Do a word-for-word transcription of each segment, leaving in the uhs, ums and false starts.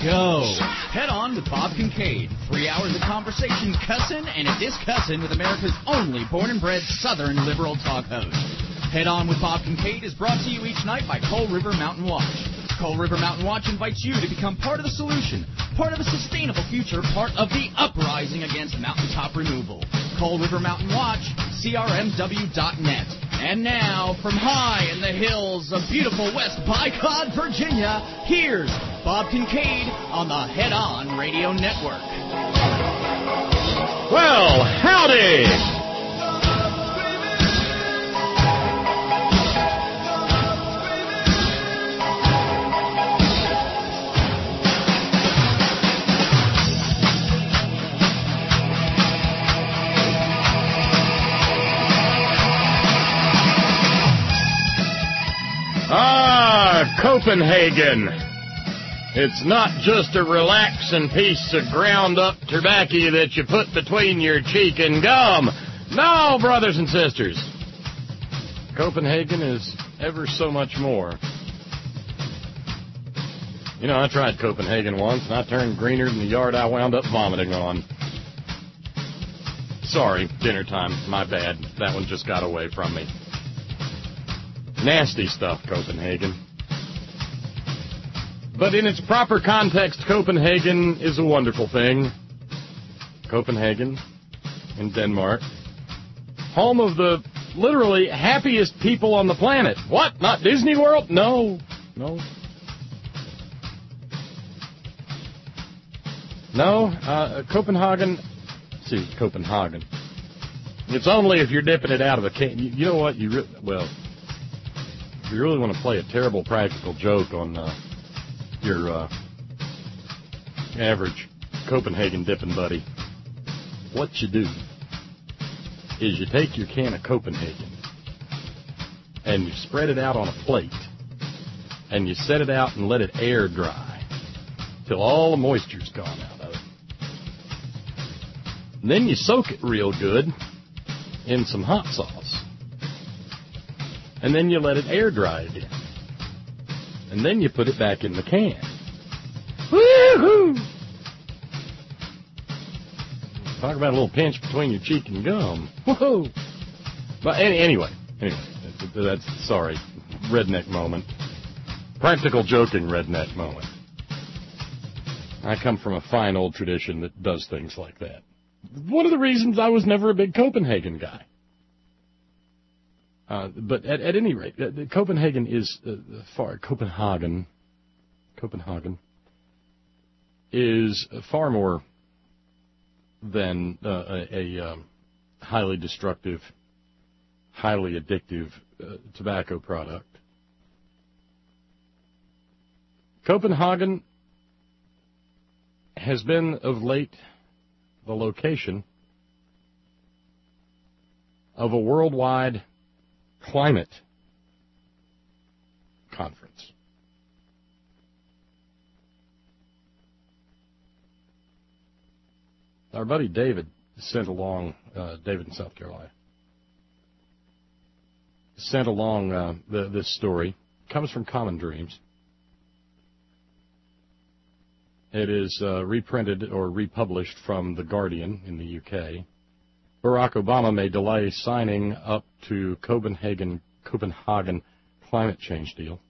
go. Head on with Bob Kincaid. Three hours of conversation, cussing, and a discussing with America's only born and bred Southern liberal talk host. Head on with Bob Kincaid is brought to you each night by Coal River Mountain Watch. Coal River Mountain Watch invites you to become part of the solution, part of a sustainable future, part of the uprising against mountaintop removal. Coal River Mountain Watch, C R M W dot net. And now, from high in the hills of beautiful West Bycod, Virginia, here's Bob Kincaid on the Head On Radio Network. Well, howdy! Ah, Copenhagen. It's not just a relaxing piece of ground-up tobacco that you put between your cheek and gum. No, brothers and sisters. Copenhagen is ever so much more. You know, I tried Copenhagen once, and I turned greener than the yard I wound up vomiting on. Sorry, dinner time. My bad. That one just got away from me. Nasty stuff, Copenhagen. But in its proper context, Copenhagen is a wonderful thing. Copenhagen in Denmark. Home of the literally happiest people on the planet. What? Not Disney World? No. No. No. Uh, Copenhagen. Let's see, Copenhagen. It's only if you're dipping it out of a can. You, you know what? You re- Well... If you really want to play a terrible practical joke on uh, your uh, average Copenhagen dipping buddy, what you do is you take your can of Copenhagen and you spread it out on a plate and you set it out and let it air dry till all the moisture's gone out of it. And then you soak it real good in some hot sauce. And then you let it air dry again. And then you put it back in the can. Woo-hoo! Talk about a little pinch between your cheek and gum. Whoa! But any, anyway, anyway, that's, sorry, redneck moment. Practical joking redneck moment. I come from a fine old tradition that does things like that. One of the reasons I was never a big Copenhagen guy. Uh, but at, at any rate, uh, Copenhagen is uh, far Copenhagen. Copenhagen is far more than uh, a, a um, highly destructive, highly addictive uh, tobacco product. Copenhagen has been of late the location of a worldwide climate conference. Our buddy David sent along, uh, David in South Carolina, sent along uh, the, this story. It comes from Common Dreams. It is uh, reprinted or republished from The Guardian in the U K. Barack Obama may delay signing up to Copenhagen Copenhagen climate change deal.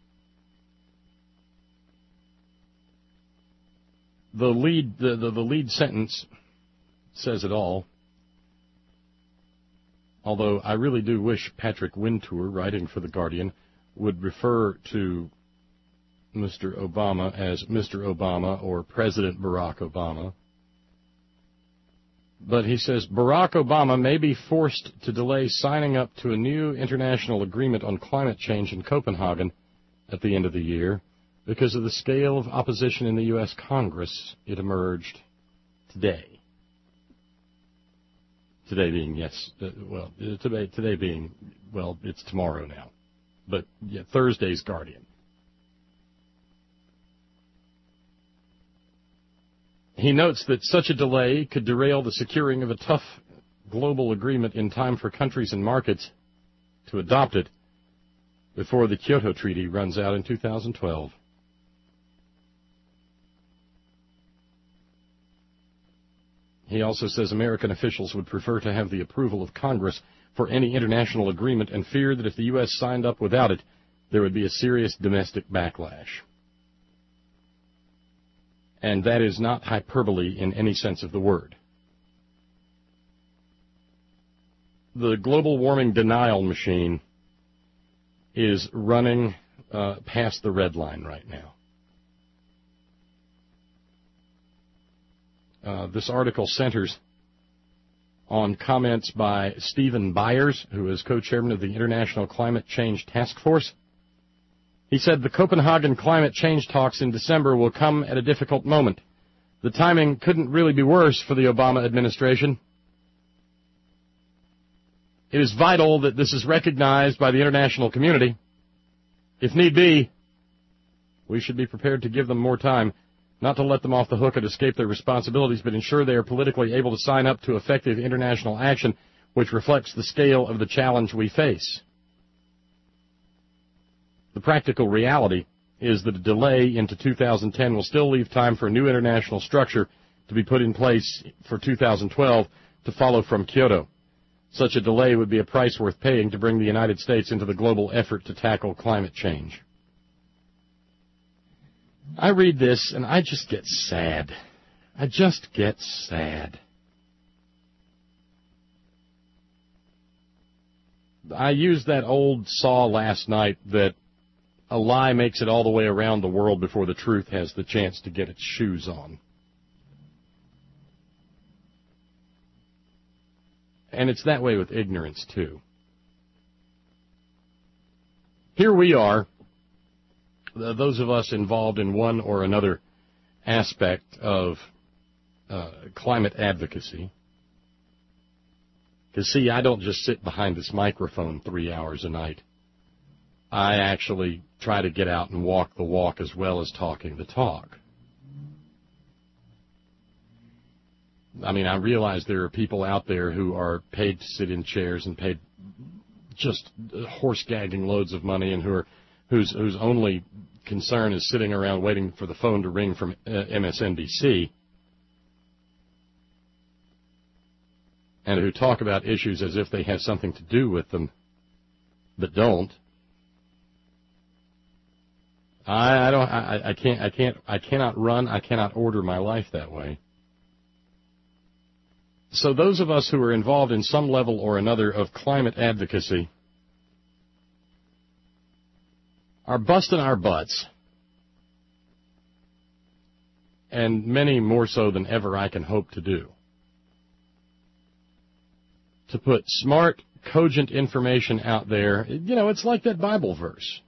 The lead the, the, the lead sentence says it all. Although I really do wish Patrick Wintour, writing for The Guardian, would refer to Mister Obama as Mister Obama or President Barack Obama. But he says Barack Obama may be forced to delay signing up to a new international agreement on climate change in Copenhagen at the end of the year because of the scale of opposition in the U S Congress. It emerged today. Today being, yes, uh, well, today, today being, well, it's tomorrow now. But yeah, Thursday's Guardian. He notes that such a delay could derail the securing of a tough global agreement in time for countries and markets to adopt it before the Kyoto Treaty runs out in two thousand twelve. He also says American officials would prefer to have the approval of Congress for any international agreement and fear that if the U S signed up without it, there would be a serious domestic backlash. And that is not hyperbole in any sense of the word. The global warming denial machine is running uh, past the red line right now. Uh, this article centers on comments by Stephen Byers, who is co-chairman of the International Climate Change Task Force. He said the Copenhagen climate change talks in December will come at a difficult moment. The timing couldn't really be worse for the Obama administration. It is vital that this is recognized by the international community. If need be, we should be prepared to give them more time, not to let them off the hook and escape their responsibilities, but ensure they are politically able to sign up to effective international action which reflects the scale of the challenge we face. The practical reality is that a delay into two thousand ten will still leave time for a new international structure to be put in place for two thousand twelve to follow from Kyoto. Such a delay would be a price worth paying to bring the United States into the global effort to tackle climate change. I read this and I just get sad. I just get sad. I used that old saw last night that a lie makes it all the way around the world before the truth has the chance to get its shoes on. And it's that way with ignorance, too. Here we are, those of us involved in one or another aspect of uh, climate advocacy. Because, see, I don't just sit behind this microphone three hours a night. I actually try to get out and walk the walk as well as talking the talk. I mean, I realize there are people out there who are paid to sit in chairs and paid just horse-gagging loads of money and who are whose whose only concern is sitting around waiting for the phone to ring from uh, M S N B C, and who talk about issues as if they have something to do with them, but don't. I, I don't. I, I can't. I can't. I cannot run. I cannot order my life that way. So those of us who are involved in some level or another of climate advocacy are busting our butts, and many more so than ever I can hope to do, to put smart, cogent information out there. You know, it's like that Bible verse.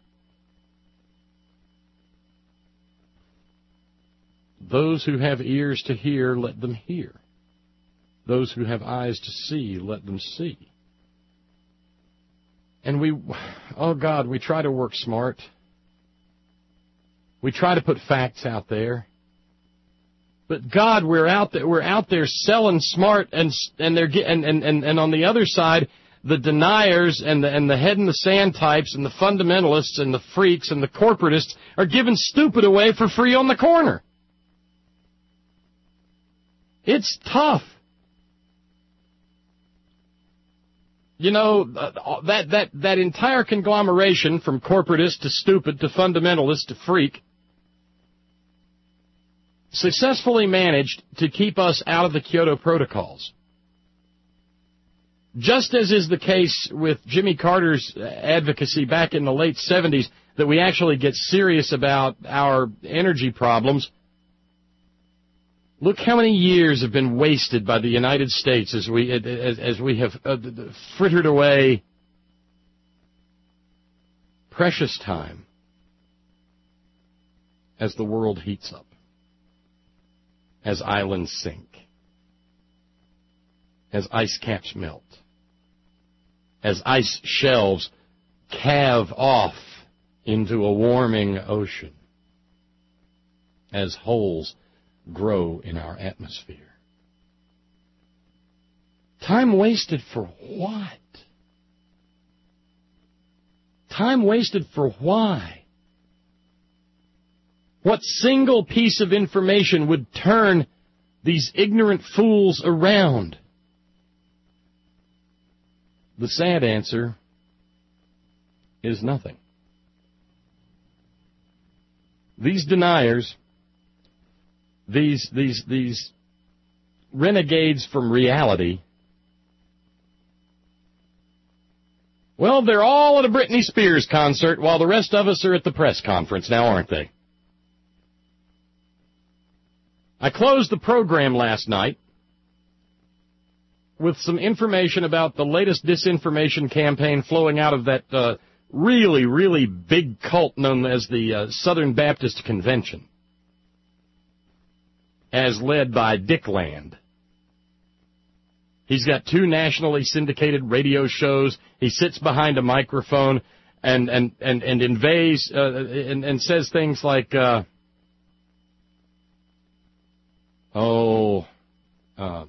Those who have ears to hear, let them hear. Those who have eyes to see, let them see. And we, oh God, we try to work smart. We try to put facts out there. But God, we're out there, we're out there selling smart, and and they're and and and, and on the other side, the deniers and the and the head in the sand types and the fundamentalists and the freaks and the corporatists are giving stupid away for free on the corner. It's tough. You know, that, that, that entire conglomeration from corporatist to stupid to fundamentalist to freak successfully managed to keep us out of the Kyoto protocols. Just as is the case with Jimmy Carter's advocacy back in the late seventies, that we actually get serious about our energy problems. Look how many years have been wasted by the United States as we as, as we have uh, frittered away precious time as the world heats up, as islands sink, as ice caps melt, as ice shelves calve off into a warming ocean, as holes grow in our atmosphere. Time wasted for what? Time wasted for why? What single piece of information would turn these ignorant fools around? The sad answer is nothing. These deniers, these these these renegades from reality, well, they're all at a Britney Spears concert while the rest of us are at the press conference now, aren't they? I closed the program last night with some information about the latest disinformation campaign flowing out of that uh, really, really big cult known as the uh, Southern Baptist Convention, as led by Dick Land. He's got two nationally syndicated radio shows. He sits behind a microphone and and and and inveighs uh, and, and says things like, uh, "Oh, uh,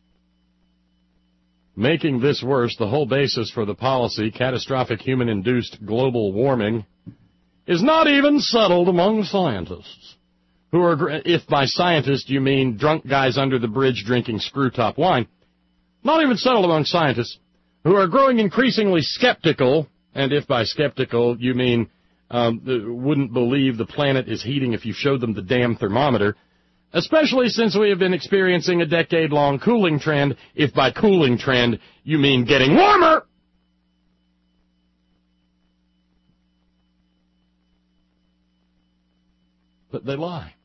making this worse, the whole basis for the policy, catastrophic human-induced global warming, is not even settled among scientists, who are, if by scientists you mean drunk guys under the bridge drinking screw-top wine, not even settled among scientists, who are growing increasingly skeptical, and if by skeptical you mean um, wouldn't believe the planet is heating if you showed them the damn thermometer, especially since we have been experiencing a decade-long cooling trend, if by cooling trend you mean getting warmer." But they lie.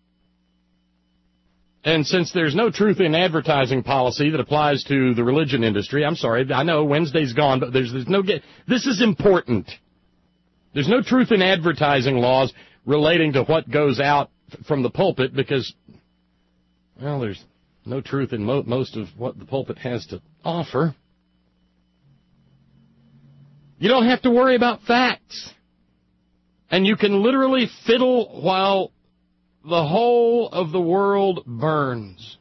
And since there's no truth in advertising policy that applies to the religion industry, I'm sorry, I know Wednesday's gone, but there's, there's no get. This is important. There's no truth in advertising laws relating to what goes out from the pulpit because, well, there's no truth in mo- most of what the pulpit has to offer. You don't have to worry about facts. And you can literally fiddle while the whole of the world burns.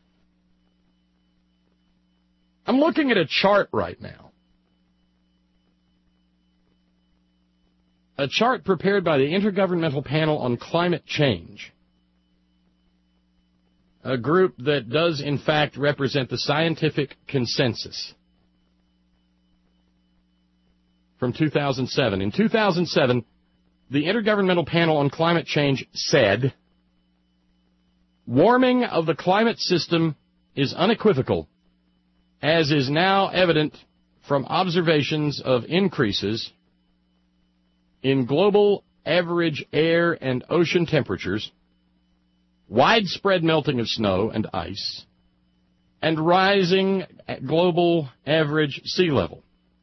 I'm looking at a chart right now. A chart prepared by the Intergovernmental Panel on Climate Change, a group that does, in fact, represent the scientific consensus, from two thousand seven. In two thousand seven, the Intergovernmental Panel on Climate Change said, "Warming of the climate system is unequivocal, as is now evident from observations of increases in global average air and ocean temperatures, widespread melting of snow and ice, and rising global average sea level."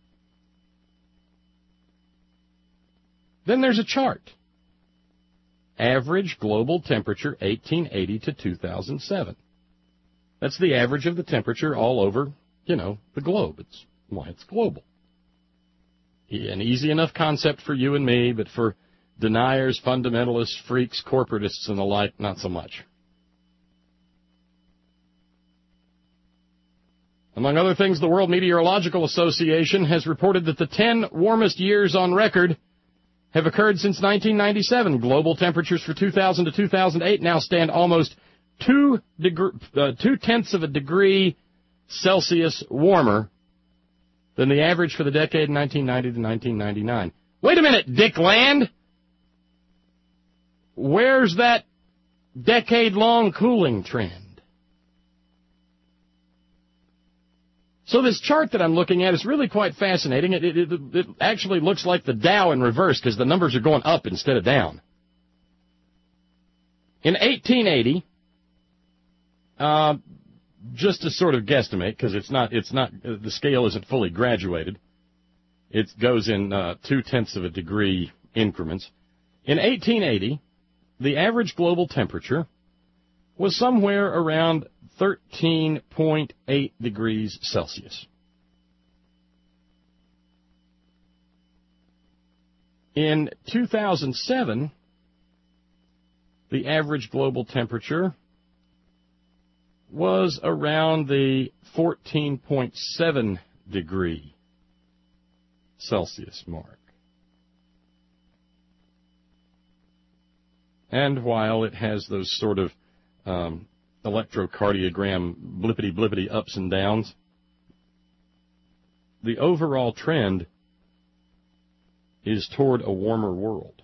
Then there's a chart. Average global temperature eighteen eighty to two thousand seven. That's the average of the temperature all over, you know, the globe. It's why it's global. An easy enough concept for you and me, but for deniers, fundamentalists, freaks, corporatists, and the like, not so much. Among other things, the World Meteorological Association has reported that the ten warmest years on record have occurred since nineteen ninety-seven. Global temperatures for two thousand to two thousand eight now stand almost two, deg- uh, two tenths of a degree Celsius warmer than the average for the decade nineteen ninety to nineteen ninety-nine. Wait a minute, Dick Land. Where's that decade-long cooling trend? So this chart that I'm looking at is really quite fascinating. It, it, it, it actually looks like the Dow in reverse because the numbers are going up instead of down. In eighteen eighty, uh, just to sort of guesstimate, because it's not, it's not, uh, the scale isn't fully graduated. It goes in uh, two-tenths of a degree increments. In eighteen eighty, the average global temperature was somewhere around thirteen point eight degrees Celsius. In two thousand seven, the average global temperature was around the fourteen point seven degree Celsius mark. And while it has those sort of um, electrocardiogram blippity blippity ups and downs. The overall trend is toward a warmer world.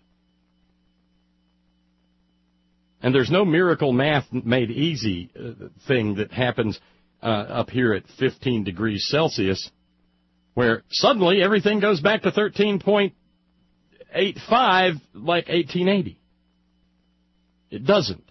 And there's no miracle math made easy uh, thing that happens uh, up here at fifteen degrees Celsius, where suddenly everything goes back to thirteen point eight five like eighteen eighty. It doesn't.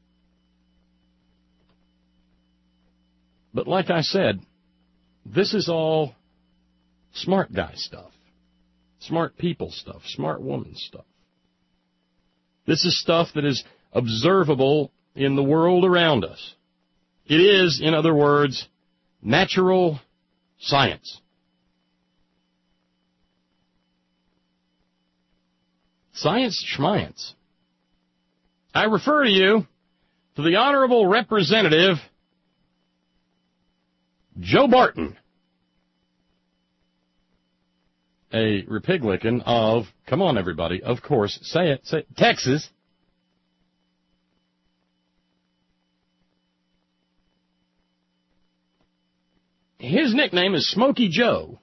But like I said, this is all smart guy stuff, smart people stuff, smart woman stuff. This is stuff that is observable in the world around us. It is, in other words, natural science. Science schmience. I refer to you to the Honorable Representative Joe Barton, a Republican of, come on everybody, of course, say it, say it, Texas. His nickname is Smokey Joe,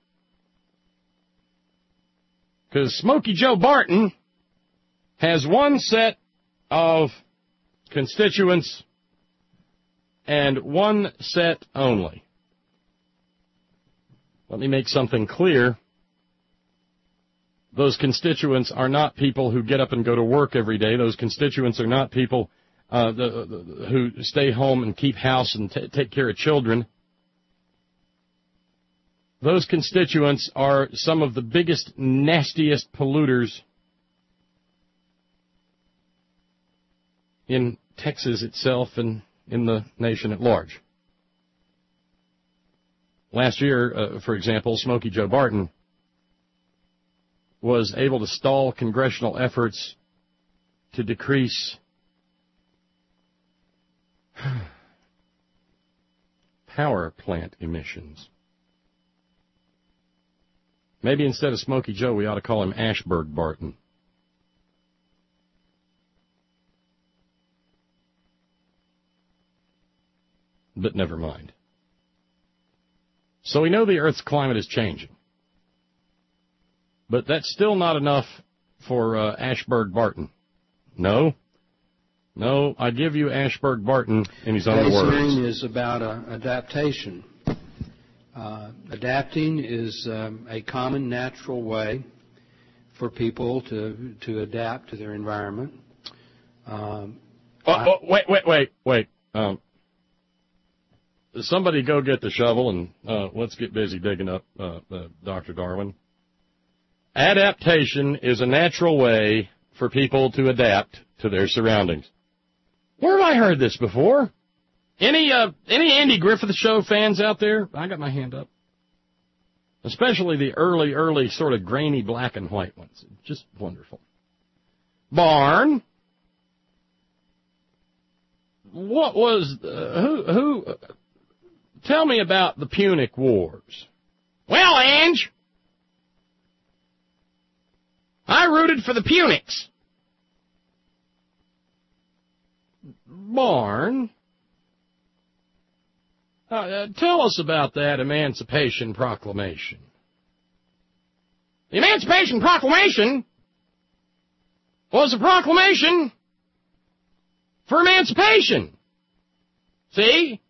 because Smokey Joe Barton has one set of constituents and one set only. Let me make something clear. Those constituents are not people who get up and go to work every day. Those constituents are not people uh, the, the, who stay home and keep house and t- take care of children. Those constituents are some of the biggest, nastiest polluters in Texas itself and in the nation at large. Last year, uh, for example, Smokey Joe Barton was able to stall congressional efforts to decrease power plant emissions. Maybe instead of Smokey Joe, we ought to call him Ashburg Barton. But never mind. So we know the Earth's climate is changing. But that's still not enough for uh, Ashburg Barton. No. No, I give you Ashburg Barton in his own words. Today's hearing is about uh, adaptation. Uh, adapting is um, a common natural way for people to to adapt to their environment. Um, oh, oh, wait, wait, wait, wait. Um, somebody go get the shovel and uh, let's get busy digging up uh, uh, Doctor Darwin. Adaptation is a natural way for people to adapt to their surroundings. Where have I heard this before? Any uh, any Andy Griffith Show fans out there? I got my hand up. Especially the early, early sort of grainy black and white ones. Just wonderful. Barn. What was, uh, who, who, uh, tell me about the Punic Wars. Well, Ange, I rooted for the Punics. Barn. Uh, uh, tell us about that Emancipation Proclamation. The Emancipation Proclamation was a proclamation for emancipation. See?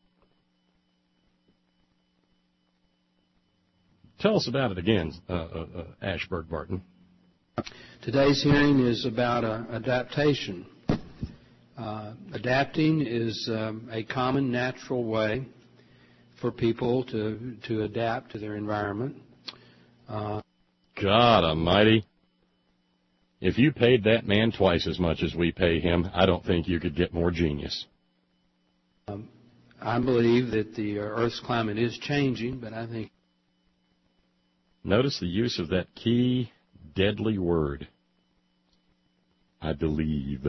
Tell us about it again, uh, uh, uh, Ashburg Barton. Today's hearing is about uh, adaptation. Uh, adapting is um, a common natural way for people to to adapt to their environment. Uh, God almighty. If you paid that man twice as much as we pay him, I don't think you could get more genius. Um, I believe that the Earth's climate is changing, but I think... Notice the use of that key, deadly word. I believe.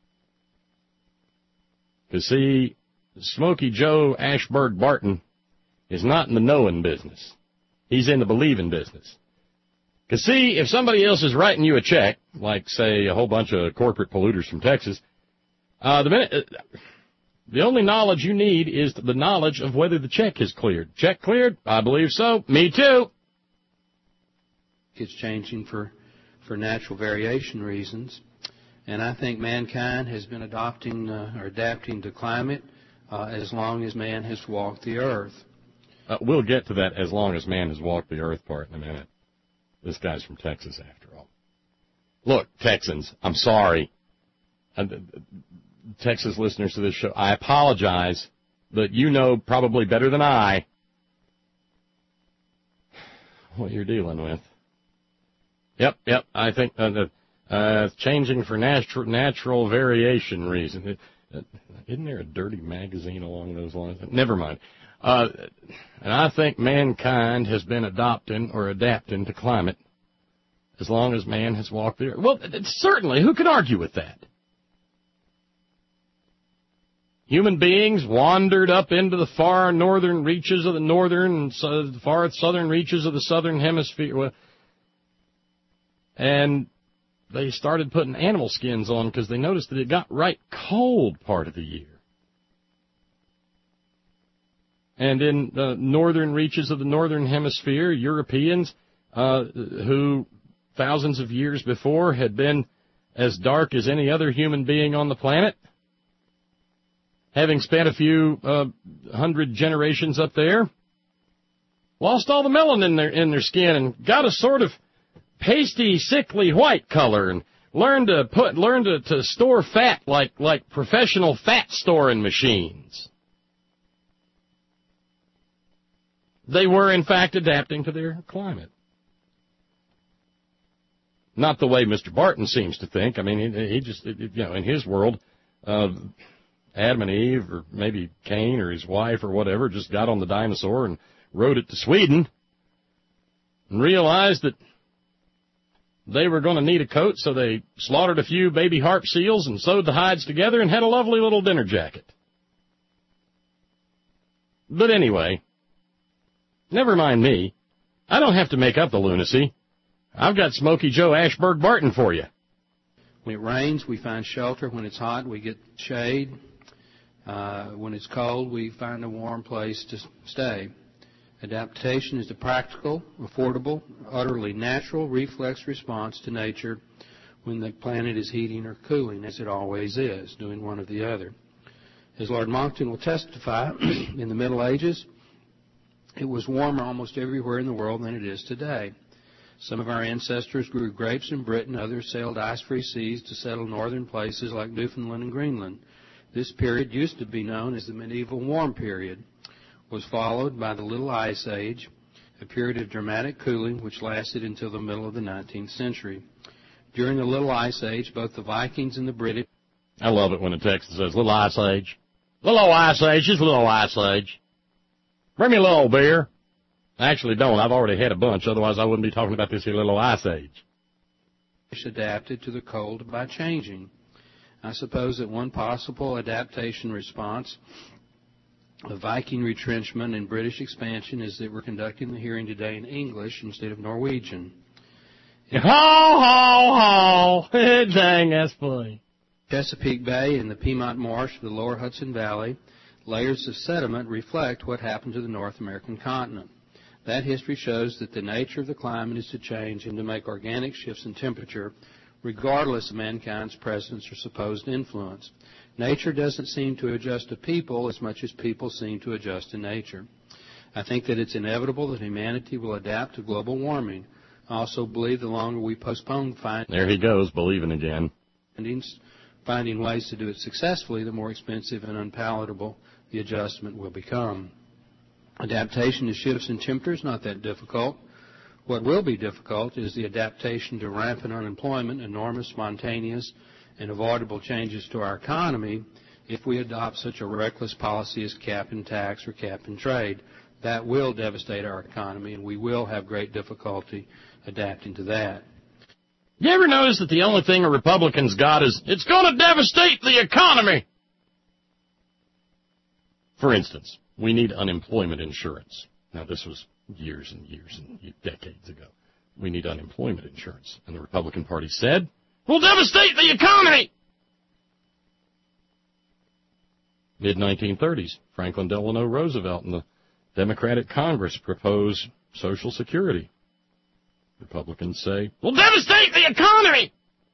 Because, see, Smokey Joe Ashburg Barton is not in the knowing business. He's in the believing business. Because, see, if somebody else is writing you a check, like, say, a whole bunch of corporate polluters from Texas, uh, the minute, uh, The only knowledge you need is the knowledge of whether the check is cleared. Check cleared? I believe so. Me too. It's changing for, for natural variation reasons. And I think mankind has been adopting uh, or adapting to climate uh, as long as man has walked the earth. Uh, we'll get to that as long as man has walked the earth part in a minute. This guy's from Texas, after all. Look, Texans, I'm sorry. Uh, Texas listeners to this show, I apologize, but you know probably better than I what you're dealing with. Yep, yep, I think uh, uh, changing for natural natural variation reason. Uh, isn't there a dirty magazine along those lines? Never mind. Uh, and I think mankind has been adopting or adapting to climate as long as man has walked the earth. Well, certainly, who can argue with that? Human beings wandered up into the far northern reaches of the northern and so, far southern reaches of the southern hemisphere. And they started putting animal skins on because they noticed that it got right cold part of the year. And in the northern reaches of the northern hemisphere, Europeans uh, who thousands of years before had been as dark as any other human being on the planet, having spent a few uh, hundred generations up there, lost all the melanin in their in their skin and got a sort of pasty, sickly white color, and learned to put learned to, to store fat like like professional fat storing machines. They were, in fact, adapting to their climate. Not the way Mister Barton seems to think. I mean, he, he just, you know, in his world, uh, Adam and Eve, or maybe Cain or his wife or whatever, just got on the dinosaur and rode it to Sweden and realized that they were going to need a coat, so they slaughtered a few baby harp seals and sewed the hides together and had a lovely little dinner jacket. But anyway, never mind me. I don't have to make up the lunacy. I've got Smokey Joe Ashburg Barton for you. When it rains, we find shelter. When it's hot, we get shade. Uh, when it's cold, we find a warm place to stay. Adaptation is the practical, affordable, utterly natural reflex response to nature when the planet is heating or cooling, as it always is, doing one or the other. As Lord Monckton will testify, in the Middle Ages, it was warmer almost everywhere in the world than it is today. Some of our ancestors grew grapes in Britain, others sailed ice-free seas to settle northern places like Newfoundland and Greenland. This period used to be known as the medieval warm period, was followed by the Little Ice Age, a period of dramatic cooling which lasted until the middle of the nineteenth century. During the Little Ice Age, both the Vikings and the British... I love it when a text says, Little Ice Age. Little Ice Age, just Little Ice Age. Bring me a little beer. I actually don't. I've already had a bunch. Otherwise, I wouldn't be talking about this here Little Ice Age. ...adapted to the cold by changing. I suppose that one possible adaptation response of Viking retrenchment and British expansion is that we're conducting the hearing today in English instead of Norwegian. Ho, ho, ho! Dang, that's funny. Chesapeake Bay and the Piedmont Marsh of the lower Hudson Valley, layers of sediment reflect what happened to the North American continent. That history shows that the nature of the climate is to change and to make organic shifts in temperature, regardless of mankind's presence or supposed influence. Nature doesn't seem to adjust to people as much as people seem to adjust to nature. I think that it's inevitable that humanity will adapt to global warming. I also believe the longer we postpone finding... There he goes, believing again. Finding ways to do it successfully, the more expensive and unpalatable the adjustment will become. Adaptation to shifts in temperature is not that difficult. What will be difficult is the adaptation to rampant unemployment, enormous, spontaneous, and avoidable changes to our economy if we adopt such a reckless policy as cap and tax or cap and trade. That will devastate our economy, and we will have great difficulty adapting to that. You ever notice that the only thing a Republican's got is, it's going to devastate the economy? For instance, we need unemployment insurance. Now, this was years and years and decades ago. We need unemployment insurance. And the Republican Party said, we'll devastate the economy! mid nineteen thirties, Franklin Delano Roosevelt and the Democratic Congress propose Social Security. Republicans say, "We'll devastate the economy!"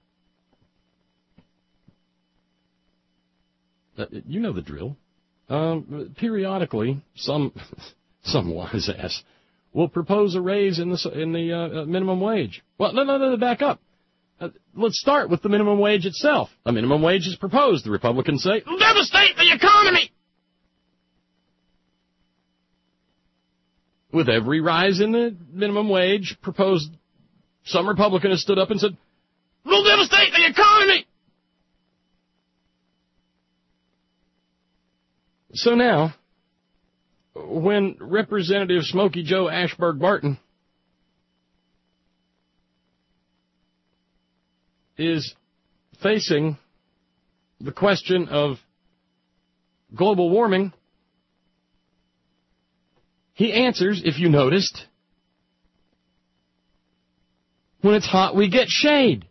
Uh, you know the drill. Um, periodically, some some wise ass will propose a raise in the in the uh, minimum wage. Well, no, no, no, back up. Uh, let's start with the minimum wage itself. A minimum wage is proposed. The Republicans say, "We'll devastate the economy!" With every rise in the minimum wage proposed, some Republican has stood up and said, "We'll devastate the economy!" So now, when Representative Smokey Joe Ashburg Barton is facing the question of global warming, he answers, if you noticed, when it's hot, we get shade.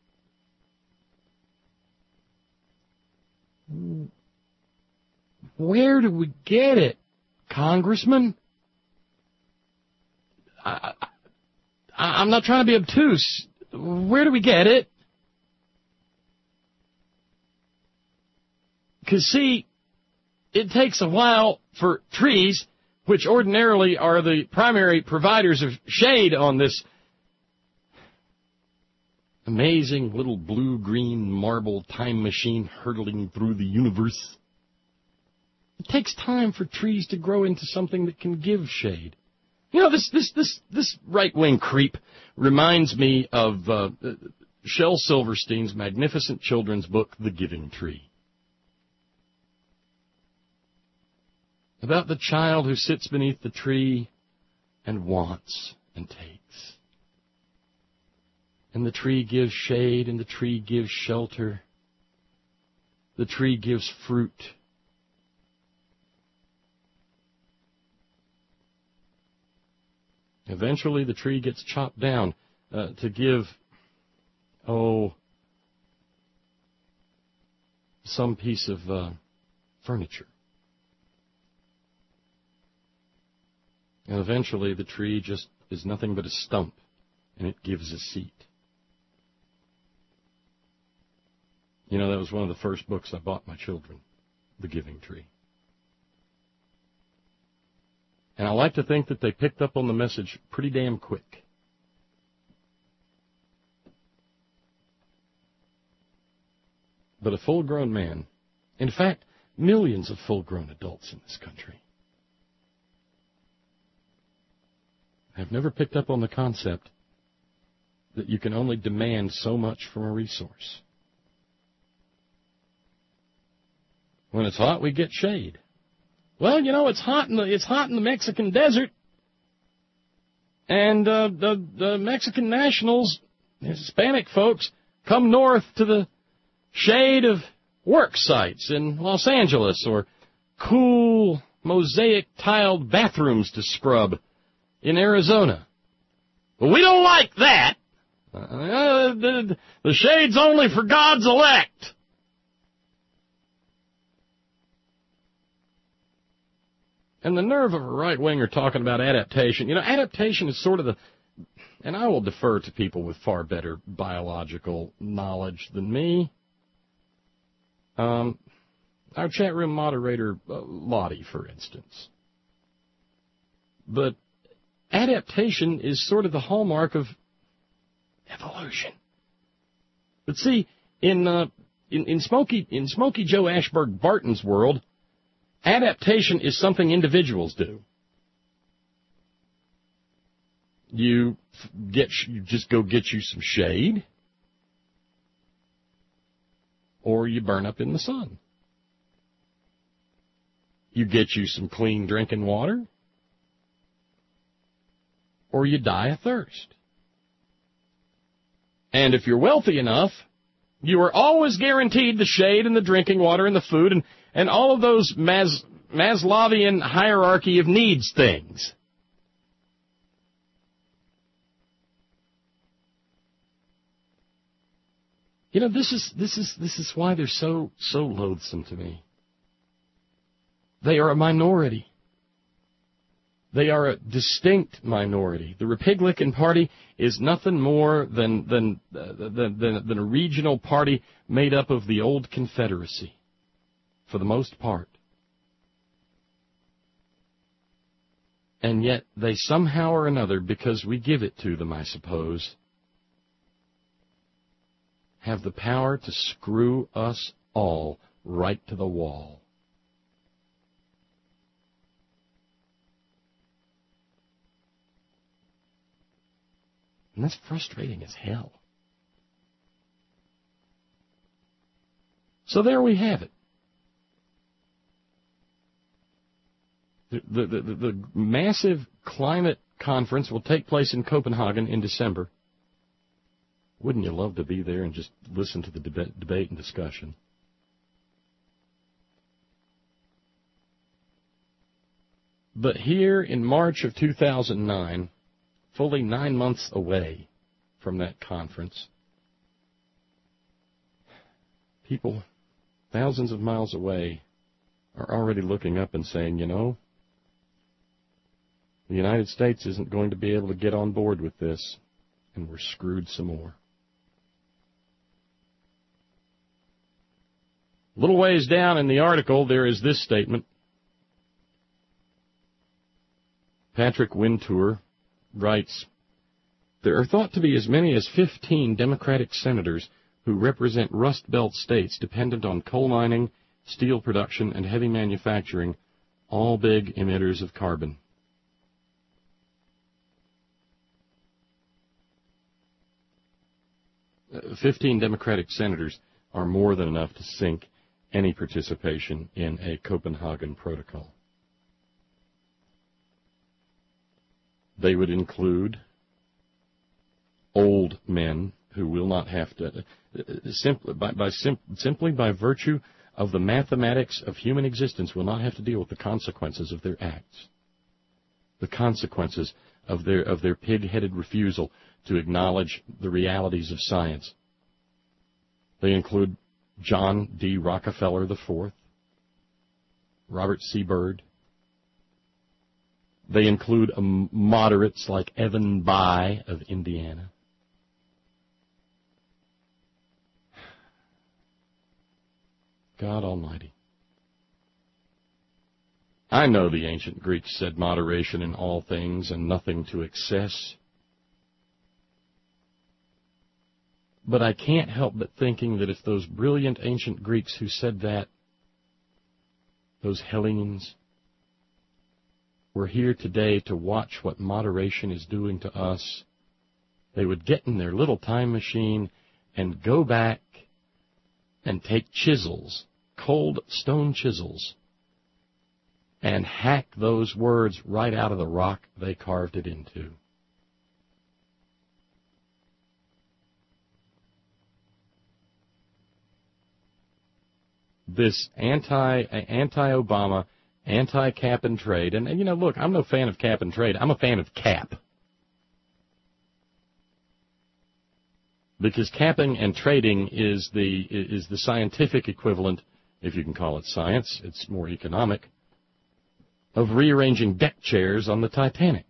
Where do we get it, Congressman? I, I, I'm not trying to be obtuse. Where do we get it? Because, see, it takes a while for trees, which ordinarily are the primary providers of shade on this amazing little blue-green marble time machine hurtling through the universe. It takes time for trees to grow into something that can give shade. You know, this this this this right-wing creep reminds me of uh, Shel Silverstein's magnificent children's book, The Giving Tree. About the child who sits beneath the tree and wants and takes. And the tree gives shade, and the tree gives shelter. The tree gives fruit. Eventually, the tree gets chopped down uh, to give, oh, some piece of uh, furniture. And eventually, the tree just is nothing but a stump, and it gives a seat. You know, that was one of the first books I bought my children, The Giving Tree. And I like to think that they picked up on the message pretty damn quick. But a full-grown man, in fact, millions of full-grown adults in this country, have never picked up on the concept that you can only demand so much from a resource. When it's hot, we get shade. Well, you know, it's hot in the it's hot in the Mexican desert, and uh, the the Mexican nationals, Hispanic folks, come north to the shade of work sites in Los Angeles, or cool mosaic tiled bathrooms to scrub in Arizona. But we don't like that. Uh, the, the shade's only for God's elect. And the nerve of a right-winger talking about adaptation. You know, adaptation is sort of the, and I will defer to people with far better biological knowledge than me. Um, our chat room moderator, uh, Lottie, for instance. But adaptation is sort of the hallmark of evolution. But see, in uh, in, in Smokey in Smokey Joe Ashburg Barton's world, adaptation is something individuals do. You get you just go get you some shade, or you burn up in the sun. You get you some clean drinking water, or you die of thirst. And if you're wealthy enough, you are always guaranteed the shade and the drinking water and the food and, and all of those Mas- Maslowian hierarchy of needs things. You know, this is this is this is why they're so so loathsome to me. They are a minority. They are a distinct minority. The Republican Party is nothing more than than, uh, than, than, than a regional party made up of the old Confederacy, for the most part. And yet they somehow or another, because we give it to them, I suppose, have the power to screw us all right to the wall. And that's frustrating as hell. So there we have it. The, the, the, the massive climate conference will take place in Copenhagen in December. Wouldn't you love to be there and just listen to the deba- debate and discussion? But here in March of two thousand nine, fully nine months away from that conference, people thousands of miles away are already looking up and saying, you know, the United States isn't going to be able to get on board with this, and we're screwed some more. A little ways down in the article, there is this statement. Patrick Wintour writes, there are thought to be as many as fifteen Democratic senators who represent Rust Belt states dependent on coal mining, steel production, and heavy manufacturing, all big emitters of carbon. Uh, Fifteen Democratic senators are more than enough to sink any participation in a Copenhagen protocol. They would include old men who will not have to, uh, simply by, by sim, simply by virtue of the mathematics of human existence, will not have to deal with the consequences of their acts, the consequences of their of their pig-headed refusal to acknowledge the realities of science. They include John D. Rockefeller the fourth, Robert C. Byrd. They include um, moderates like Evan Bayh of Indiana. God Almighty. I know the ancient Greeks said moderation in all things and nothing to excess. But I can't help but thinking that if those brilliant ancient Greeks who said that, those Hellenes, were here today to watch what moderation is doing to us, they would get in their little time machine and go back and take chisels, cold stone chisels, and hack those words right out of the rock they carved it into. This anti, anti-Obama, anti-cap and trade, and, and, you know, look, I'm no fan of cap and trade. I'm a fan of cap. Because capping and trading is the is the scientific equivalent, if you can call it science, it's more economic, of rearranging deck chairs on the Titanic.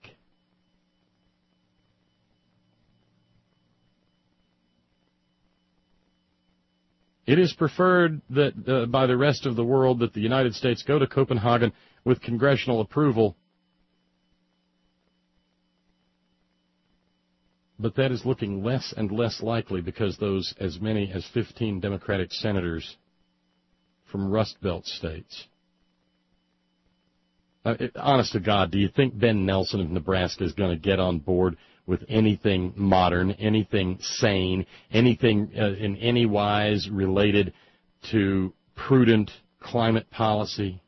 It is preferred that uh, by the rest of the world that the United States go to Copenhagen with congressional approval. But that is looking less and less likely because those as many as fifteen Democratic senators from Rust Belt states. Uh, it, honest to God, do you think Ben Nelson of Nebraska is going to get on board with anything modern, anything sane, anything uh, in any wise related to prudent climate policy?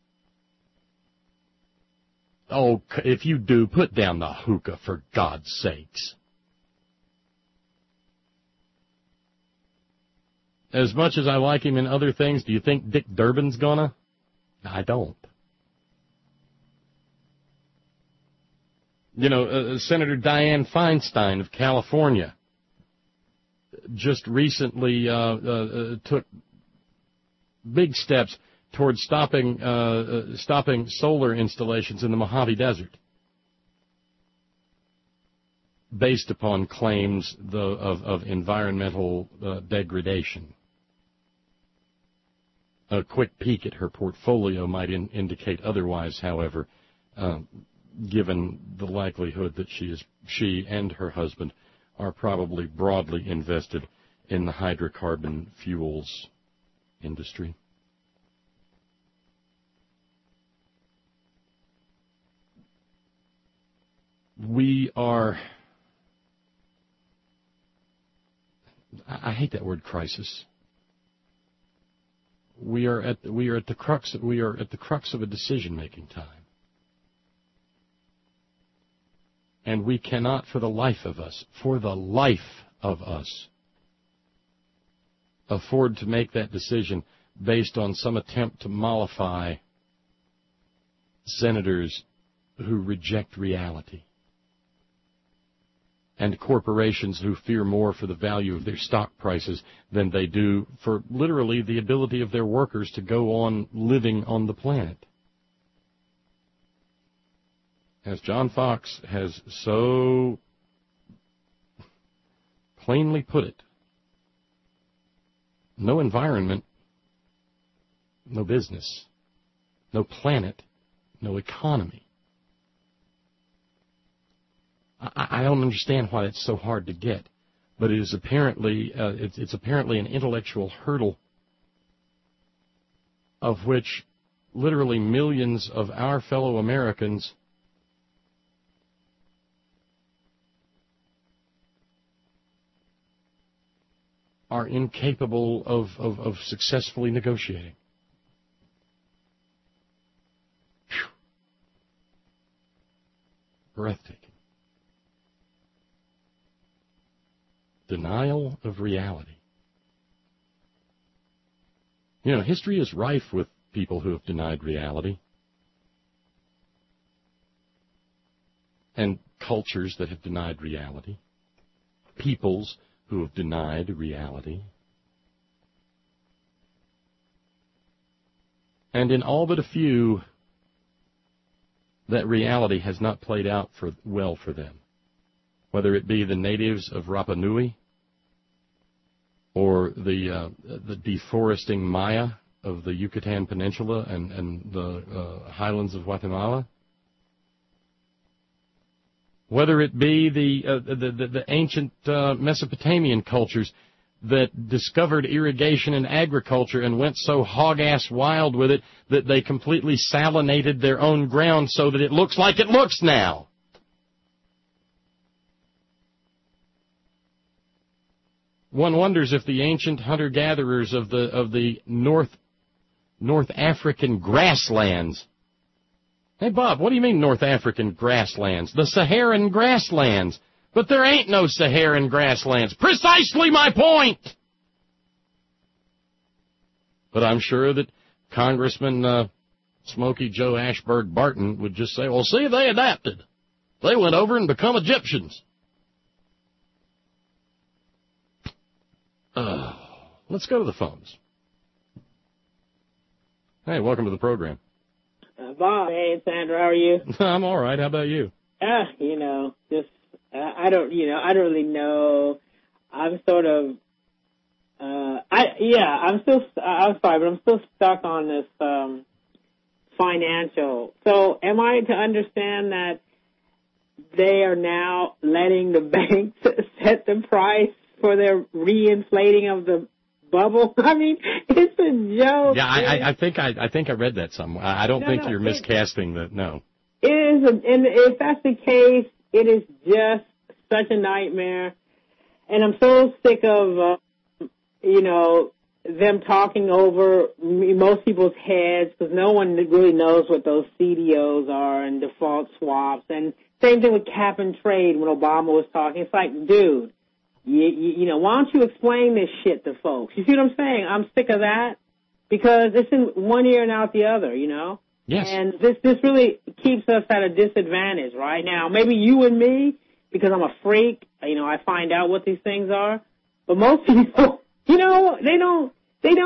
Oh, if you do, put down the hookah, for God's sakes. As much as I like him in other things, do you think Dick Durbin's gonna? I don't. You know, uh, Senator Dianne Feinstein of California just recently uh, uh, took big steps towards stopping uh, uh, stopping solar installations in the Mojave Desert, based upon claims the, of, of environmental uh, degradation. A quick peek at her portfolio might in, indicate otherwise, however, uh, given the likelihood that she is she and her husband are probably broadly invested in the hydrocarbon fuels industry. We are, I hate that word, crisis. We are at we are at the crux we are at the crux of a decision-making time. And we cannot for the life of us, for the life of us, afford to make that decision based on some attempt to mollify senators who reject reality and corporations who fear more for the value of their stock prices than they do for literally the ability of their workers to go on living on the planet. As John Fox has so plainly put it, no environment, no business, no planet, no economy. I, I don't understand why it's so hard to get, but it is apparently uh, it's, it's apparently an intellectual hurdle of which literally millions of our fellow Americans are incapable of, of, of successfully negotiating. Whew. Breathtaking. Denial of reality. You know, history is rife with people who have denied reality. And cultures that have denied reality. Peoples who have denied reality. And in all but a few, that reality has not played out for, well for them. Whether it be the natives of Rapa Nui or the uh, the deforesting Maya of the Yucatan Peninsula and, and the uh, highlands of Guatemala. Whether it be the, uh, the, the, the ancient uh, Mesopotamian cultures that discovered irrigation and agriculture and went so hog-ass wild with it that they completely salinated their own ground so that it looks like it looks now. One wonders if the ancient hunter-gatherers of the of the North North African grasslands. Hey, Bob, what do you mean North African grasslands? The Saharan grasslands. But there ain't no Saharan grasslands. Precisely my point! But I'm sure that Congressman uh, Smokey Joe Ashburg Barton would just say, well, see, they adapted. They went over and become Egyptians. Uh, let's go to the phones. Hey, welcome to the program. Uh, Bob, hey, it's Andrew. How are you? I'm all right. How about you? Uh, you know, just, uh, I don't, you know, I don't really know. I'm sort of, uh, I, yeah, I'm still, I'm sorry, but I'm still stuck on this, um, financial. So am I to understand that they are now letting the banks set the price for their re-inflating of the bubble? I mean, it's a joke. Yeah, I, I think I, I think I read that somewhere. I don't no, think no, you're miscasting that. No. It is, a, and if that's the case, it is just such a nightmare. And I'm so sick of, uh, you know, them talking over most people's heads because no one really knows what those C D Os are and default swaps. And same thing with cap and trade when Obama was talking. It's like, dude. You, you, you know, why don't you explain this shit to folks? You see what I'm saying? I'm sick of that because it's in one ear and out the other, you know? Yes. And this, this really keeps us at a disadvantage right now. Maybe you and me, because I'm a freak, you know, I find out what these things are. But most people, you know, they don't, they don't,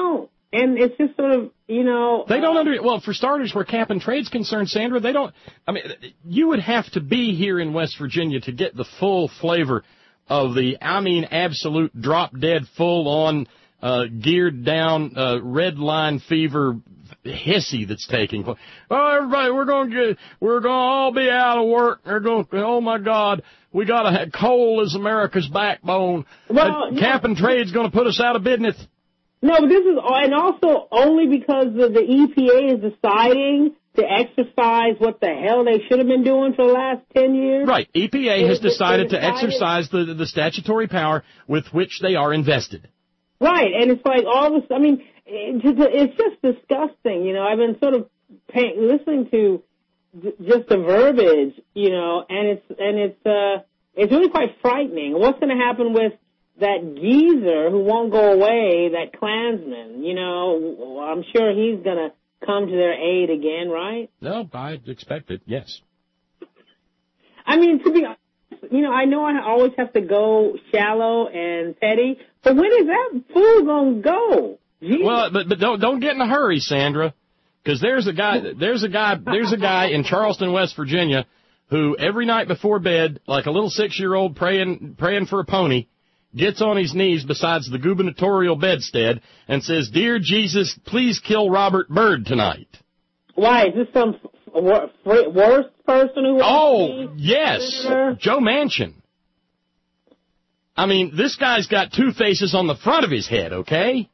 And it's just sort of, you know... They don't uh, under... Well, for starters, where cap and trade's concerned, Sandra, they don't... I mean, you would have to be here in West Virginia to get the full flavor of the, I mean, absolute drop-dead, full-on, uh, geared-down, uh, red line fever hissy that's taking place. Oh, everybody, we're going to get... We're going to all be out of work. They're going to... Oh, my God. We got to have... Coal is America's backbone. Well, uh, cap and trade's going to put us out of business. No, but this is, and also only because the, the E P A is deciding to exercise what the hell they should have been doing for the last ten years. Right. E P A has decided to decided- exercise the, the statutory power with which they are invested. Right, and it's like all this, I mean, it, it's just disgusting, you know. I've been sort of pay, listening to just the verbiage, you know, and it's, and it's, uh, it's really quite frightening. What's going to happen with that geezer who won't go away, that Klansman, you know, I'm sure he's going to come to their aid again, right? No, I expect it, yes. I mean, to be honest, you know, I know I always have to go shallow and petty, but when is that fool going to go? Jesus. Well, but, but don't, don't get in a hurry, Sandra, because there's a guy, there's a guy, there's a guy in Charleston, West Virginia, who every night before bed, like a little six-year-old praying, praying for a pony, gets on his knees beside the gubernatorial bedstead and says, "Dear Jesus, please kill Robert Byrd tonight." Why? Is this some wor- worse person who... Oh, yes, Senator? Joe Manchin. I mean, this guy's got two faces on the front of his head, okay?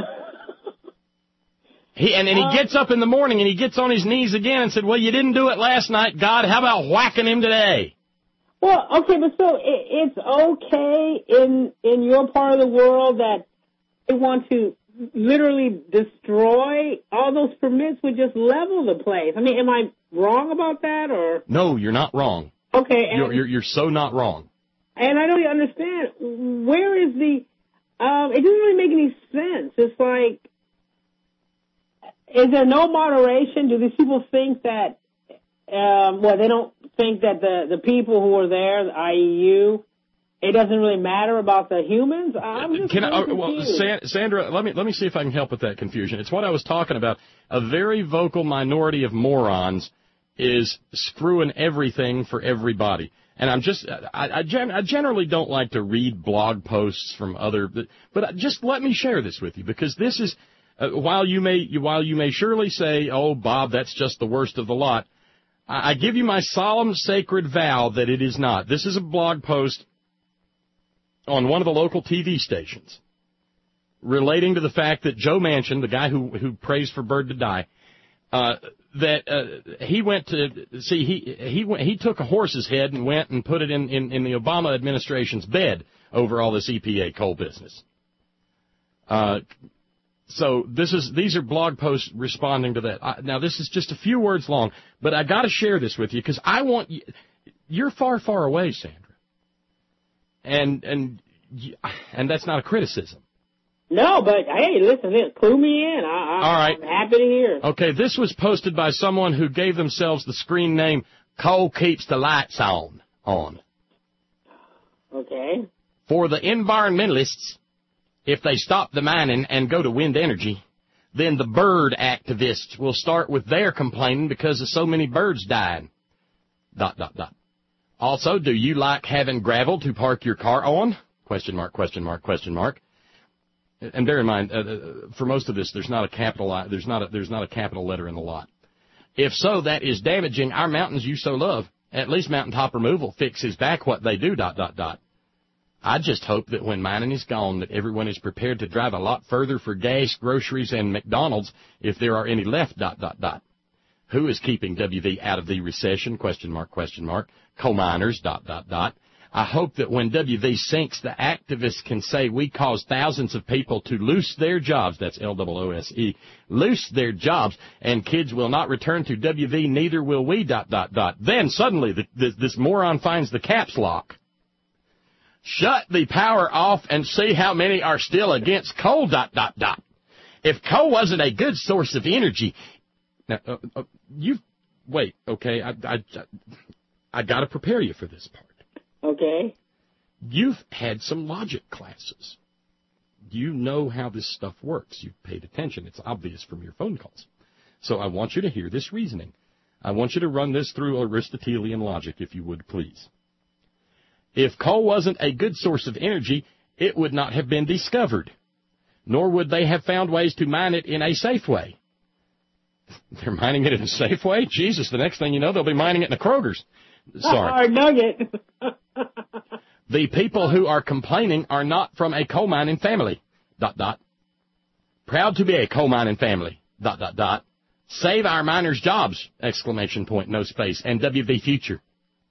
he and, and he gets up in the morning and he gets on his knees again and said, "Well, you didn't do it last night, God. How about whacking him today?" Well, okay, but so it, it's okay in in your part of the world that they want to literally destroy all those permits would just level the place. I mean, am I wrong about that, or? No, you're not wrong. Okay, and, You're, you're, you're so not wrong. and I don't understand, where is the, um, it doesn't really make any sense. It's like, is there no moderation? Do these people think that, um, well, they don't think that the, the people who are there, that is you, it doesn't really matter about the humans? I'm just Can I, really uh, well, confused. San, Sandra, let me let me see if I can help with that confusion. It's what I was talking about. A very vocal minority of morons is screwing everything for everybody. And I'm just, I, I, gen, I generally don't like to read blog posts from other, but just let me share this with you, because this is, uh, while you may, while you may surely say, "Oh, Bob, that's just the worst of the lot," I, I give you my solemn sacred vow that it is not. This is a blog post on one of the local T V stations relating to the fact that Joe Manchin, the guy who, who prays for Byrd to die, uh, that, uh, he went to, see, he, he went, he took a horse's head and went and put it in, in, in the Obama administration's bed over all this E P A coal business. Uh, so this is, these are blog posts responding to that. I, now this is just a few words long, but I gotta share this with you because I want you, you're far, far away, Sandra. And, and, and that's not a criticism. No, but hey, listen, clue me in. I, I, All right. I'm happy to hear. Okay, this was posted by someone who gave themselves the screen name "Coal Keeps the Lights On." On. Okay. For the environmentalists, if they stop the mining and go to wind energy, then the bird activists will start with their complaining because of so many birds dying. Dot, dot, dot. Also, do you like having gravel to park your car on? Question mark, question mark, question mark. And bear in mind, uh, for most of this, there's not a capital, there's not a, there's not a capital letter in the lot. If so, that is damaging our mountains you so love. At least mountaintop removal fixes back what they do, dot, dot, dot. I just hope that when mining is gone, that everyone is prepared to drive a lot further for gas, groceries, and McDonald's if there are any left, dot, dot, dot. Who is keeping W V out of the recession, question mark, question mark. Coal miners, dot, dot, dot. I hope that when W V sinks, the activists can say we caused thousands of people to lose their jobs, that's L O O S E, lose their jobs, and kids will not return to W V, neither will we, dot, dot, dot. Then suddenly the, this, this moron finds the caps lock. Shut the power off and see how many are still against coal, dot, dot, dot. If coal wasn't a good source of energy, now, uh, uh, you, wait, okay, I, I, I, I gotta prepare you for this part. Okay. You've had some logic classes. you know how this stuff works. You've paid attention. It's obvious from your phone calls. So I want you to hear this reasoning. I want you to run this through Aristotelian logic, if you would, please. If coal wasn't a good source of energy, it would not have been discovered, nor would they have found ways to mine it in a safe way. They're mining it in a safe way? Jesus, the next thing you know, they'll be mining it in the Kroger's. Sorry. Hard nugget. The people who are complaining are not from a coal mining family, dot, dot. Proud to be a coal mining family, dot, dot, dot. Save our miners' jobs, exclamation point, no space, and W V Future.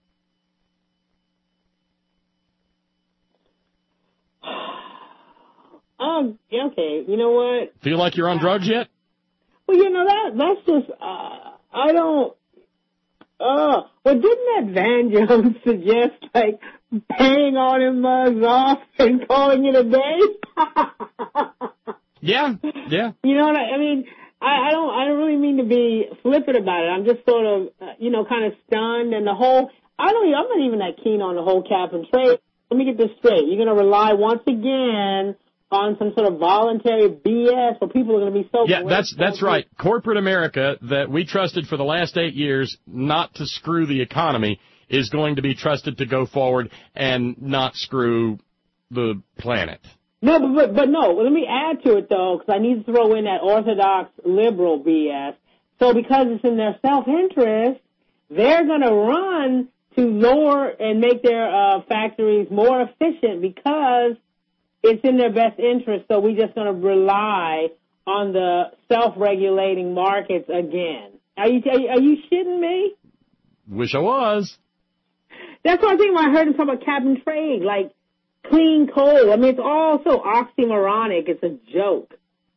Um, okay, you know what? Feel like you're on drugs yet? Well, you know, that that's just, uh, I don't, uh, well, didn't that Van Jones suggest, like, paying all them mugs off and calling it a day? Yeah, yeah. You know what I, I mean? I, I don't, I don't really mean to be flippant about it. I'm just sort of, uh, you know, kind of stunned, and the whole, I don't, I'm not even that keen on the whole cap and trade. Let me get this straight. You're going to rely once again on some sort of voluntary B S where people are going to be so... Yeah, that's that's right. Corporate America that we trusted for the last eight years not to screw the economy is going to be trusted to go forward and not screw the planet. No, but, but, but no, well, let me add to it, though, because I need to throw in that orthodox liberal B S. So because it's in their self-interest, they're going to run to lower and make their uh, factories more efficient because it's in their best interest, so we're just going to rely on the self-regulating markets again. Are you, are you are you shitting me? Wish I was. That's what I think when I heard him talk about cap and trade, like clean coal. I mean, it's all so oxymoronic. It's a joke.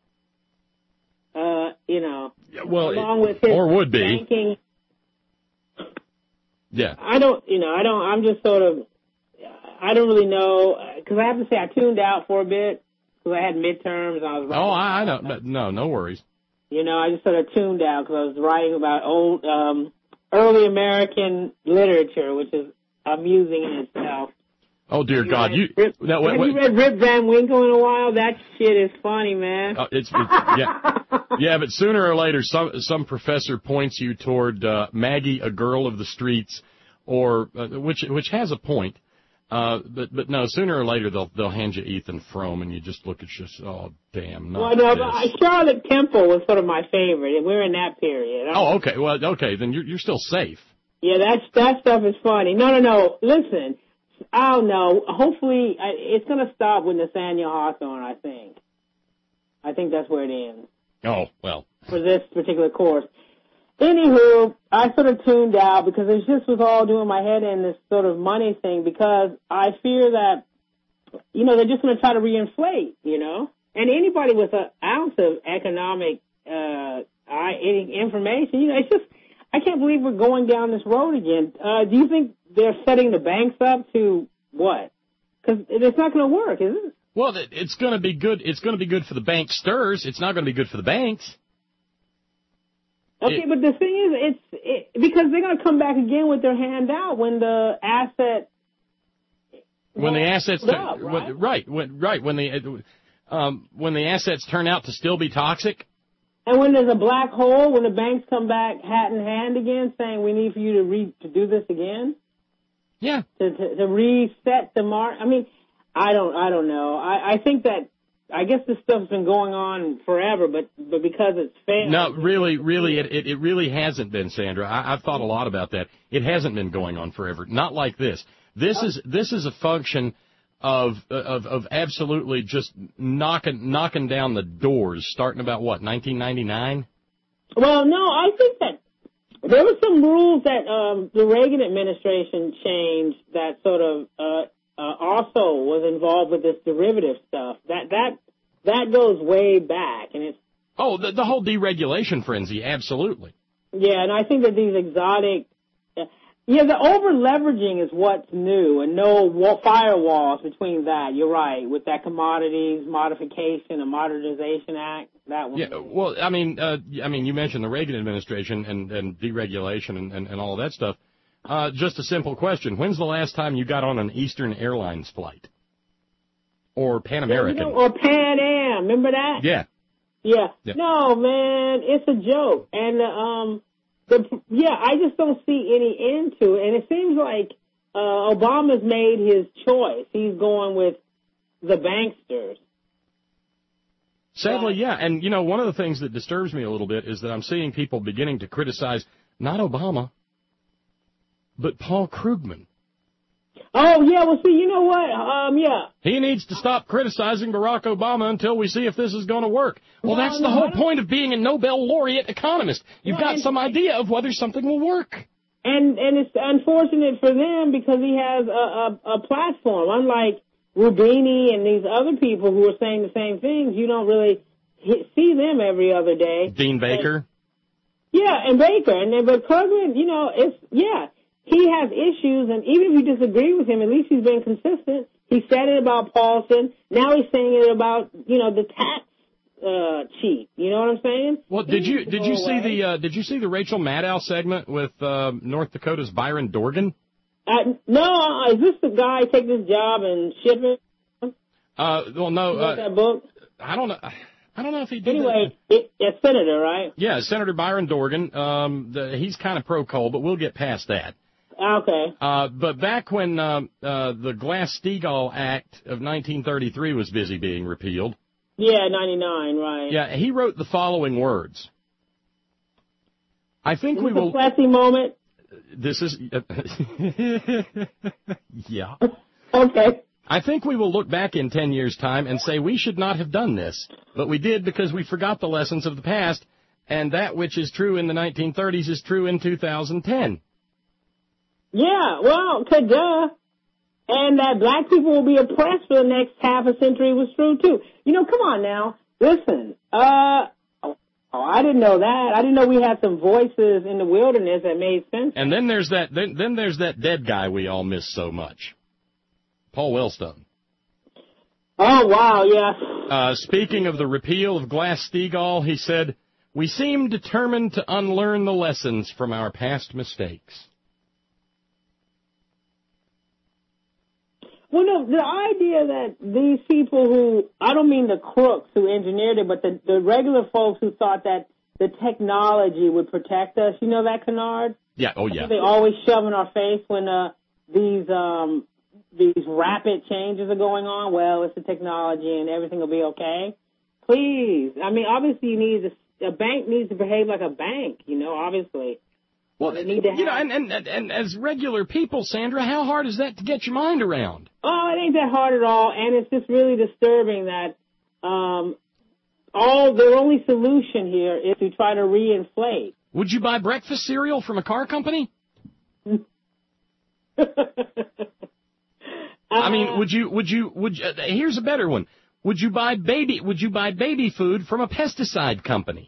Uh, you know, yeah, well, along with his or would be. banking. Yeah. I don't, you know, I don't, I'm just sort of, I don't really know, because I have to say I tuned out for a bit because I had midterms. I was oh, I, I know. No, no worries. You know, I just sort of tuned out because I was writing about old, um, early American literature, which is amusing in itself. Oh, dear have God. You, you, Rip, no, wait, have wait. you read Rip Van Winkle in a while? That shit is funny, man. Uh, it's, it's yeah, yeah, but sooner or later, some some professor points you toward uh, Maggie, a Girl of the Streets, or uh, which which has a point. Uh, but but no, sooner or later they'll they'll hand you Ethan Frome, and you just look at just oh damn. Not well, no, this. but Charlotte Temple was sort of my favorite, and we're in that period. Oh, okay. Well, okay, then you're you're still safe. Yeah, that's that stuff is funny. No, no, no. Listen, I don't know. Hopefully, I, it's going to stop with Nathaniel Hawthorne. I think. I think that's where it ends. Oh well. For this particular course. Anywho, I sort of tuned out because it just was all doing my head in this sort of money thing because I fear that, you know, they're just going to try to reinflate, you know. And anybody with an ounce of economic uh, any information, you know, it's just, I can't believe we're going down this road again. Uh, do you think they're setting the banks up to what? Because it's not going to work, is it? Well, it's going to be good. It's going to be good for the banksters. It's not going to be good for the banks. Okay, it, but the thing is, it's it, because they're going to come back again with their hand out when the asset. When the assets, up, right? When, right, when, right, when the um, when the assets turn out to still be toxic. And when there's a black hole, when the banks come back hat in hand again, saying we need for you to re to do this again. Yeah. To to, to reset the mark. I mean, I don't I don't know. I, I think that. I guess this stuff's been going on forever, but but because it's failed. No, really, really, it, it, it really hasn't been, Sandra. I, I've thought a lot about that. It hasn't been going on forever. Not like this. This is this is a function of of of absolutely just knocking knocking down the doors, starting about what, nineteen ninety-nine? Well, no, I think that there were some rules that um, the Reagan administration changed that sort of uh, uh, also was involved with this derivative stuff. That that. That goes way back, and it's oh the the whole deregulation frenzy, absolutely. Yeah, and I think that these exotic, uh, yeah, the over leveraging is what's new, and no wall, firewalls between that. You're right with that Commodities Modification and Modernization Act. That one. Yeah, well, I mean, uh, I mean, you mentioned the Reagan administration and and deregulation and and, and all of that stuff. Uh, just a simple question: when's the last time you got on an Eastern Airlines flight? Or Pan American. You know, or Pan Am. Remember that? Yeah. Yeah. yeah. No, man, it's a joke. And, um, the, yeah, I just don't see any end to it. And it seems like uh, Obama's made his choice. He's going with the banksters. Sadly, yeah. And, you know, one of the things that disturbs me a little bit is that I'm seeing people beginning to criticize not Obama, but Paul Krugman. Oh, yeah, well, see, you know what? Um, yeah. He needs to stop criticizing Barack Obama until we see if this is going to work. Well, no, that's no, the whole point of being a Nobel laureate economist. You've no, got and, some idea of whether something will work. And and it's unfortunate for them because he has a, a, a platform. Unlike Rubini and these other people who are saying the same things, you don't really see them every other day. Dean Baker? And, yeah, and Baker. And then, but Krugman, you know, it's, yeah. He has issues, and even if you disagree with him, at least he's been consistent. He said it about Paulson. Now he's saying it about, you know, the tax uh, cheat. You know what I'm saying? Well, did you did you see the uh, did you see the Rachel Maddow segment with uh, North Dakota's Byron Dorgan? Uh, no, is this the guy take this job and ship it? Uh, well, no. Uh, that book? I don't know. I don't know if he did. Anyway, it, it's Senator, right? Yeah, Senator Byron Dorgan. Um, the, he's kind of pro-coal, but we'll get past that. Okay. Uh, but back when uh, uh, the Glass-Steagall Act of nineteen thirty-three was busy being repealed. Yeah, ninety-nine, right. Yeah, he wrote the following words. I think is we this will. A classy moment? This is. Yeah. Okay. I think we will look back in ten years' time and say we should not have done this, but we did because we forgot the lessons of the past, and that which is true in the nineteen thirties is true in two thousand ten. Yeah, well, duh. And that black people will be oppressed for the next half a century was true, too. You know, come on now. Listen, uh, oh, I didn't know that. I didn't know we had some voices in the wilderness that made sense. And then there's that, then, then there's that dead guy we all miss so much. Paul Wellstone. Oh, wow, yeah. Uh, speaking of the repeal of Glass-Steagall, he said, "We seem determined to unlearn the lessons from our past mistakes." Well, no, the idea that these people who, I don't mean the crooks who engineered it, but the, the regular folks who thought that the technology would protect us, you know that, Kennard? Yeah, oh yeah. They always shove in our face when uh, these um, these rapid changes are going on. Well, it's the technology and everything will be okay. Please. I mean, obviously you need to, a bank needs to behave like a bank, you know, obviously. Well, you know, and, and, and as regular people, Sandra, how hard is that to get your mind around? Oh, it ain't that hard at all, and it's just really disturbing that um, all their only solution here is to try to reinflate. Would you buy breakfast cereal from a car company? uh, I mean, would you? Would you? Would you, uh, here's a better one. Would you buy baby? Would you buy baby food from a pesticide company?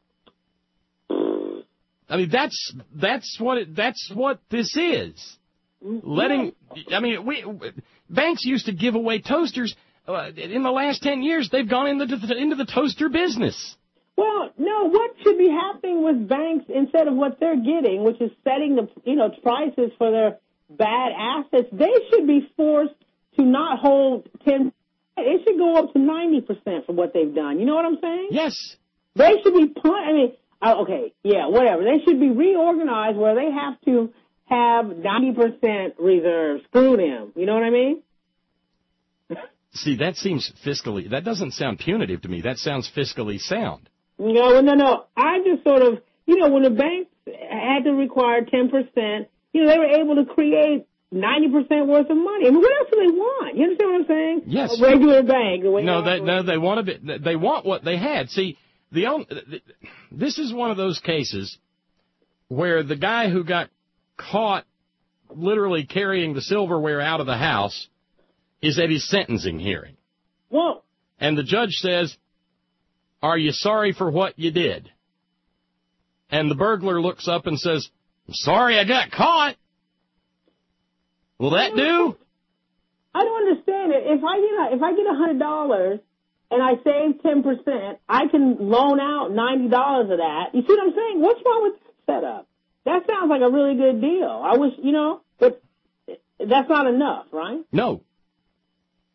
I mean, that's that's what it, that's what this is. Letting, I mean, we banks used to give away toasters. Uh, in the last ten years, they've gone into the, into the toaster business. Well, no, what should be happening with banks instead of what they're getting, which is setting the you know prices for their bad assets? They should be forced to not hold ten. It should go up to ninety percent for what they've done. You know what I'm saying? Yes. They should be. I mean. Oh, okay, yeah, whatever. They should be reorganized where they have to have ninety percent reserves. Screw them. You know what I mean? See, that seems fiscally, that doesn't sound punitive to me. That sounds fiscally sound. No, no, no. I just sort of, you know, when the banks had to require ten percent, you know, they were able to create ninety percent worth of money. I mean, what else do they want? You understand what I'm saying? Yes. A regular bank. The way no, they, no, they want a bit, they want what they had. See, The only, this is one of those cases where the guy who got caught literally carrying the silverware out of the house is at his sentencing hearing. Well, and the judge says, "Are you sorry for what you did?" And the burglar looks up and says, "I'm sorry I got caught." Will that do? I don't understand it. If I get a, if I get a hundred dollars. And I save ten percent, I can loan out ninety dollars of that. You see what I'm saying? What's wrong with that setup? That sounds like a really good deal. I wish, you know, but that's not enough, right? No.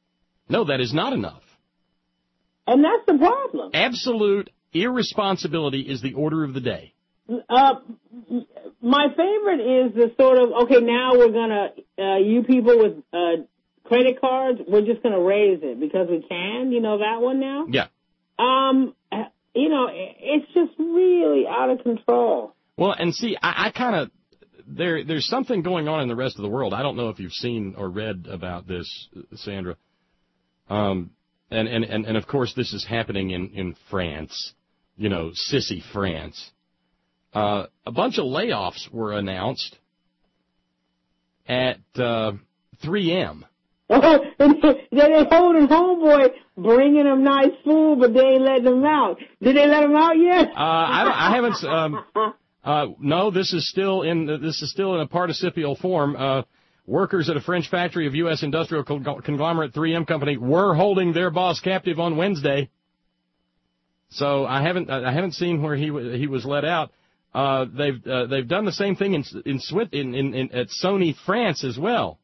No, that is not enough. And that's the problem. Absolute irresponsibility is the order of the day. Uh, my favorite is the sort of, okay, now we're going to, uh, you people with uh, credit cards, we're just going to raise it because we can. You know that one now? Yeah. Um, you know, it's just really out of control. Well, and see, I, I kind of, there, there's something going on in the rest of the world. I don't know if you've seen or read about this, Sandra. Um, and, and, and, and of course, this is happening in, in France, you know, sissy France. Uh, a bunch of layoffs were announced at uh, three M. Oh, and they're holding homeboy, bringing him nice food, but they ain't letting him out. Did they let him out yet? Uh, I, don't, I haven't. Um, uh, no, this is still in. This is still in a participial form. Uh, workers at a French factory of U S industrial conglomerate three M Company were holding their boss captive on Wednesday. So I haven't. I haven't seen where he he was let out. Uh, they've uh, they've done the same thing in in, Swiss, in, in, in at Sony France as well.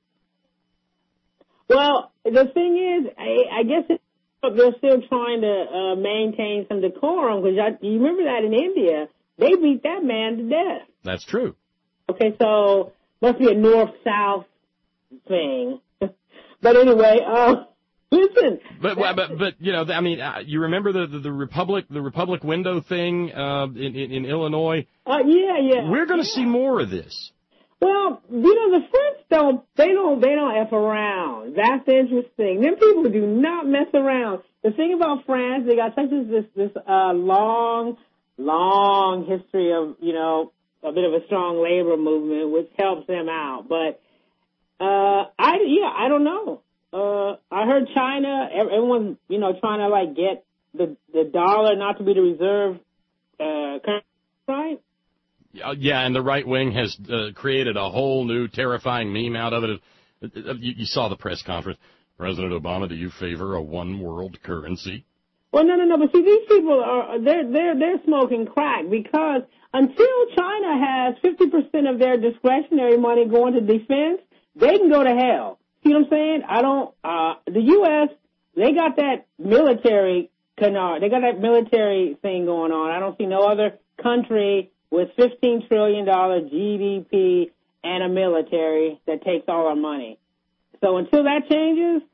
Well, the thing is, I, I guess it's, they're still trying to uh, maintain some decorum because you remember that in India they beat that man to death. That's true. Okay, so must be a north-south thing. But anyway, uh, listen. But but but you know, I mean, uh, you remember the, the the Republic the Republic window thing uh, in, in in Illinois? Uh, yeah, yeah. We're going to yeah. see more of this. Well, you know, the French don't, they don't, they don't F around. That's interesting. Them people do not mess around. The thing about France, they got such as this, this, uh, long, long history of, you know, a bit of a strong labor movement, which helps them out. But, uh, I, yeah, I don't know. Uh, I heard China, everyone's, you know, trying to like get the, the dollar not to be the reserve, uh, currency, right? Yeah, and the right wing has uh, created a whole new terrifying meme out of it. You, you saw the press conference. President Obama, do you favor a one world currency? Well, no, no, no. But see, these people are they're they're they're smoking crack because until China has fifty percent of their discretionary money going to defense, they can go to hell. See what I'm saying? I don't. Uh, the U S they got that military canard. They got that military thing going on. I don't see no other country with fifteen trillion dollars G D P and a military that takes all our money. So until that changes,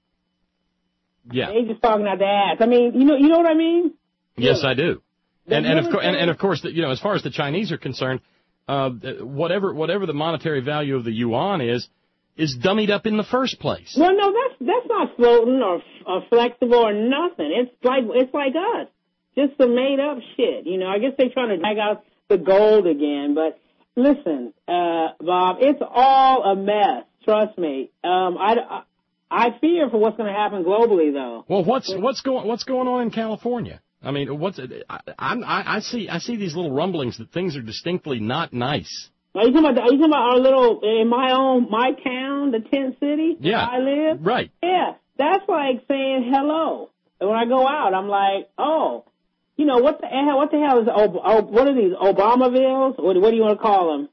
yeah, they just talking out their ass. I mean, you know, you know what I mean? Yes, yeah. I do. And and of course, and, and of course, you know, as far as the Chinese are concerned, uh, whatever whatever the monetary value of the yuan is, is dummied up in the first place. Well, no, that's that's not floating or, or flexible or nothing. It's like it's like us, just some made up shit. You know, I guess they're trying to drag out the gold again, but listen, uh, Bob, it's all a mess. Trust me. Um, I, I fear for what's going to happen globally, though. Well, what's what's going what's going on in California? I mean, what's I, I I see I see these little rumblings that things are distinctly not nice. Are you talking about? Are you talking about our little in my own my town, the tent city yeah, where I live? Right. Yeah, that's like saying hello. And when I go out, I'm like, oh. You know, what the hell, what the hell is, oh, oh, what are these, Obamavilles? What, what do you want to call them?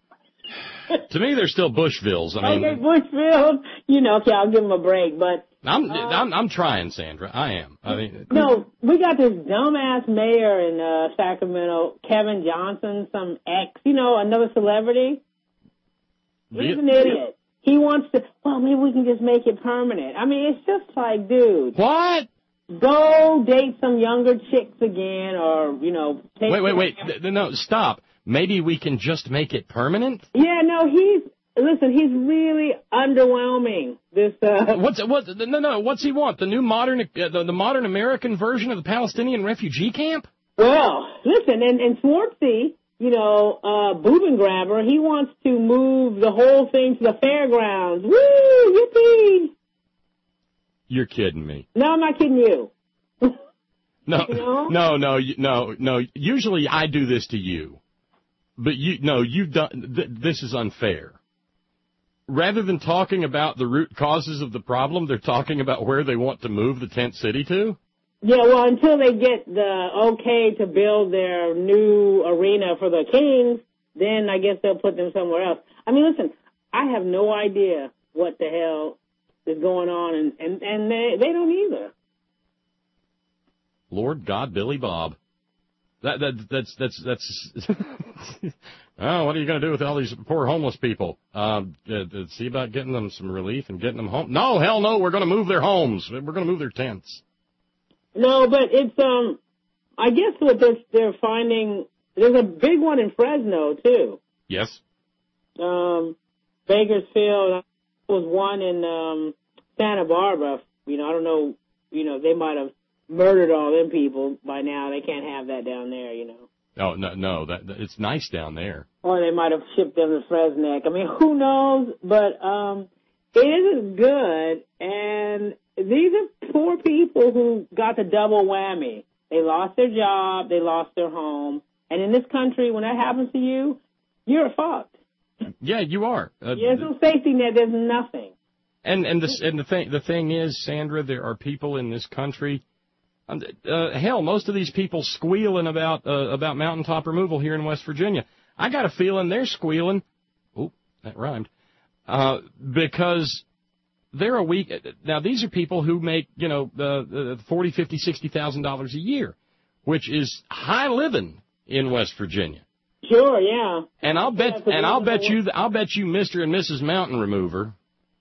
To me, they're still Bushvilles. I mean, okay, Bushvilles. You know, okay, I'll give them a break, but. I'm, uh, I'm, I'm trying, Sandra. I am. I mean. No, we got this dumbass mayor in, uh, Sacramento, Kevin Johnson, some ex, you know, another celebrity. He's an idiot. He wants to, well, maybe we can just make it permanent. I mean, it's just like, dude. What? Go date some younger chicks again, or, you know, take Wait, wait, wait. No, stop. Maybe we can just make it permanent? Yeah, no, he's, listen, he's really underwhelming. This, uh. What's, what, no, no, what's he want? The new modern, uh, the, the modern American version of the Palestinian refugee camp? Well, listen, and, and Swartzy, you know, uh, Boobengrabber, he wants to move the whole thing to the fairgrounds. Woo, yippee! You're kidding me. No, I'm not kidding you. No, you know? no, no, no, no. Usually I do this to you, but you, no, you've done. Th- this is unfair. Rather than talking about the root causes of the problem, they're talking about where they want to move the tent city to. Yeah, well, until they get the okay to build their new arena for the Kings, then I guess they'll put them somewhere else. I mean, listen, I have no idea what the hell is going on, and, and, and they, they don't either. Lord God, Billy Bob. That, that that's that's that's. Oh, what are you going to do with all these poor homeless people? Uh, uh, see about getting them some relief and getting them home? No, hell no. We're going to move their homes. We're going to move their tents. No, but it's um. I guess what they're they're finding. There's a big one in Fresno too. Yes. Um, Bakersfield was one in um Santa Barbara. You know, I don't know. You know, they might have murdered all them people by now. They can't have that down there. You know. Oh no, no, that, that it's nice down there. Or they might have shipped them to Fresno. I mean, who knows? But um, it isn't good. And these are poor people who got the double whammy. They lost their job, they lost their home, and in this country, when that happens to you, you're fucked. Yeah, you are. Uh, There's no safety net. There's nothing. And and the and the thing the thing is, Sandra, there are people in this country. Uh, hell, most of these people squealing about uh, about mountaintop removal here in West Virginia. I got a feeling they're squealing. Oh, that rhymed. Uh, because they're a week. Now, these are people who make, you know, uh, forty, fifty, sixty thousand dollars a year, which is high living in West Virginia. Sure, yeah. And I'll bet, and I'll bet you, I'll bet you, Mister and Missus Mountain Remover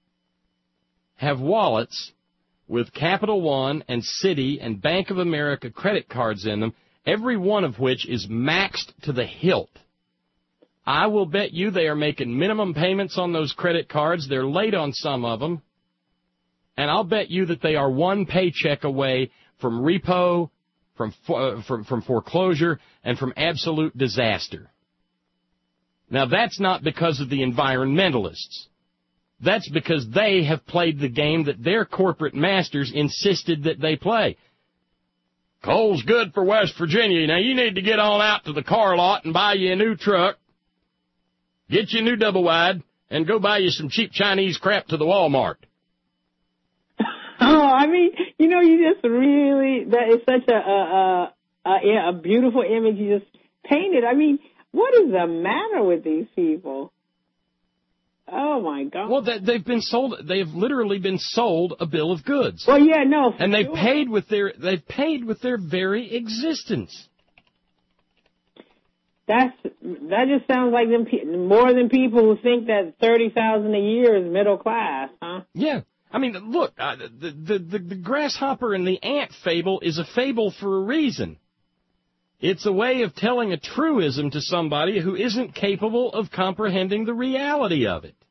have wallets with Capital One and Citi and Bank of America credit cards in them, every one of which is maxed to the hilt. I will bet you they are making minimum payments on those credit cards. They're late on some of them. And I'll bet you that they are one paycheck away from repo, from, uh, from, from foreclosure, and from absolute disaster. Now, that's not because of the environmentalists. That's because they have played the game that their corporate masters insisted that they play. Coal's good for West Virginia. Now, you need to get on out to the car lot and buy you a new truck, get you a new double wide, and go buy you some cheap Chinese crap to the Walmart. Oh, I mean, you know, you just really, that is such a, a, a, a beautiful image you just painted. I mean, what is the matter with these people? Oh, my God. Well, they've been sold, they've literally been sold a bill of goods. Well, yeah, no. And they've sure. paid with their, they've paid with their very existence. That's, that just sounds like them, more than people who think that thirty thousand a year is middle class, huh? Yeah. I mean, look, uh, the, the, the, the grasshopper and the ant fable is a fable for a reason. It's a way of telling a truism to somebody who isn't capable of comprehending the reality of it.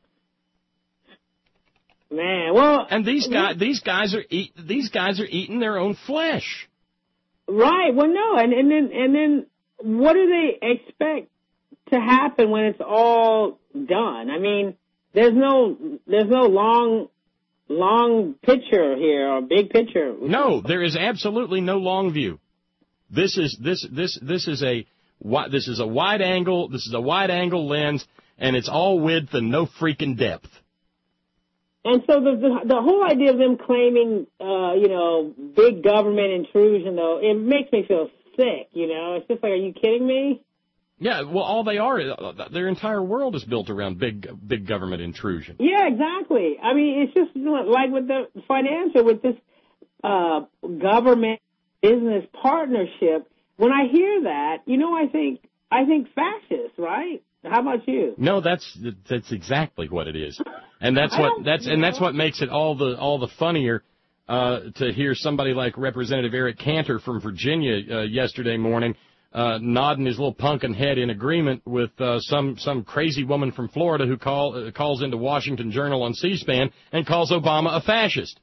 Man, well, and these guys, these guys are eat, these guys are eating their own flesh. Right. Well, no, and and then and then what do they expect to happen when it's all done? I mean, there's no there's no long. long picture here or big picture. No, there is absolutely no long view. This is this this this is a this is a wide angle. This is a wide angle lens, and it's all width and no freaking depth. And so the the, the whole idea of them claiming, uh, you know, big government intrusion, though, it makes me feel sick. You know, it's just like, are you kidding me? Yeah, well, all they are, their entire world is built around big, big government intrusion. Yeah, exactly. I mean, it's just like with the financial, with this uh, government business partnership. When I hear that, you know, I think I think fascist, right? How about you? No, that's that's exactly what it is, and that's what that's and that's what makes it all the all the funnier uh, to hear somebody like Representative Eric Cantor from Virginia uh, yesterday morning. Uh, nodding his little punkin head in agreement with uh, some some crazy woman from Florida who call, uh, calls into Washington Journal on C-SPAN and calls Obama a fascist.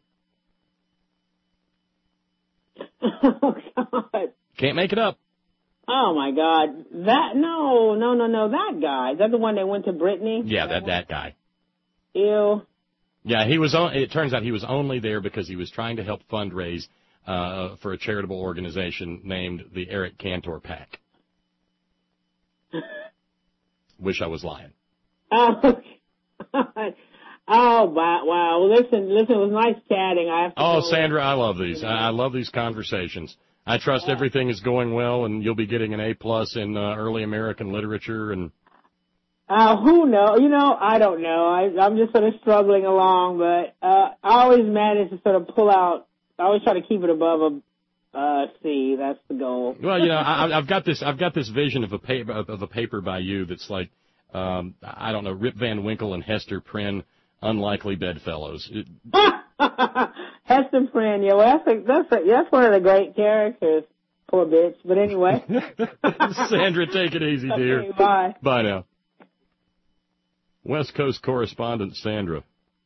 Oh, God. Can't make it up. Oh, my God. That, no, no, no, no, that guy. Is that the one that went to Brittany? Yeah, that, that guy. Ew. Yeah, he was. On, it turns out he was only there because he was trying to help fundraise Uh, for a charitable organization named the Eric Cantor PAC. Wish I was lying. Oh, God. Oh, wow, wow. Well, listen, listen, it was nice chatting. I have to oh, go. Sandra, I love these. I, I love these conversations. I trust everything is going well, and you'll be getting an A plus in uh, early American literature. And Uh, who knows? You know, I don't know. I, I'm just sort of struggling along, but uh, I always manage to sort of pull out. I always try to keep it above a uh, C. That's the goal. Well, you know, I, I've got this. I've got this vision of a paper of a paper by you that's like, um, I don't know, Rip Van Winkle and Hester Prynne, unlikely bedfellows. It, Hester Prynne, yeah, well, that's a, that's a, that's one of the great characters. Poor bitch. But anyway. Sandra, take it easy, dear. Okay, bye. Bye now. West Coast correspondent Sandra.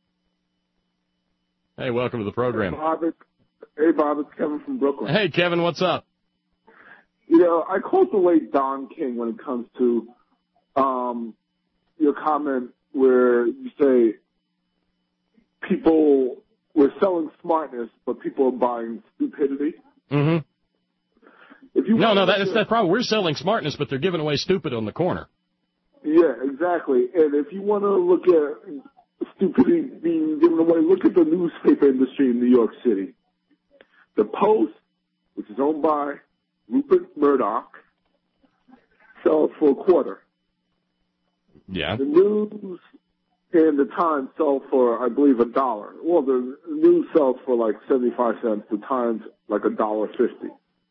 Hey, welcome to the program. Hey, Bob, it's, hey, Bob, it's Kevin from Brooklyn. Hey, Kevin, what's up? You know, I quote the late Don King when it comes to um, your comment where you say people, we're selling smartness, but people are buying stupidity. Mm-hmm. If you no, no, that, that's that problem. We're selling smartness, but they're giving away stupid on the corner. Yeah, exactly. And if you want to look at stupidity being given away, look at the newspaper industry in New York City. The Post, which is owned by Rupert Murdoch, sells for a quarter. Yeah. The News and the Times sell for, I believe, a dollar. Well, the News sells for like seventy-five cents. The Times like a dollar fifty.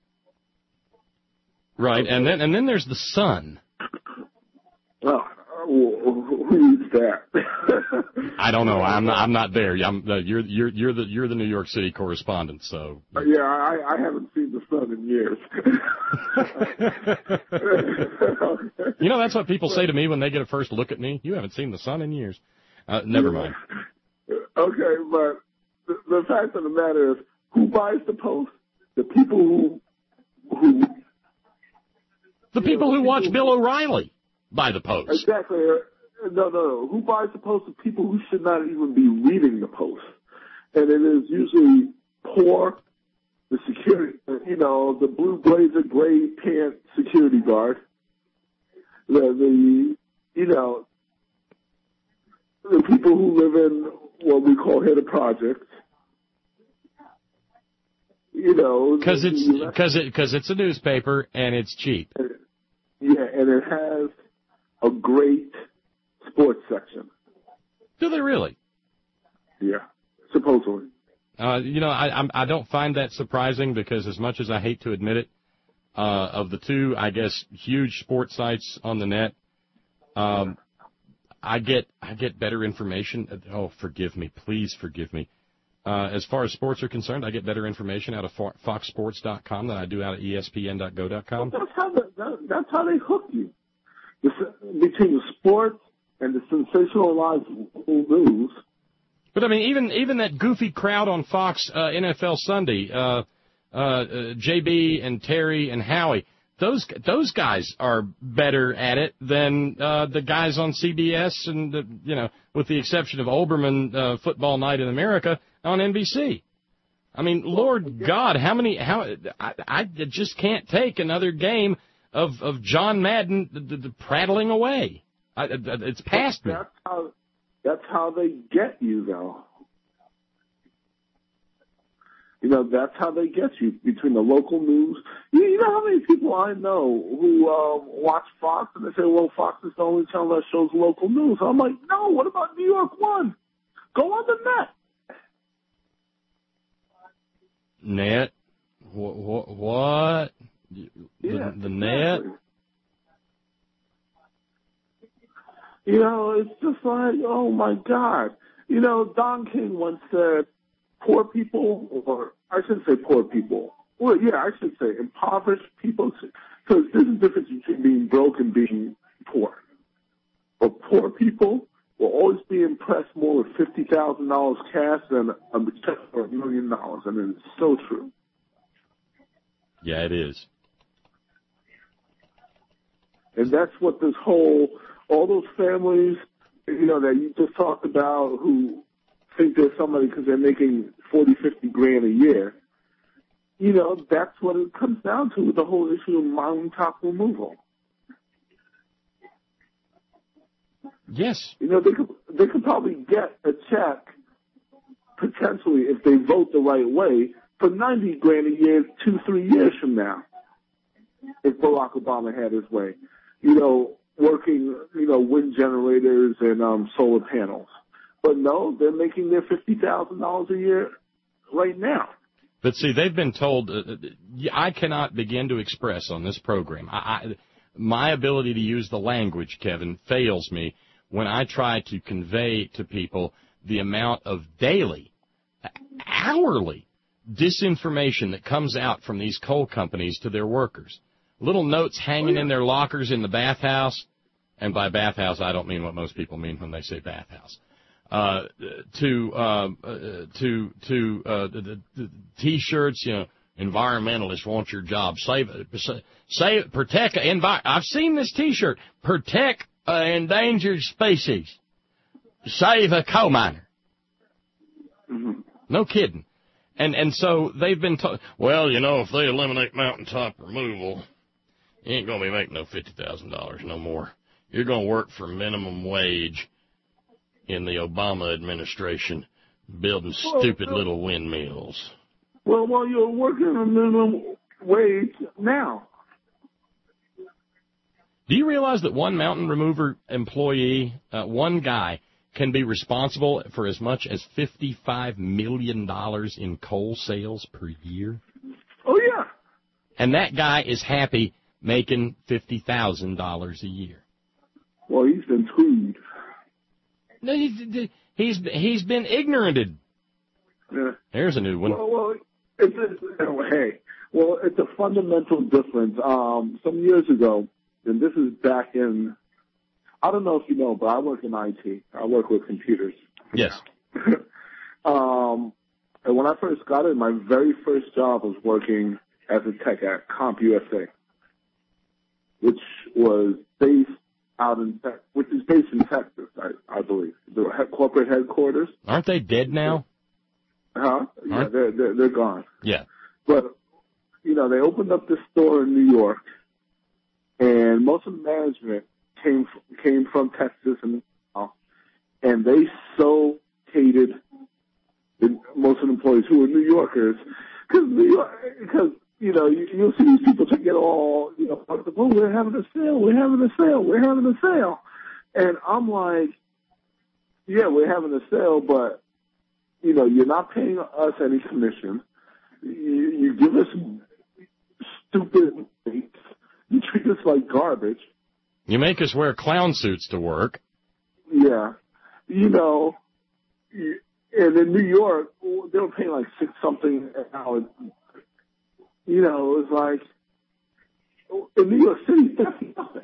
Right, and then and then there's the Sun. Oh, who reads that? I don't know. I'm not, I'm not there. I'm, uh, you're you're you're the you're the New York City correspondent, so. Yeah, I, I haven't seen the Sun in years. You know, that's what people say to me when they get a first look at me. You haven't seen the Sun in years. Uh, never mind. Okay, but the, the fact of the matter is, who buys the Post? The people who who. The people who watch Bill O'Reilly buy the Post. Exactly. No, no, no. Who buys the Post? The people who should not even be reading the Post. And it is usually poor, the security, you know, the blue blazer, gray pant security guard, the, the, you know, the people who live in what we call here the projects. You know, because it's because it because it's a newspaper and it's cheap. And, yeah, and it has a great sports section. Do they really? Yeah, supposedly. Uh, you know, I I'm, I don't find that surprising because as much as I hate to admit it, uh, of the two, I guess, huge sports sites on the net, um, I get I get better information. Oh, forgive me, please forgive me. Uh, as far as sports are concerned, I get better information out of fox sports dot com than I do out of E S P N dot go dot com. Well, that's how the, that, that's how they hook you. The, between the sports and the sensationalized news. But I mean, even even that goofy crowd on Fox uh, N F L Sunday, uh, uh, uh, J B and Terry and Howie, those those guys are better at it than uh, the guys on C B S and the, you know, with the exception of Olbermann uh, Football Night in America on N B C. I mean, Lord God, how many? How I, I just can't take another game of of John Madden the, the, the prattling away. I, it's past me. That's how that's how they get you, though. You know, that's how they get you between the local news. You, you know how many people I know who uh, watch Fox and they say, "Well, Fox is the only channel that shows local news." I'm like, "No, what about New York One? Go on the net." Net? What? What? The, Yeah, the net? exactly. You know, it's just like, oh my God. You know, Don King once said, poor people, or I shouldn't say poor people. Well, yeah, I should say impoverished people. Because there's a difference between being broke and being poor. But poor people will always be impressed more with fifty thousand dollars cash than a check for a million dollars. And it's so true. Yeah, it is. And that's what this whole, all those families, you know, that you just talked about who think they're somebody because they're making forty, fifty grand a year, you know, that's what it comes down to with the whole issue of mountaintop removal. Yes. You know, they could, they could probably get a check, potentially, if they vote the right way, for ninety grand a year, two, three years from now, if Barack Obama had his way. You know, working, you know, wind generators and um, solar panels. But no, they're making their fifty thousand dollars a year right now. But see, they've been told, uh, I cannot begin to express on this program. I, I, my ability to use the language, Kevin, fails me when I try to convey to people the amount of daily, hourly disinformation that comes out from these coal companies to their workers. Little notes hanging in their lockers in the bathhouse, and by bathhouse I don't mean what most people mean when they say bathhouse. Uh, to uh, to to uh, the, the T-shirts, you know, environmentalists want your job. Save, save, protect. Envi- I've seen this T-shirt. Protect uh, endangered species. Save a coal miner. Mm-hmm. No kidding. And and so they've been told, well, you know, if they eliminate mountaintop removal, you ain't gonna be making no fifty thousand dollars no more. You're gonna work for minimum wage in the Obama administration, building stupid well, little windmills. Well, well, you're working on minimum wage now. Do you realize that one mountain remover employee, uh, one guy, can be responsible for as much as fifty-five million dollars in coal sales per year? Oh, yeah. And that guy is happy making fifty thousand dollars a year. Well, he's been screwed. No, he's, he's, he's been ignoranted. Yeah. There's a new one. Well, well it's, it's, hey, well, it's a fundamental difference. Um, some years ago, and this is back in, I don't know if you know, but I work in I T. I work with computers. Yes. um, and when I first got in, my very first job was working as a tech at CompUSA, which was based out in, which is based in Texas, I, I believe, the corporate headquarters. Aren't they dead now? Huh? Yeah, they're, they're they're gone. Yeah. But you know, they opened up this store in New York, and most of the management came came from Texas, and and they so hated the, most of the employees who were New Yorkers, because New York, because you know you, you'll see these people take it all, you know, oh, we're having a sale, we're having a sale, we're having a sale, and I'm like, yeah, we're having a sale, but you know, you're not paying us any commission. You, you give us stupid rates. You treat us like garbage. You make us wear clown suits to work. Yeah. You know, and in New York, they were paying like six something an hour. You know, it was like, in New York City, that's nothing.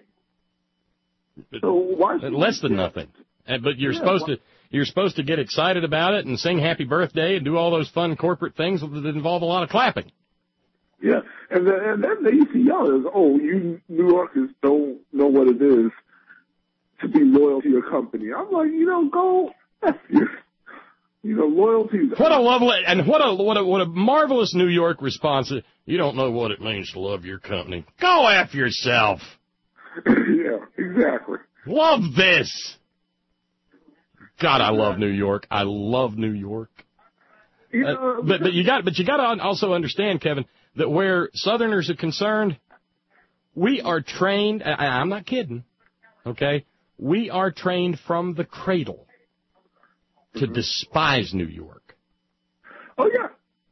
So why should Less than nothing. But you're yeah, supposed why? to you're supposed to get excited about it and sing happy birthday and do all those fun corporate things that involve a lot of clapping. Yeah, and then, and then they used to yell, oh, you New Yorkers don't know what it is to be loyal to your company. I'm like, you know, go F your, you know, loyalty. What a lovely, and what a, what a, what a marvelous New York response. You don't know what it means to love your company. Go F yourself. Yeah, exactly. Love this. God, I love New York. I love New York. You know, uh, but but you got but you got to also understand, Kevin, that where Southerners are concerned, we are trained. I, I'm not kidding. Okay, we are trained from the cradle to mm-hmm. despise New York. Oh yeah,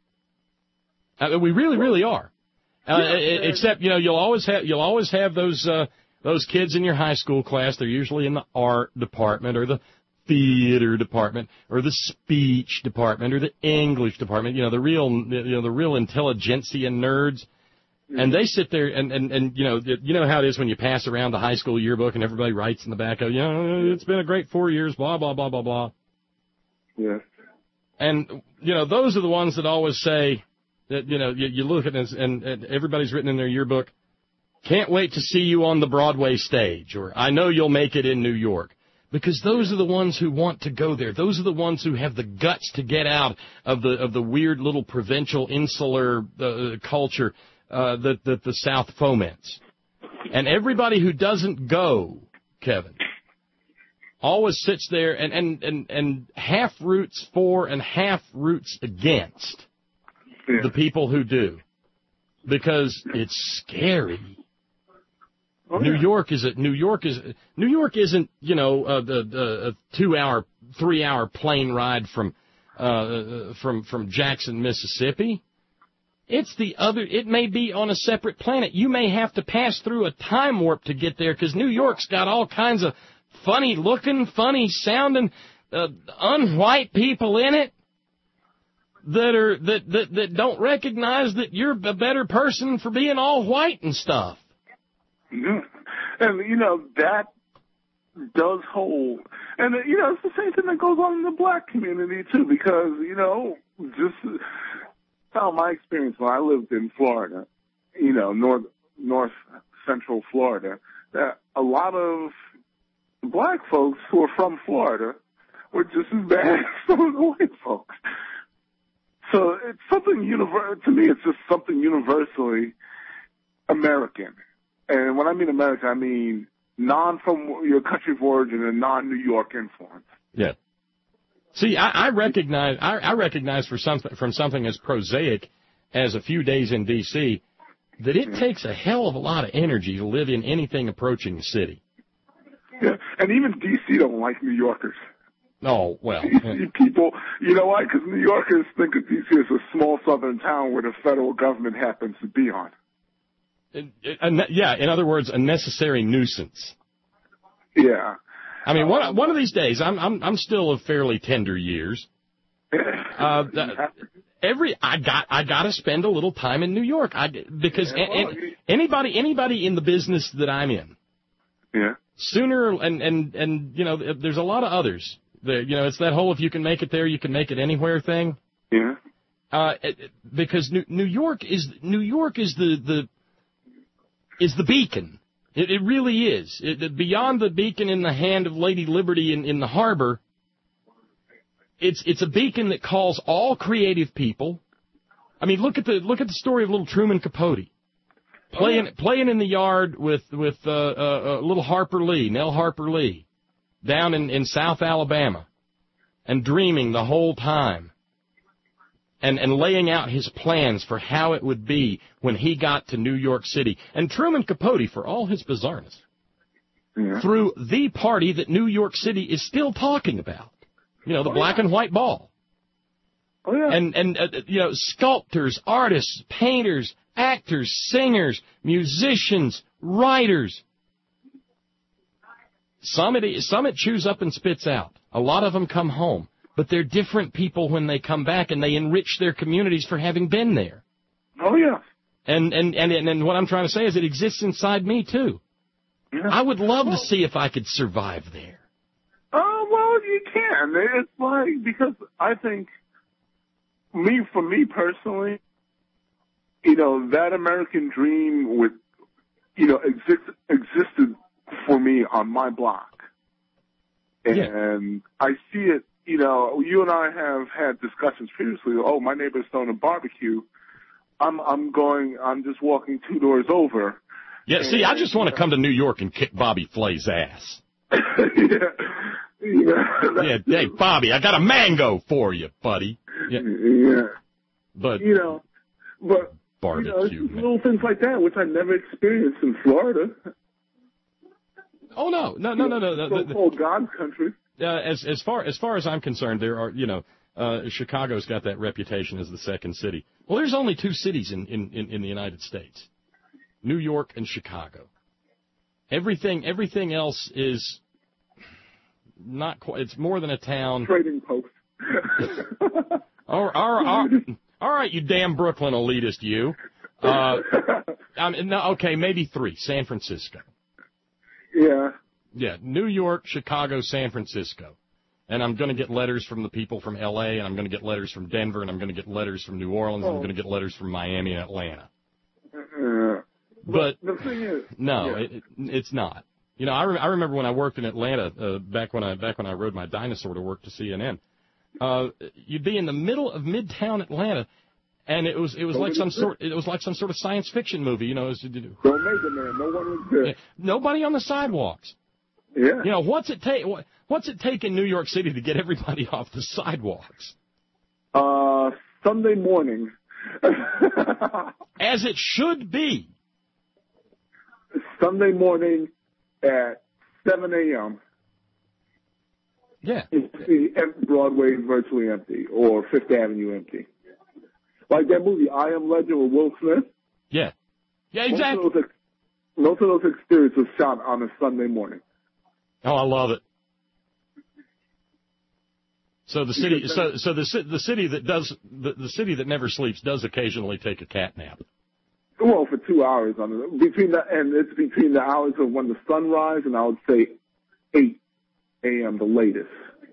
I mean, we really, really are. Uh, yeah, except you know, you'll always have you'll always have those uh, those kids in your high school class. They're usually in the art department or the theater department or the speech department or the English department, you know, the real, you know, the real intelligentsia nerds. And they sit there and, and, and, you know, you know how it is when you pass around the high school yearbook and everybody writes in the back, oh, you know, it's been a great four years, blah, blah, blah, blah, blah. Yeah. And, you know, those are the ones that always say that, you know, you, you look at this and, and everybody's written in their yearbook, can't wait to see you on the Broadway stage, or I know you'll make it in New York. Because those are the ones who want to go there. Those are the ones who have the guts to get out of the of the weird little provincial insular uh, culture uh, that that the South foments. And everybody who doesn't go, Kevin, always sits there and and and, and half roots for and half roots against yeah. the people who do, because it's scary. Oh, New yeah. York is a, New York is New York isn't you know uh, the, the a two hour three hour plane ride from uh, from from Jackson, Mississippi. It's the other. It may be on a separate planet. You may have to pass through a time warp to get there because New York's got all kinds of funny looking, funny sounding, uh, unwhite people in it that are that, that that don't recognize that you're a better person for being all white and stuff. Yeah. And, you know, that does hold. And, you know, it's the same thing that goes on in the black community, too, because, you know, just how my experience when I lived in Florida, you know, north, north central Florida, that a lot of black folks who are from Florida were just as bad as some of the white folks. So it's something universal. To me, it's just something universally American. And when I mean American, I mean non from your country of origin and non-New York influence. Yeah. See, I, I recognize I, I recognize for something from something as prosaic as a few days in D C that it takes a hell of a lot of energy to live in anything approaching the city. Yeah, and even D C don't like New Yorkers. Oh, well. D C people, you know why? Because New Yorkers think of D C as a small southern town where the federal government happens to be on. It, it, yeah, in other words, a necessary nuisance. Yeah. I mean, one one of these days, I'm I'm I'm still of fairly tender years. Uh, every I got I got to spend a little time in New York. I because Yeah, well, a, anybody anybody in the business that I'm in, yeah, sooner and and and you know, there's a lot of others. The, you know, it's that whole if you can make it there, you can make it anywhere thing. Yeah. Uh, because New, New York is New York is the the is the beacon. It, it really is. It, beyond the beacon in the hand of Lady Liberty in, in the harbor, it's it's a beacon that calls all creative people. I mean, look at the look at the story of little Truman Capote playing playing in the yard with with uh, uh, uh, little Harper Lee, Nell Harper Lee, down in, in South Alabama, and dreaming the whole time. And, and laying out his plans for how it would be when he got to New York City. And Truman Capote, for all his bizarreness, yeah. threw the party that New York City is still talking about. You know, the oh, black yeah. and white ball. Oh, yeah. And, and uh, you know, sculptors, artists, painters, actors, singers, musicians, writers. Some it, some it chews up and spits out. A lot of them come home. But they're different people when they come back, and they enrich their communities for having been there. Oh, yeah. And and, and, and what I'm trying to say is it exists inside me, too. Yeah. I would love well, to see if I could survive there. Oh, uh, well, you can. It's like, because I think, me, for me personally, you know, that American dream would, you know, exist, existed for me on my block. And yeah. I see it. You know, you and I have had discussions previously. Oh, my neighbor's throwing a barbecue. I'm, I'm going. I'm just walking two doors over. Yeah. And, see, I just want to come to New York and kick Bobby Flay's ass. yeah. Yeah. Yeah. Hey, Bobby, I got a mango for you, buddy. Yeah. Yeah. But you know, but barbecue, you know, little things like that, which I never experienced in Florida. Oh no, no, no, no, no. no So-called God's country. Uh, as as far as far as I'm concerned, there are you know uh, Chicago's got that reputation as the second city. Well, there's only two cities in, in, in, in the United States, New York and Chicago. Everything everything else is not quite. It's more than a town. Trading post. all, all, all, all right, you damn Brooklyn elitist, you. Uh, I mean, no, okay, maybe three. San Francisco. Yeah. Yeah, New York, Chicago, San Francisco. And I'm going to get letters from the people from L A, and I'm going to get letters from Denver, and I'm going to get letters from New Orleans, oh. and I'm going to get letters from Miami and Atlanta. Uh, but, the thing is, no, yeah. it, it's not. You know, I, re- I remember when I worked in Atlanta, uh, back when I back when I rode my dinosaur to work to C N N. Uh, you'd be in the middle of Midtown Atlanta, and it was it was Don't like some sort it was like some sort of science fiction movie. You know, it was, Don't make it, man. No one was there. Nobody on the sidewalks. Yeah. You know, what's it take? What, what's it take in New York City to get everybody off the sidewalks? Uh, Sunday morning. As it should be. Sunday morning at seven a.m. Yeah. You see Broadway virtually empty or Fifth Avenue empty. Like that movie, I Am Legend with Will Smith. Yeah. Yeah, exactly. Most of those, most of those experiences were shot on a Sunday morning. Oh, I love it. So the city, so so the the city that does the, the city that never sleeps does occasionally take a cat nap. Well, for two hours on the, between the and it's between the hours of when the sun rises and I would say eight a.m. the latest.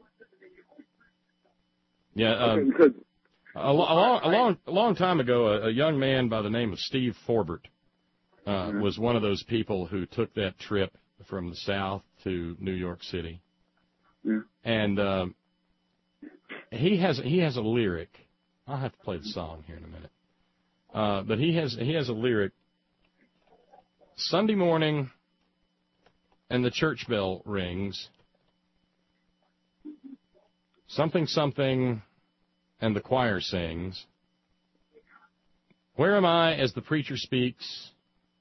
Yeah, um, okay, because a, lo- a long a long a long time ago, a, a young man by the name of Steve Forbert uh, mm-hmm. was one of those people who took that trip from the South to New York City, yeah. and. Um, He has he has a lyric. I'll have to play the song here in a minute. Uh, but he has he has a lyric. Sunday morning, and the church bell rings. Something something, and the choir sings. Where am I as the preacher speaks?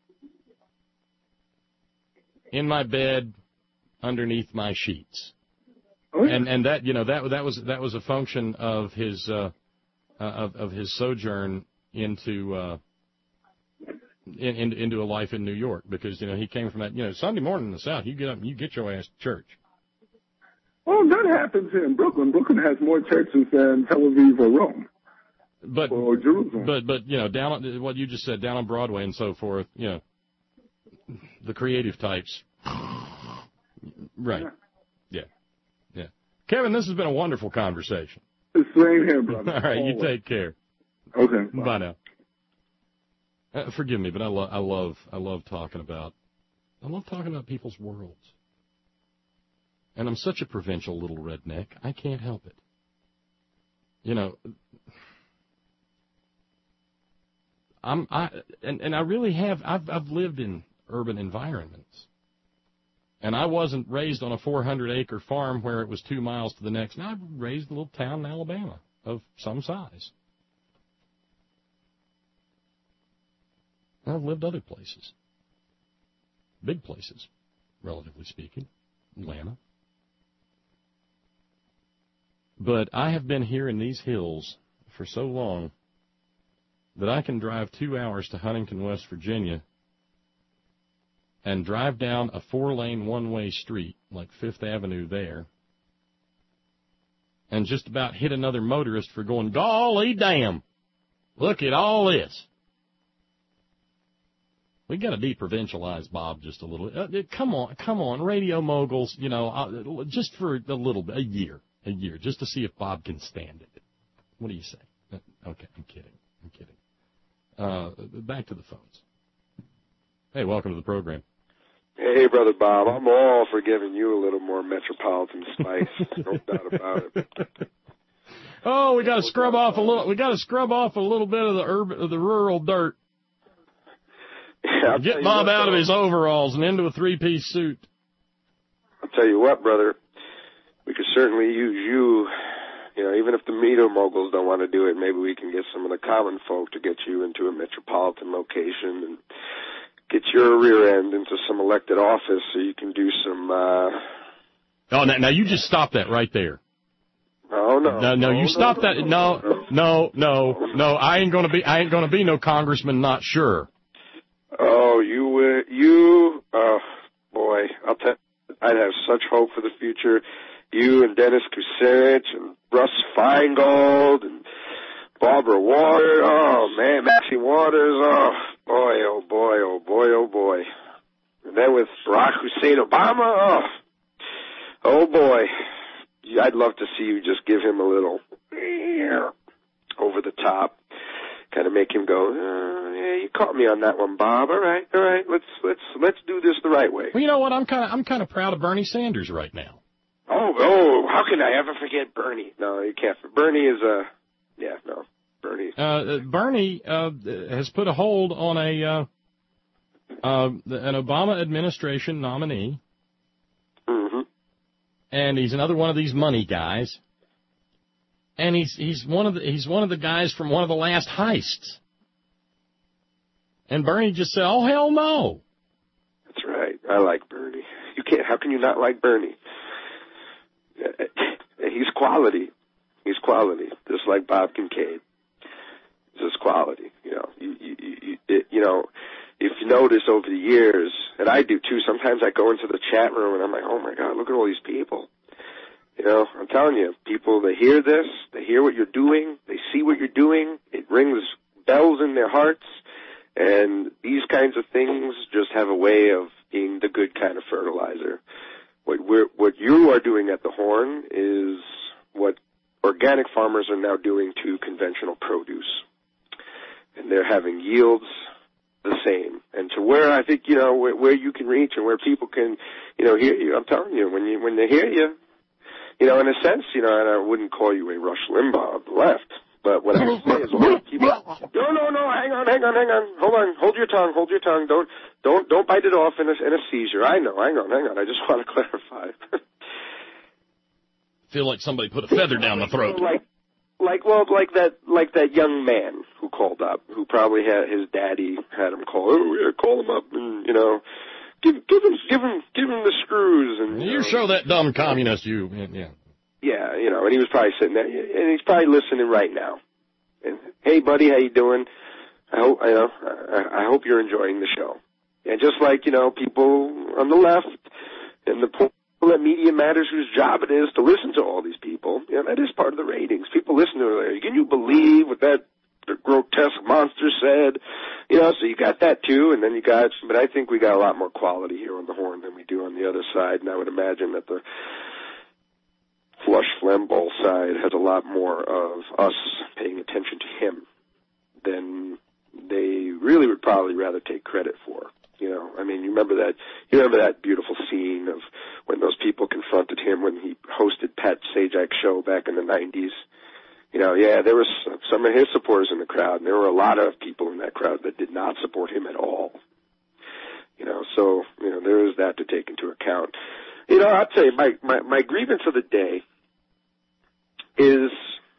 In my bed, underneath my sheets. And and that you know that that was that was a function of his uh, uh, of of his sojourn into uh, in, in, into a life in New York, because you know he came from that you know Sunday morning in the South, you get up and you get your ass to church. Well, that happens in Brooklyn. Brooklyn has more churches than Tel Aviv or Rome, but or Jerusalem. But but you know down on, what you just said, down on Broadway and so forth, you know the creative types, right? Yeah. yeah. Yeah. Kevin, this has been a wonderful conversation. The same here, brother. All right, Always. you take care. Okay. Bye, bye now. Uh, forgive me, but I, lo- I love I love talking about I love talking about people's worlds. And I'm such a provincial little redneck, I can't help it. You know, I'm I and, and I really have I've I've lived in urban environments. And I wasn't raised on a four hundred acre farm where it was two miles to the next. Now, I've raised a little town in Alabama of some size. And I've lived other places. Big places, relatively speaking. Atlanta. But I have been here in these hills for so long that I can drive two hours to Huntington, West Virginia, and drive down a four-lane one-way street like Fifth Avenue there, and just about hit another motorist for going, golly damn, look at all this. We got to deprovincialize Bob just a little. Uh, come on, come on, radio moguls, you know, uh, just for a little bit, a year, a year, just to see if Bob can stand it. What do you say? Uh, okay, I'm kidding, I'm kidding. Uh, back to the phones. Hey, welcome to the program. Hey, Brother Bob, I'm all for giving you a little more metropolitan spice. No doubt about it. Oh, we got to scrub off a little. We got to scrub off a little bit of the urban, of the rural dirt. Yeah, Get Bob what, out though. of his overalls and into a three-piece suit. I'll tell you what, brother. We could certainly use you. You know, even if the media moguls don't want to do it, maybe we can get some of the common folk to get you into a metropolitan location and get your rear end into some elected office so you can do some, uh... Oh, now, now you just stop that right there. Oh, no. No, no, you no, stop no, that. No, no, no, no, I ain't gonna be, I ain't gonna be no congressman, not sure. Oh, you, uh, you, uh, boy, I'll tell you, I'd have such hope for the future. You and Dennis Kucinich and Russ Feingold and Barbara Waters, oh, man, Maxine Waters, oh, boy, oh, boy, oh, boy, oh, boy. And then with Barack Hussein Obama, oh, oh, boy. I'd love to see you just give him a little over the top, kind of make him go, uh, yeah, you caught me on that one, Bob. All right, all right, let's let's let's do this the right way. Well, you know what? I'm kind of I'm kind of proud of Bernie Sanders right now. Oh, oh, how can I ever forget Bernie? No, you can't. Bernie is a, yeah, no, Bernie. Uh, Bernie uh, has put a hold on a uh, uh, an Obama administration nominee. Mm-hmm. And he's another one of these money guys. And he's he's one of the he's one of the guys from one of the last heists. And Bernie just said, "Oh hell no." I like Bernie. You can't. How can you not like Bernie? He's quality. He's quality. Just like Bob Kincaid. Just quality. You know. You you you, it, you know. If you notice over the years, and I do too. Sometimes I go into the chat room and I'm like, oh my God, look at all these people. You know, I'm telling you, people, they hear this, they hear what you're doing, they see what you're doing, it rings bells in their hearts, and these kinds of things just have a way of being the good kind of fertilizer. What we're, what you are doing at the Horn is what organic farmers are now doing to conventional produce. And they're having yields the same. And to where I think, you know, where, where you can reach and where people can, you know, hear you, I'm telling you, when you, when they hear you, you know, in a sense, you know, and I wouldn't call you a Rush Limbaugh of the left, but what I would say is, well, keep it. No, no, no, hang on, hang on, hang on, hold on, hold your tongue, hold your tongue, don't, don't, don't bite it off in a, in a seizure. I know, hang on, hang on, I just want to clarify. Feel like somebody put a feather down the throat. Like, like, well, like that, like that young man who called up, who probably had his daddy had him call. Oh yeah, call him up, and you know. Give, give him, give him, give him the screws, and you, you know, show that dumb communist you, yeah, yeah, you know, and he was probably sitting there, and he's probably listening right now. And hey, buddy, how you doing? I hope, you know, I, I hope you're enjoying the show. And just like you know, people on the left and the people that Media Matters, whose job it is to listen to all these people, you know, that is part of the ratings. People listen to it. Can you believe what that grotesque monster said? You know, so you got that too, and then you got, but I think we got a lot more quality here on the Horn than we do on the other side, and I would imagine that the Flush Flambeau side has a lot more of us paying attention to him than they really would probably rather take credit for. You know, I mean, you remember that, you remember that beautiful scene of when those people confronted him when he hosted Pat Sajak's show back in the nineties. You know, yeah, there was some of his supporters in the crowd, and there were a lot of people in that crowd that did not support him at all. You know, so, you know, there is that to take into account. You know, I'd say my, my, my grievance of the day is,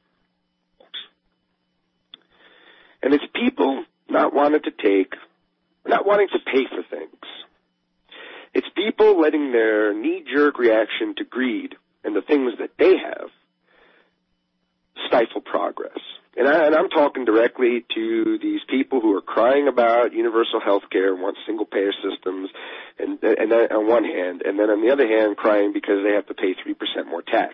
and it's people not wanting to take, not wanting to pay for things. It's people letting their knee-jerk reaction to greed and the things that they have stifle progress. And, I, and I'm talking directly to these people who are crying about universal health care, want single-payer systems, and, and that on one hand, and then on the other hand, crying because they have to pay three percent more tax.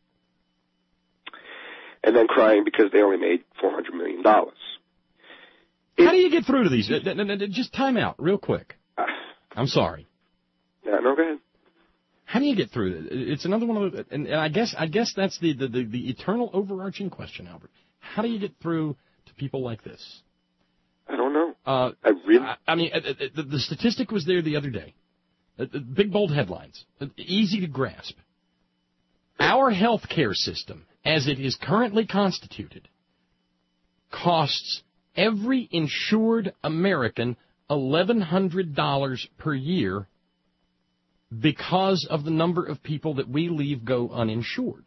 And then crying because they only made four hundred million dollars. How do you get through to these? Just time out real quick. I'm sorry. Yeah, no, go ahead. How do you get through it? It's another one of the, and, and I guess I guess that's the, the, the, the eternal overarching question, Albert. How do you get through to people like this? I don't know. Uh, I really. I, I mean, the, the statistic was there the other day. Big bold headlines, easy to grasp. Our health care system, as it is currently constituted, costs every insured American eleven hundred dollars per year because of the number of people that we leave go uninsured.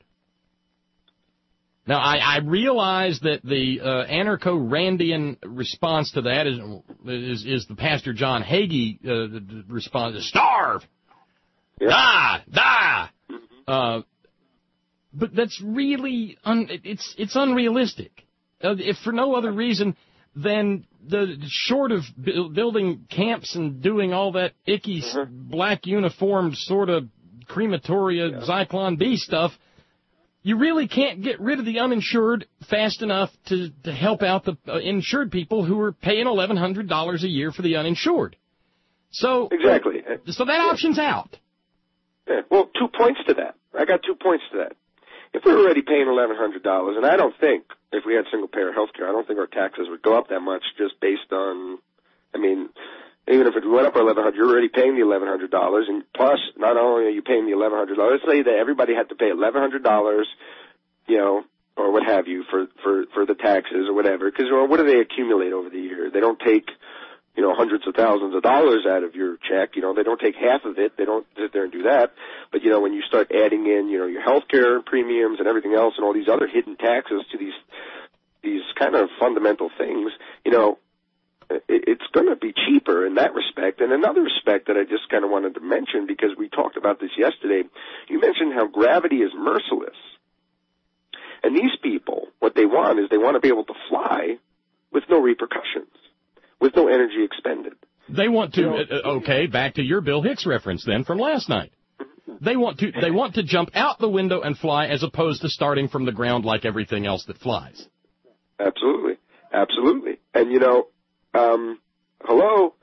Now, I, I realize that the uh, anarcho-Randian response to that is is, is the Pastor John Hagee uh, response: starve, yeah. die, die. Uh, but that's really un, it's it's unrealistic. Uh, if for no other reason than the short of bu- building camps and doing all that icky uh-huh. black uniformed sort of crematoria yeah. Zyklon B stuff, you really can't get rid of the uninsured fast enough to, to help out the uh, insured people who are paying eleven hundred dollars a year for the uninsured. So exactly. So that yeah. option's out. Yeah. Well, two points to that. I got two points to that. If we're already paying eleven hundred dollars, and I don't think if we had single-payer health care, I don't think our taxes would go up that much just based on, I mean, even if it went up eleven hundred dollars, you're already paying the eleven hundred dollars, and plus, not only are you paying the eleven hundred dollars, let's say that everybody had to pay eleven hundred dollars, you know, or what have you, for, for, for the taxes or whatever, because well, what do they accumulate over the year? They don't take, you know, hundreds of thousands of dollars out of your check. You know, they don't take half of it. They don't sit there and do that. But, you know, when you start adding in, you know, your health care premiums and everything else and all these other hidden taxes to these, these kind of fundamental things, you know, it's going to be cheaper in that respect. And another respect that I just kind of wanted to mention, because we talked about this yesterday, you mentioned how gravity is merciless. And these people, what they want is they want to be able to fly with no repercussions, with no energy expended. They want to, uh, okay, back to your Bill Hicks reference then from last night. They want to they want to jump out the window and fly as opposed to starting from the ground like everything else that flies. Absolutely. Absolutely. And, you know, um, hello,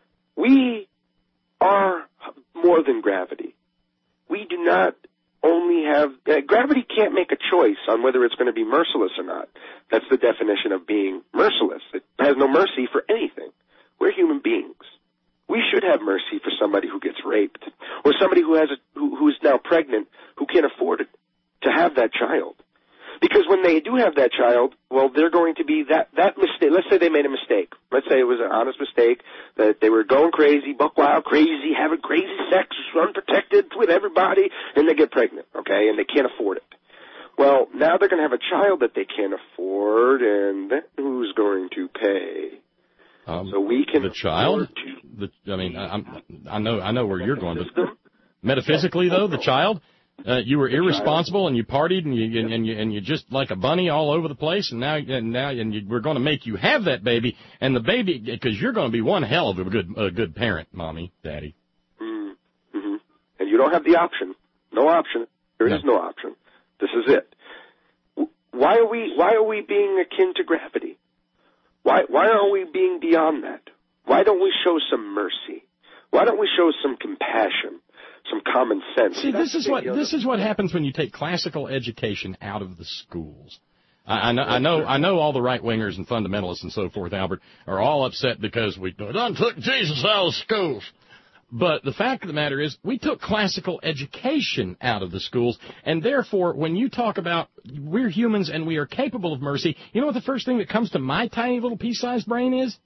we are more than gravity. We do not only have uh, – gravity can't make a choice on whether it's going to be merciless or not. That's the definition of being merciless. It has no mercy for anything. We're human beings. We should have mercy for somebody who gets raped or somebody who has a, who, who is now pregnant who can't afford it to have that child. Because when they do have that child, well, they're going to be that, that mistake. Let's say they made a mistake. Let's say it was an honest mistake, that they were going crazy, buck wild, crazy, having crazy sex, unprotected with everybody, and they get pregnant, okay, and they can't afford it. Well, now they're going to have a child that they can't afford, and then who's going to pay? Um, so we can the child. The, I mean, I, I'm, I know, I know where you're going, but metaphysically, though, the child, uh, you were irresponsible and you partied and you and, and you and you just like a bunny all over the place, and now and now and you, we're going to make you have that baby, and the baby because you're going to be one hell of a good a good parent, mommy, daddy. Mm-hmm. And you don't have the option. No option. There no. is no option. This is it. Why are we Why are we being akin to gravity? Why, why aren't we being beyond that? Why don't we show some mercy? Why don't we show some compassion, some common sense? See, this is what this is what happens when you take classical education out of the schools. I, I know, I know, I know. All the right wingers and fundamentalists and so forth, Albert, are all upset because we done took Jesus out of schools. But the fact of the matter is, we took classical education out of the schools, and therefore, when you talk about we're humans and we are capable of mercy, you know what the first thing that comes to my tiny little pea-sized brain is?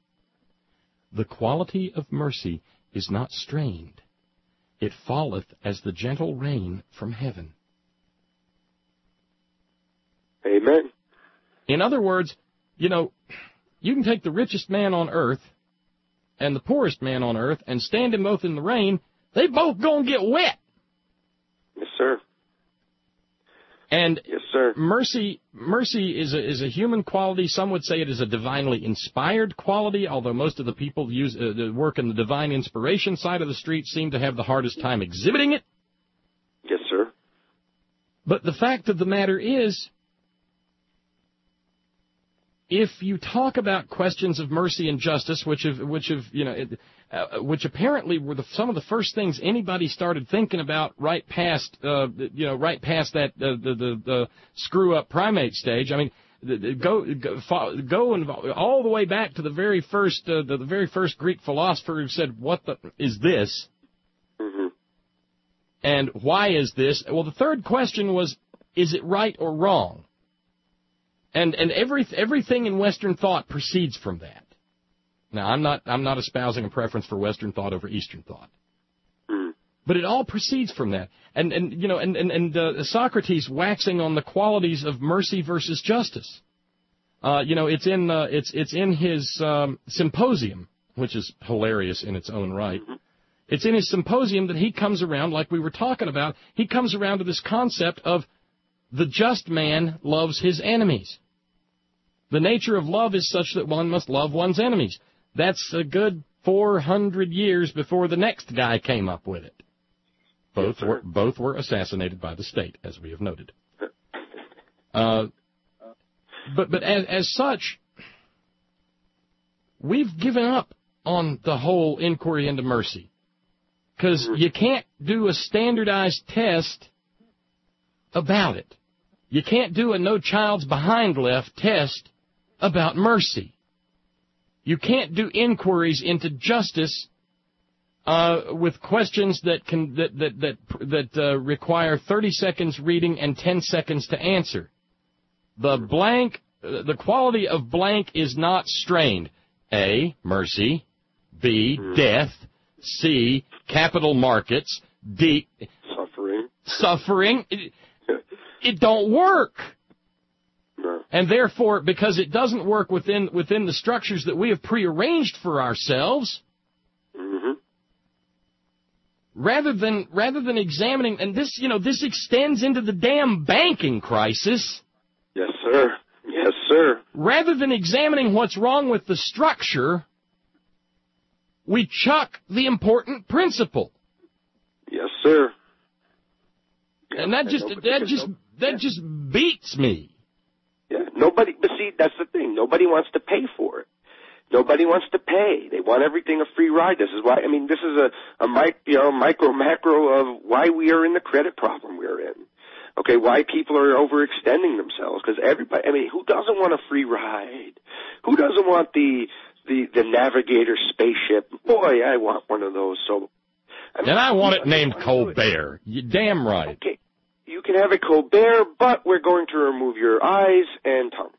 The quality of mercy is not strained. It falleth as the gentle rain from heaven. Amen. In other words, you know, you can take the richest man on earth and the poorest man on earth and stand them both in the rain, they both gonna get wet. Yes, sir. And yes, sir. mercy mercy is a, is a human quality. Some would say it is a divinely inspired quality, although most of the people use uh, that work in the divine inspiration side of the street seem to have the hardest time exhibiting it. Yes, sir. But the fact of the matter is, if you talk about questions of mercy and justice, which have, which have, you know, it, uh, which apparently were the, some of the first things anybody started thinking about right past, uh, you know, right past that uh, the, the the screw up primate stage. I mean, the, the, go go go and all the way back to the very first uh, the, the very first Greek philosopher who said, "What the is this?" Mm-hmm. And why is this? Well, the third question was, is it right or wrong? And and every everything in Western thought proceeds from that. Now, I'm not I'm not espousing a preference for Western thought over Eastern thought, mm. but it all proceeds from that. And and you know and and, and uh, Socrates waxing on the qualities of mercy versus justice. Uh, you know, it's in uh, it's it's in his um, Symposium, which is hilarious in its own right. Mm-hmm. It's in his Symposium that he comes around, like we were talking about. He comes around to this concept of the just man loves his enemies. The nature of love is such that one must love one's enemies. That's a good four hundred years before the next guy came up with it. Both yes, were both were assassinated by the state, as we have noted. Uh, but but as, as such, we've given up on the whole inquiry into mercy, because mm-hmm. you can't do a standardized test about it. You can't do a no child's behind left test about mercy. You can't do inquiries into justice uh, with questions that can that that that that uh, require thirty seconds reading and ten seconds to answer. The blank, uh, the quality of blank is not strained. A, mercy. B, death. C, capital markets. D, suffering. Suffering. It don't work. No. And therefore, because it doesn't work within within the structures that we have prearranged for ourselves, mm-hmm. rather than rather than examining, and this, you know, this extends into the damn banking crisis. Yes, sir. Yes, sir. Rather than examining what's wrong with the structure, we chuck the important principle. Yes, sir. And that just that just that just beats me. Yeah, nobody. But see, that's the thing. Nobody wants to pay for it. Nobody wants to pay. They want everything a free ride. This is why. I mean, this is a a mic, you know, micro macro of why we are in the credit problem we're in. Okay, why people are overextending themselves? Because everybody. I mean, who doesn't want a free ride? Who doesn't want the the the Navigator spaceship? Boy, I want one of those. So. I mean, and I want it named Colbert. You damn right. Okay, you can have a Colbert, but we're going to remove your eyes and tongue.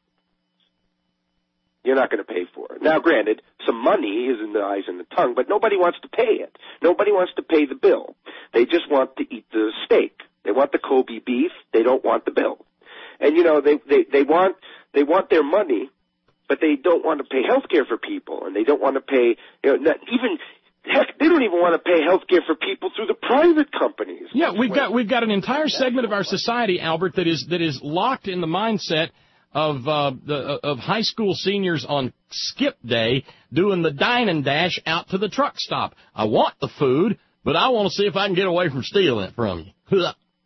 You're not going to pay for it. Now, granted, some money is in the eyes and the tongue, but nobody wants to pay it. Nobody wants to pay the bill. They just want to eat the steak. They want the Kobe beef. They don't want the bill. And, you know, they, they, they want they want their money, but they don't want to pay health care for people, and they don't want to pay, you know, not even... Heck, they don't even want to pay health care for people through the private companies. Yeah, we've got we've got an entire segment of our society, Albert, that is that is locked in the mindset of uh, the of high school seniors on skip day doing the dine and dash out to the truck stop. I want the food, but I want to see if I can get away from stealing it from you.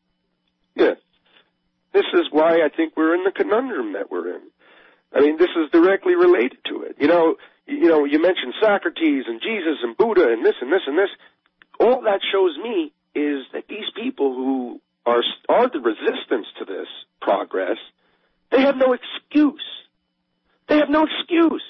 Yeah, this is why I think we're in the conundrum that we're in. I mean, this is directly related to it. You know. You know, you mentioned Socrates and Jesus and Buddha and this and this and this. All that shows me is that these people who are are the resistance to this progress, they have no excuse. They have no excuse.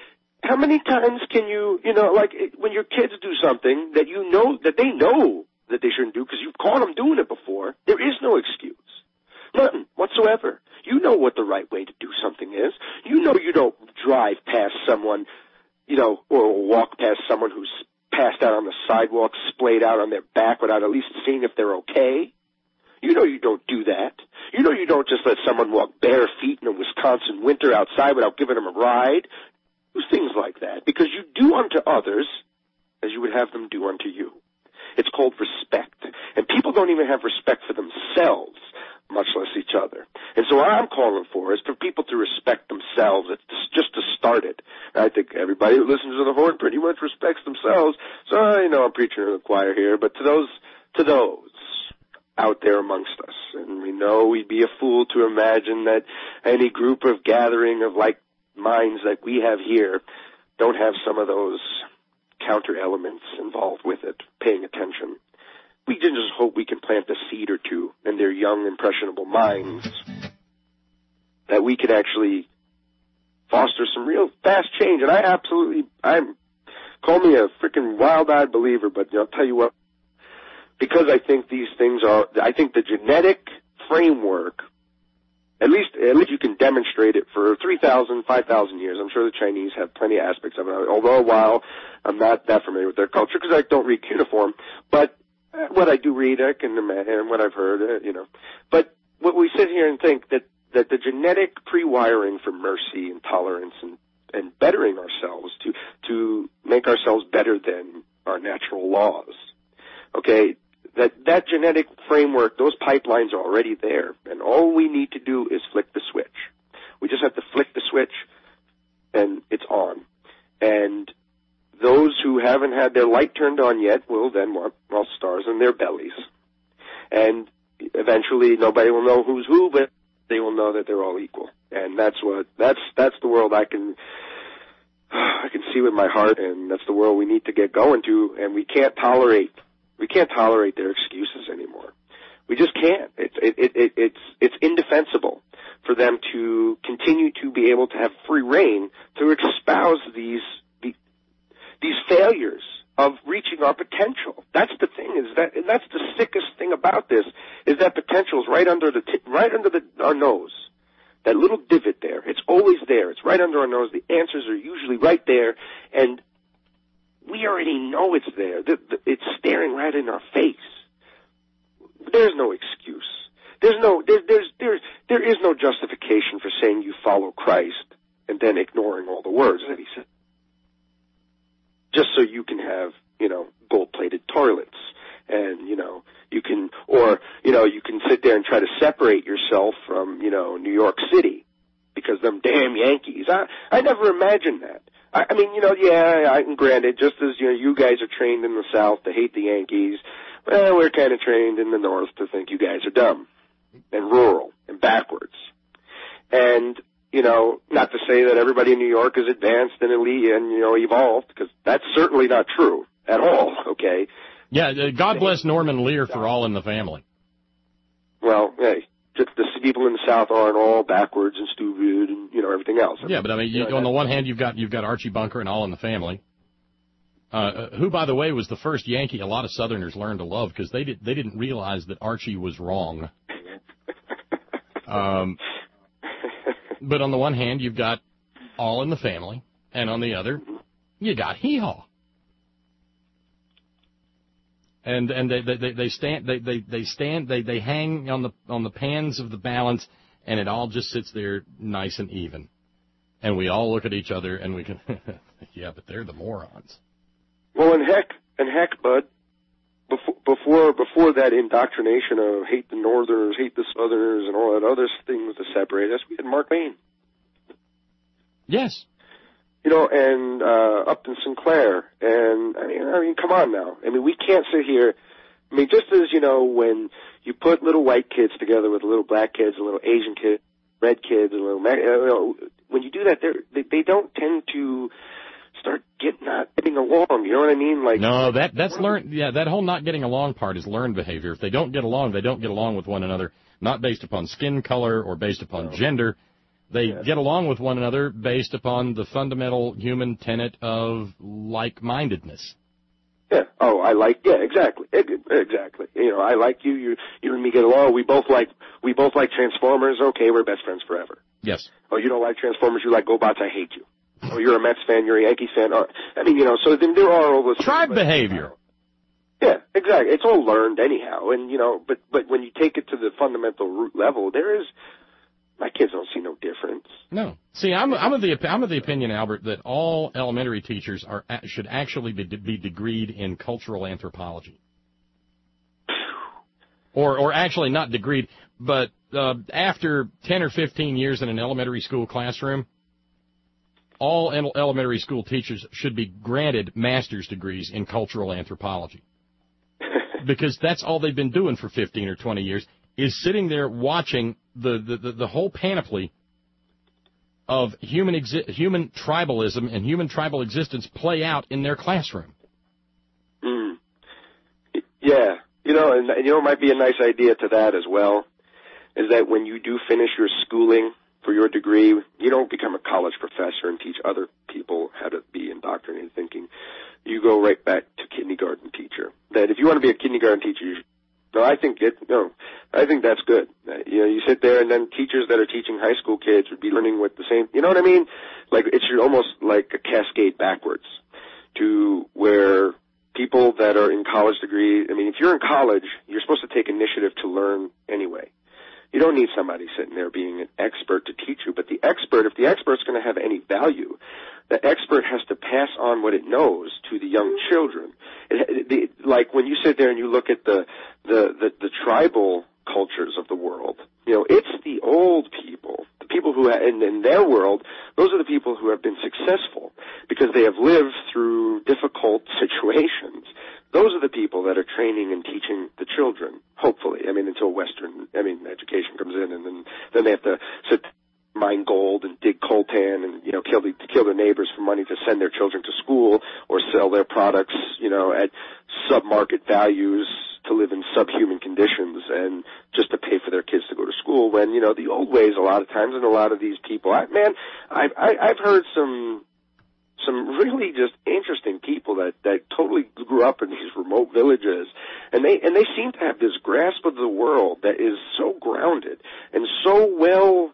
How many times can you, you know, like when your kids do something that you know, that they know that they shouldn't do because you've caught them doing it before, there is no excuse. Nothing whatsoever. You know what the right way to do something is. You know you don't drive past someone, you know, or walk past someone who's passed out on the sidewalk, splayed out on their back without at least seeing if they're okay. You know you don't do that. You know you don't just let someone walk bare feet in a Wisconsin winter outside without giving them a ride. Do things like that because you do unto others as you would have them do unto you. It's called respect. And people don't even have respect for themselves, much less each other. And so what I'm calling for is for people to respect themselves. It's just to start it. And I think everybody who listens to the Horn pretty much respects themselves. So, you know, I'm preaching to the choir here, but to those, to those out there amongst us, and we know we'd be a fool to imagine that any group of gathering of like minds like we have here don't have some of those counter elements involved with it, paying attention. We can just hope we can plant a seed or two in their young, impressionable minds that we could actually foster some real fast change. And I absolutely, I'm, call me a freaking wild-eyed believer, but I'll tell you what, because I think these things are, I think the genetic framework, at least, at least you can demonstrate it for three thousand, five thousand years. I'm sure the Chinese have plenty of aspects of it, although while I'm not that familiar with their culture because I don't read cuneiform, but what I do read, I can imagine, and what I've heard, uh, you know. But what we sit here and think that, that the genetic pre-wiring for mercy and tolerance and, and bettering ourselves to, to make ourselves better than our natural laws, okay, that, that genetic framework, those pipelines are already there. And all we need to do is flick the switch. We just have to flick the switch and it's on. And those who haven't had their light turned on yet will then want, well, stars in their bellies. And eventually nobody will know who's who, but they will know that they're all equal. And that's what, that's, that's the world I can, I can see with my heart, and that's the world we need to get going to, and we can't tolerate, we can't tolerate their excuses anymore. We just can't. It's, it, it, it, it's, it's indefensible for them to continue to be able to have free reign to espouse these these failures of reaching our potential. That's the thing, is that, and that's the sickest thing about this, is that potential is right under the, t- right under the, our nose. That little divot there, it's always there. It's right under our nose. The answers are usually right there, and we already know it's there. The, the, it's staring right in our face. There's no excuse. there's no, there, there's, there's, there is no justification for saying you follow Christ and then ignoring all the words that he said. Just so you can have, you know, gold-plated toilets. And, you know, you can, or, you know, you can sit there and try to separate yourself from, you know, New York City because them damn Yankees. I, I never imagined that. I, I mean, you know, yeah, I, granted, just as, you know, you guys are trained in the South to hate the Yankees, well, we're kind of trained in the North to think you guys are dumb and rural and backwards. And, you know, not to say that everybody in New York is advanced and elite and, you know, evolved, because that's certainly not true at all, okay? Yeah, uh, God bless Norman Lear for All in the Family. Well, hey, just the people in the South aren't all backwards and stupid and, you know, everything else. Yeah, but I mean, you, on the one hand, you've got you've got Archie Bunker and All in the Family, uh, who, by the way, was the first Yankee a lot of Southerners learned to love because they did they didn't realize that Archie was wrong. Um. But on the one hand, you've got All in the Family, and on the other, you got Hee Haw. And and they they they stand they they they stand they they hang on the on the pans of the balance, and it all just sits there nice and even. And we all look at each other, and we can, yeah, but they're the morons. Well, and heck, and heck, bud, before before before that indoctrination of hate the Northerners, hate the Southerners, and all that other things to separate us, we had Mark Twain. Yes. You know, and uh, Upton Sinclair, and I mean, I mean, come on now. I mean, we can't sit here. I mean, just as you know, when you put little white kids together with little black kids, and little Asian kids, red kids, and little, you know, when you do that, they they don't tend to start get not getting along. You know what I mean? Like no, that that's learned. Yeah, that whole not getting along part is learned behavior. If they don't get along, they don't get along with one another, not based upon skin color or based upon no. gender. They yeah. get along with one another based upon the fundamental human tenet of like-mindedness. Yeah. Oh, I like. Yeah, exactly. Exactly. You know, I like you. You, you and me get along. We both like. We both like Transformers. Okay, we're best friends forever. Yes. Oh, you don't like Transformers. You like GoBots. I hate you. Oh, you're a Mets fan. You're a Yankees fan. Oh, I mean, you know. So then there are all this tribe behavior. Yeah, exactly. It's all learned anyhow, and you know. But but when you take it to the fundamental root level, there is. My kids don't see no difference. No. See, I'm I'm of the I'm of the opinion, Albert, that all elementary teachers are should actually be be degreed in cultural anthropology, or or actually not degreed, but uh, after ten or fifteen years in an elementary school classroom, all elementary school teachers should be granted master's degrees in cultural anthropology, because that's all they've been doing for fifteen or twenty years. Is sitting there watching the, the, the whole panoply of human exi- human tribalism and human tribal existence play out in their classroom. Mm. Yeah. You know, and you know, it might be a nice idea to that as well, is that when you do finish your schooling for your degree, you don't become a college professor and teach other people how to be indoctrinated thinking. You go right back to kindergarten teacher. That if you want to be a kindergarten teacher, you should No, I think it. No, I think that's good. Uh, you know, you sit there, and then teachers that are teaching high school kids would be learning with the same. You know what I mean? Like it should almost like a cascade backwards to where people that are in college degree. I mean, if you're in college, you're supposed to take initiative to learn anyway. You don't need somebody sitting there being an expert to teach you. But the expert, if the expert's going to have any value, the expert has to pass on what it knows to the young children. It, it, the, like when you sit there and you look at the, the, the, the tribal cultures of the world, you know, it's the old people, the people who, in, in their world, those are the people who have been successful because they have lived through difficult situations. Those are the people that are training and teaching the children, hopefully. I mean, until Western, I mean, education comes in, and then, then they have to sit, mine gold and dig coltan and, you know, kill the, kill their neighbors for money to send their children to school or sell their products, you know, at sub-market values to live in subhuman conditions and just to pay for their kids to go to school when, you know, the old ways a lot of times and a lot of these people, I, man, I've, I, I've heard some, some really just interesting people that, that totally grew up in these remote villages, and they and they seem to have this grasp of the world that is so grounded and so well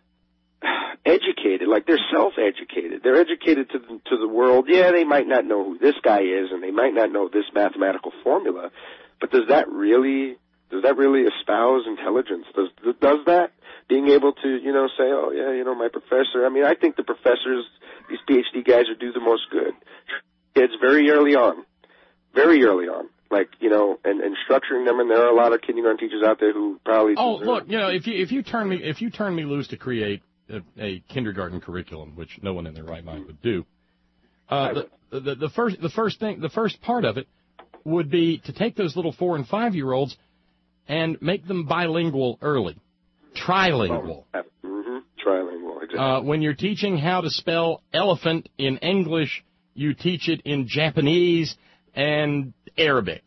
educated, like they're self-educated. They're educated to the, to the world. Yeah, they might not know who this guy is, and they might not know this mathematical formula, but does that really does that really espouse intelligence? Does does that? Being able to, you know, say, oh, yeah, you know, my professor. I mean, I think the professors, these PhD guys, would do the most good. Kids very early on, very early on, like, you know, and, and structuring them, and there are a lot of kindergarten teachers out there who probably Oh, deserve. look, you know, if you if you turn me if you turn me loose to create a, a kindergarten curriculum, which no one in their right mind would do, uh, the, the the first the first thing the first part of it would be to take those little four and five year olds and make them bilingual early, trilingual. Oh, mm-hmm. Trilingual, exactly. Uh, when you're teaching how to spell elephant in English, you teach it in Japanese and Arabic,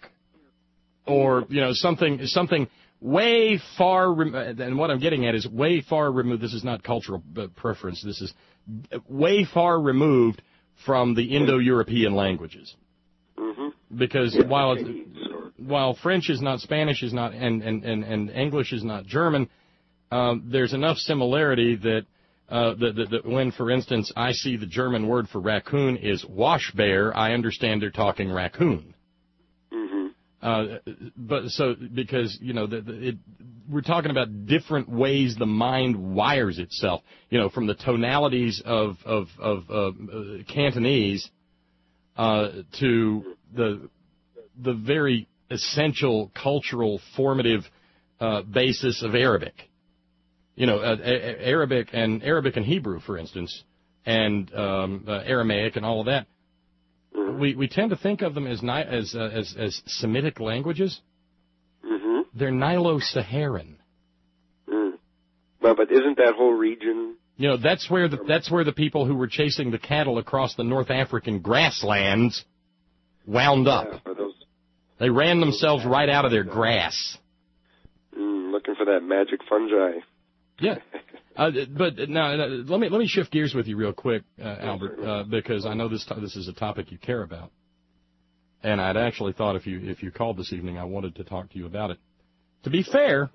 or you know something something way far. Rem- and what I'm getting at is way far removed. This is not cultural preference. This is way far removed from the Indo-European languages. Mm-hmm. Because while it's, while French is not Spanish, is not and and, and, and English is not German, um, there's enough similarity that, uh, that, that that when, for instance, I see the German word for raccoon is Waschbär, I understand they're talking raccoon. Mm-hmm. Uh, but so because you know the, the, it, we're talking about different ways the mind wires itself. You know, from the tonalities of of of uh, uh, Cantonese uh, to the the very essential cultural formative uh, basis of Arabic. You know, uh, a- Arabic and Arabic and Hebrew, for instance, and um, uh, Aramaic and all of that. Mm-hmm. We we tend to think of them as ni- as, uh, as as Semitic languages. Mm-hmm. They're Nilo-Saharan. Mm. Well, but isn't that whole region? You know, that's where the that's where the people who were chasing the cattle across the North African grasslands wound up. Yeah, for those, They ran themselves right out of their grass. mm, looking for that magic fungi. Yeah. Uh, but now, uh, let me let me shift gears with you real quick, uh, Albert, uh, because I know this to- this is a topic you care about, and I'd actually thought if you if you called this evening, I wanted to talk to you about it. To be fair,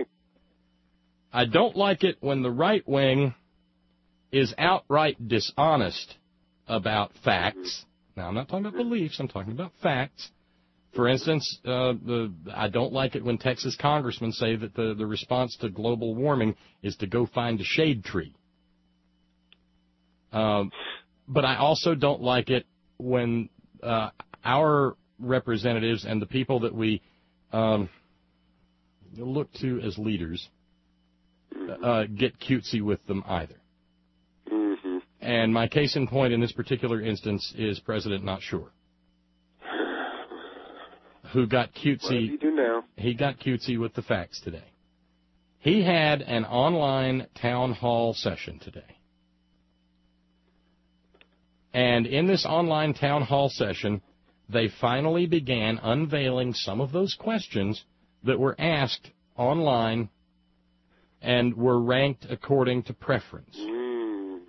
I don't like it when the right wing is outright dishonest about facts. Now, I'm not talking about beliefs; I'm talking about facts. For instance, uh, the, I don't like it when Texas congressmen say that the, the response to global warming is to go find a shade tree. Um, but I also don't like it when uh, our representatives and the people that we um, look to as leaders uh, get cutesy with them either. Mm-hmm. And my case in point in this particular instance is President Not Sure, who got cutesy. What does he do now? He got cutesy with the facts today. He had an online town hall session today. And in this online town hall session, they finally began unveiling some of those questions that were asked online and were ranked according to preference. Mm.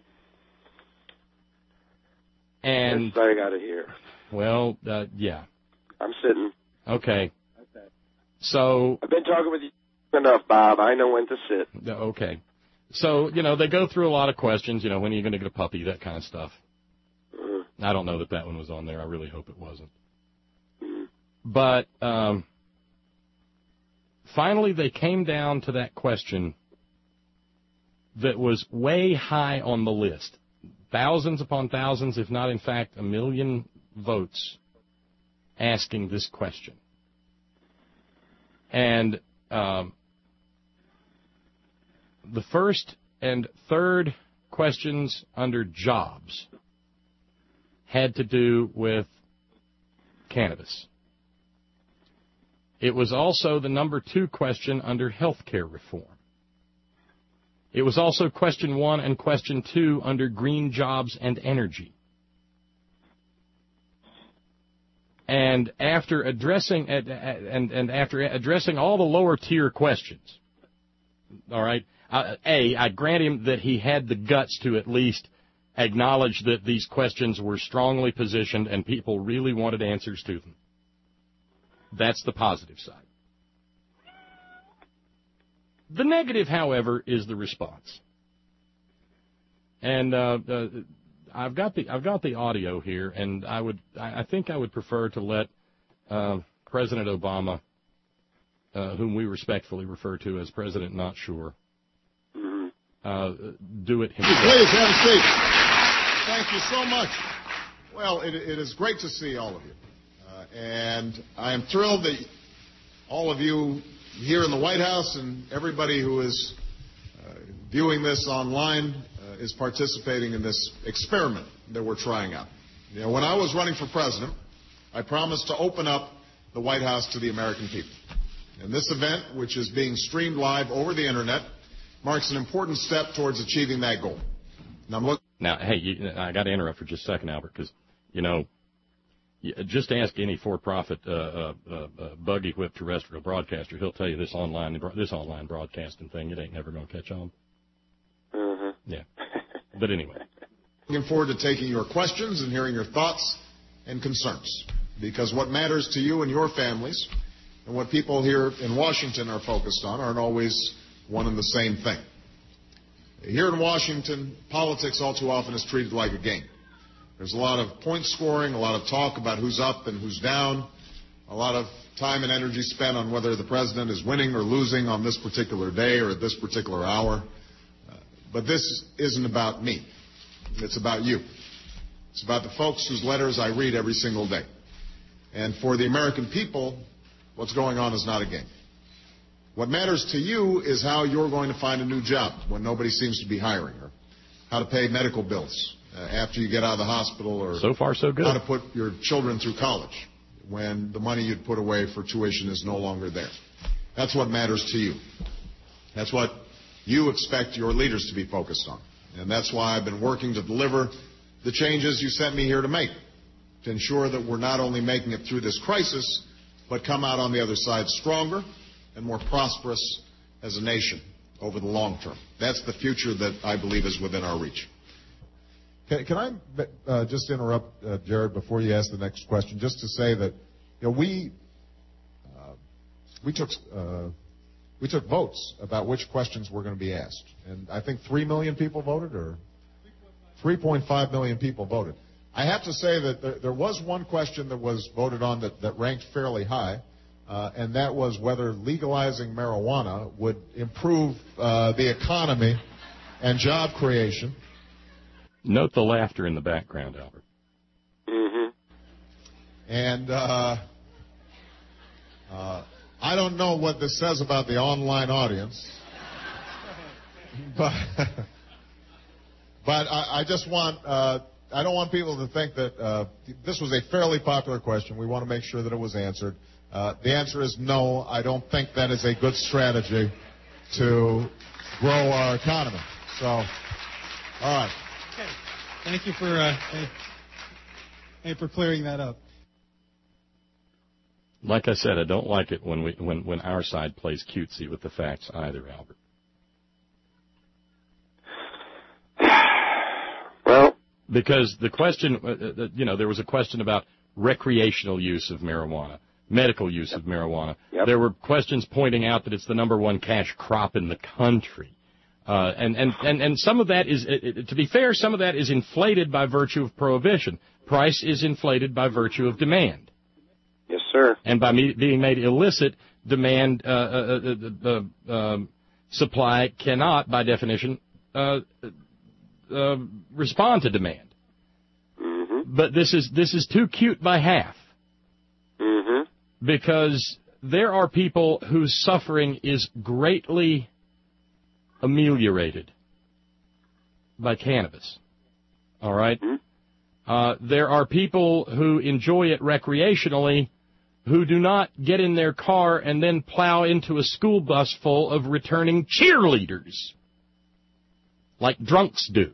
And, That's what I got to hear. well, uh, yeah. I'm sitting. Okay. So, I've been talking with you enough, Bob. I know when to sit. okay. So, you know, they go through a lot of questions, you know, when are you going to get a puppy, that kind of stuff. Mm. I don't know that that one was on there. I really hope it wasn't. Mm. But um, finally they came down to that question that was way high on the list. Thousands upon thousands, if not, in fact, a million votes asking this question. And um, the first and third questions under jobs had to do with cannabis. It was also the number two question under health care reform. It was also question one and question two under green jobs and energy. And after addressing and and after addressing all the lower tier questions, all right, uh, A, I grant him that he had the guts to at least acknowledge that these questions were strongly positioned and people really wanted answers to them. That's the positive side. The negative, however, is the response. And uh, uh, I've got the I've got the audio here, and I would I, I think I would prefer to let uh, President Obama uh, whom we respectfully refer to as President Not Sure, Mm-hmm. uh, do it himself. Please have a seat. Thank you so much. Well, it, it is great to see all of you. Uh, and I am thrilled that all of you here in the White House and everybody who is uh, viewing this online uh, is participating in this experiment that we're trying out. You know, when I was running for president, I promised to open up the White House to the American people. And this event, which is being streamed live over the Internet, marks an important step towards achieving that goal. Now, I'm looking. Now, hey, you, I got to interrupt for just a second, Albert, because, you know, just ask any for-profit uh, uh, uh, buggy-whipped terrestrial broadcaster. He'll tell you this online this online broadcasting thing, it ain't never going to catch on. Uh-huh. Yeah. But anyway. Looking forward to taking your questions and hearing your thoughts and concerns, because what matters to you and your families and what people here in Washington are focused on aren't always one and the same thing. Here in Washington, politics all too often is treated like a game. There's a lot of point scoring, a lot of talk about who's up and who's down, a lot of time and energy spent on whether the president is winning or losing on this particular day or at this particular hour. Uh, but this isn't about me. It's about you. It's about the folks whose letters I read every single day. And for the American people, what's going on is not a game. What matters to you is how you're going to find a new job when nobody seems to be hiring, or how to pay medical bills uh, after you get out of the hospital, or so far so good. How to put your children through college when the money you'd put away for tuition is no longer there. That's what matters to you. That's what you expect your leaders to be focused on. And that's why I've been working to deliver the changes you sent me here to make, to ensure that we're not only making it through this crisis, but come out on the other side stronger and more prosperous as a nation over the long term. That's the future that I believe is within our reach. Can, can I uh, just interrupt, uh, Jared, before you ask the next question, just to say that, you know, we uh, we took uh, we took votes about which questions were going to be asked, and I think three million people voted, or three point five million people voted. I have to say that there, there was one question that was voted on that, that ranked fairly high. Uh, and that was whether legalizing marijuana would improve uh, the economy and job creation. Note the laughter in the background, Albert. Mm-hmm. And uh, uh, I don't know what this says about the online audience, but but I, I just want uh, I don't want people to think that uh, this was a fairly popular question. We want to make sure that it was answered. Uh, the answer is no. I don't think that is a good strategy to grow our economy. So, all right. Okay. Thank you for uh, hey, hey, for clearing that up. Like I said, I don't like it when we when, when our side plays cutesy with the facts either, Albert. Well, because the question, uh, you know, there was a question about recreational use of marijuana. Medical use of marijuana. Yep. There were questions pointing out that it's the number one cash crop in the country. Uh, and, and, and, and some of that is, uh, to be fair, some of that is inflated by virtue of prohibition. Price is inflated by virtue of demand. Yes, sir. And by me, being made illicit, demand, uh, uh, uh, uh, um, supply cannot, by definition, uh, uh, respond to demand. Mm-hmm. But this is, this is too cute by half. Mm-hmm. Because there are people whose suffering is greatly ameliorated by cannabis. All right? Mm-hmm. Uh, there are people who enjoy it recreationally who do not get in their car and then plow into a school bus full of returning cheerleaders like drunks do.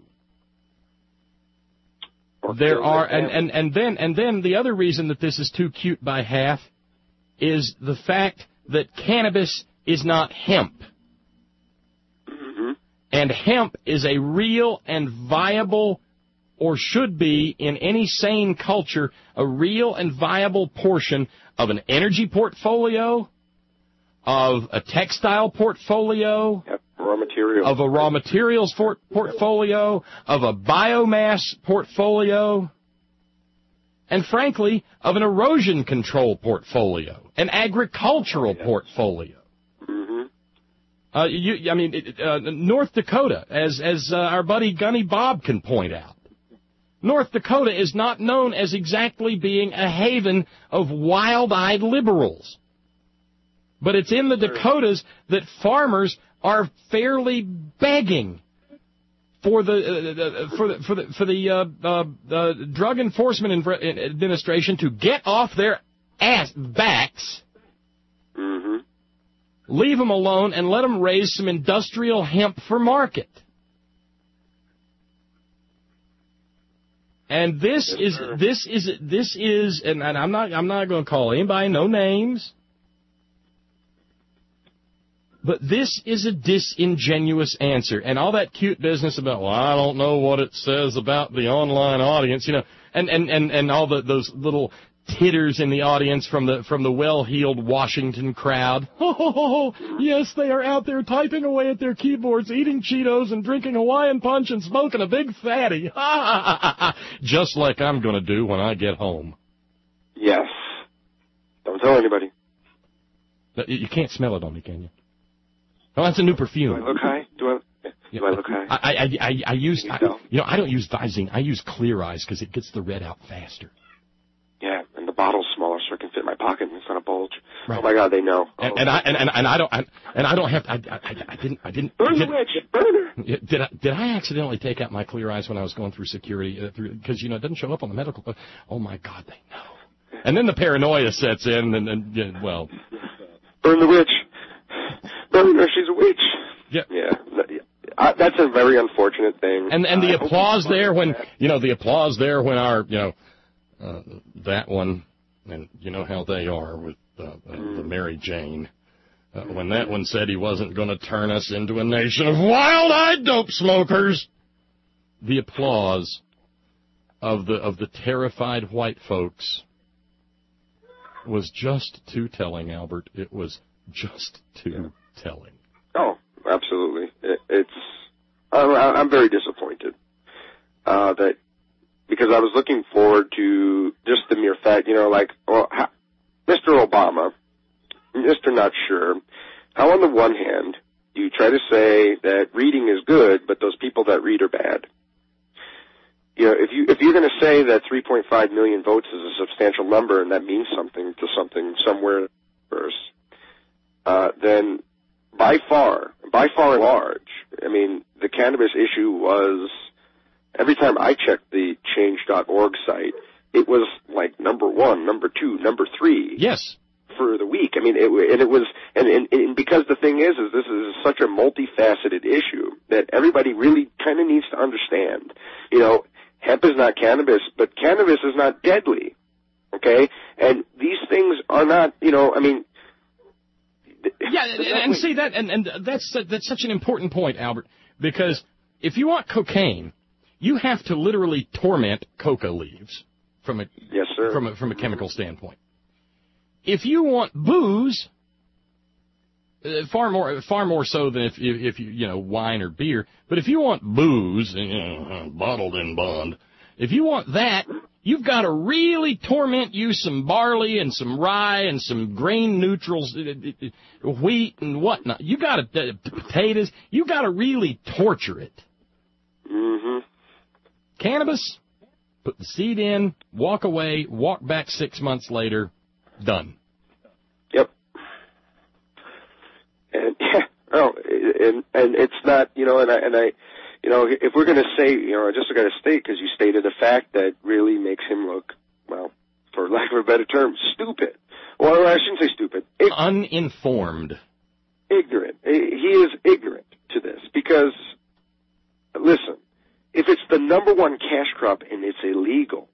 There are, and, and, and then and then the other reason that this is too cute by half is the fact that cannabis is not hemp. Mm-hmm. And hemp is a real and viable, or should be in any sane culture, a real and viable portion of an energy portfolio, of a textile portfolio, yep. Raw material. of a raw materials for- portfolio, of a biomass portfolio. and, frankly, of an erosion control portfolio, an agricultural oh, yeah. portfolio. Mm-hmm. Uh, you, I mean, it, uh, North Dakota, as as uh, our buddy Gunny Bob can point out, North Dakota is not known as exactly being a haven of wild-eyed liberals. But it's in the Dakotas that farmers are fairly begging for the uh, for the for the, for the uh, uh, uh, Drug Enforcement Administration to get off their ass backs, mm-hmm. leave them alone, and let them raise some industrial hemp for market. And this yes, is sir. this is this is, and, and I'm not I'm not going to call anybody no names. But this is a disingenuous answer. And all that cute business about, well, I don't know what it says about the online audience, you know, and, and, and, and all the, those little titters in the audience from the from the well-heeled Washington crowd. Oh, yes, they are out there typing away at their keyboards, eating Cheetos and drinking Hawaiian punch and smoking a big fatty. Just like I'm going to do when I get home. Yes. Don't tell anybody. You can't smell it on me, can you? Oh, that's a new perfume. Do I look high? Do I, do yeah, I look high? I, I, I, I use, you, I, you know, I don't use Visine. I use Clear Eyes because it gets the red out faster. Yeah, and the bottle's smaller so it can fit in my pocket and it's not a bulge. Right. Oh my God, they know. And, oh. and I and, and, and I don't I, and I don't have to, I, I, I didn't I didn't burn did, the witch, burn her. Did I did I accidentally take out my Clear Eyes when I was going through security uh, through because you know it doesn't show up on the medical. Uh, oh my God, they know. And then the paranoia sets in, and then yeah, well, burn the witch, burn her. She's a witch. Yeah, yeah. I, that's a very unfortunate thing. And and the I applause there when that. you know the applause there when our you know uh, that one and you know how they are with uh, uh, mm. the Mary Jane uh, when that one said he wasn't going to turn us into a nation of wild-eyed dope smokers. The applause of the of the terrified white folks was just too telling, Albert. It was just too yeah. telling. Oh. Absolutely. It, it's, I'm, I'm very disappointed, uh, that, because I was looking forward to just the mere fact, you know, like, well, how, Mister Obama, Mister Not Sure, how on the one hand, you try to say that reading is good, but those people that read are bad. You know, if you, if you're going to say that three point five million votes is a substantial number and that means something to something somewhere first, uh, then by far, by far and large, I mean, the cannabis issue was, every time I checked the change dot org site, it was like number one, number two, number three. Yes. For the week. I mean, it, and it was, and, and, and because the thing is, is this is such a multifaceted issue that everybody really kind of needs to understand. You know, hemp is not cannabis, but cannabis is not deadly. Okay? And these things are not, you know, I mean, yeah, and, and see that, and, and that's that's such an important point, Albert, because if you want cocaine, you have to literally torment coca leaves from a yes, sir. from a from a chemical standpoint. If you want booze, uh, far more far more so than if, if if you you know wine or beer, but if you want booze, you know, bottled in bond, if you want that, you've got to really torment you some barley and some rye and some grain neutrals, wheat and whatnot. You got to uh, potatoes. You got to really torture it. Mm-hmm. Cannabis, put the seed in, walk away, walk back six months later, done. Yep. And yeah, oh, and and it's not, you know, and I and I. You know, if we're going to say, you know, I just got to state, because you stated a fact that really makes him look, well, for lack of a better term, stupid. Well, I shouldn't say stupid. Ig- Uninformed. Ignorant. He is ignorant to this because, listen, if it's the number one cash crop and it's illegal,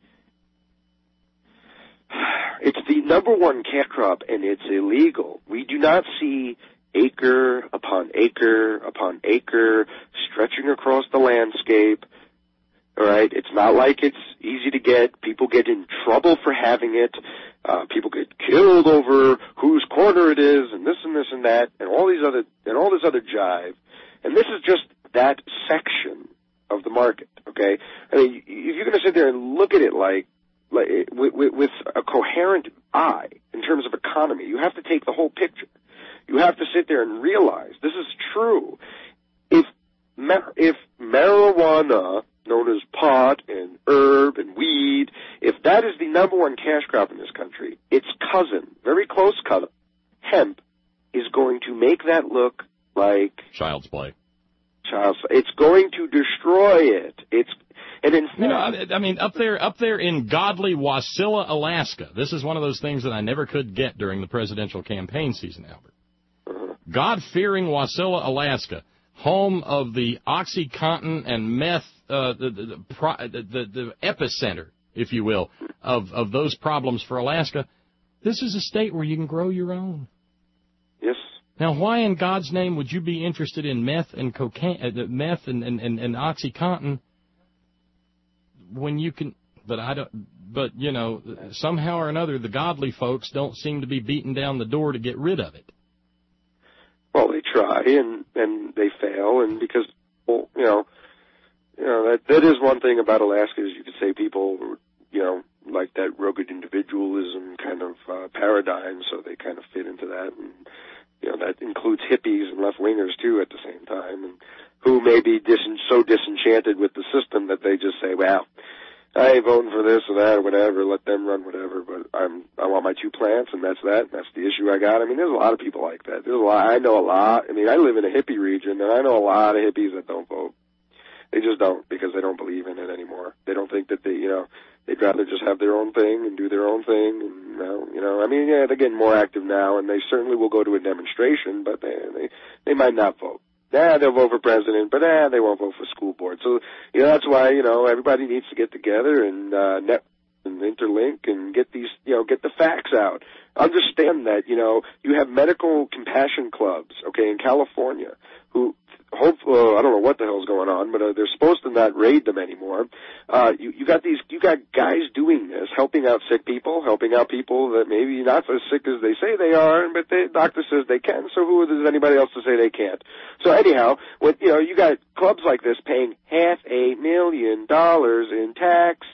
it's the number one cash crop and it's illegal, we do not see acre upon acre upon acre stretching across the landscape. All right, it's not like it's easy to get. People get in trouble for having it. Uh, people get killed over whose corner it is, and this and this and that, and all these other and all this other jive. And this is just that section of the market. Okay, I mean, if you're going to sit there and look at it like like, with, with, with a coherent eye in terms of economy. You have to take the whole picture. You have to sit there and realize this is true. If if marijuana, known as pot and herb and weed, if that is the number one cash crop in this country, its cousin, very close cousin, hemp, is going to make that look like child's play. Child's play. It's going to destroy it. It's and in you know, I, I mean, up there, up there in godly Wasilla, Alaska. This is one of those things that I never could get during the presidential campaign season, Albert. Uh-huh. God-fearing Wasilla, Alaska, home of the OxyContin and meth, uh, the, the, the, the, the epicenter, if you will, of, of those problems for Alaska. This is a state where you can grow your own. Yes. Now, why in God's name would you be interested in meth and cocaine, uh, meth and, and, and, and OxyContin when you can? But I don't. But you know, somehow or another, the godly folks don't seem to be beating down the door to get rid of it. Well, they try and and they fail, and because well, you know, you know that that is one thing about Alaska is you could say people, you know, like that rugged individualism kind of uh, paradigm, so they kind of fit into that, and you know that includes hippies and left wingers too at the same time, and who may be dis- so disenchanted with the system that they just say, well, I ain't voting for this or that or whatever, let them run whatever, but I'm, I want my two plants, and that's that, and that's the issue I got. I mean, there's a lot of people like that. There's a lot, I know a lot. I mean, I live in a hippie region, and I know a lot of hippies that don't vote. They just don't, because they don't believe in it anymore. They don't think that they, you know, they'd rather just have their own thing and do their own thing, and, you know, you know, I mean, yeah, they're getting more active now, and they certainly will go to a demonstration, but they, they, they might not vote. Nah, they'll vote for president, but nah, they won't vote for school board. So, you know, that's why, you know, everybody needs to get together and, uh, net and interlink and get these, you know, get the facts out. Understand that, you know, you have medical compassion clubs, okay, in California, who, hope, uh, I don't know what the hell's going on, but uh, they're supposed to not raid them anymore. Uh, you, you got these, you got guys doing this, helping out sick people, helping out people that maybe not as sick as they say they are, but the doctor says they can, so who is anybody else to say they can't? So anyhow, when, you know, you got clubs like this paying half a million dollars in tax.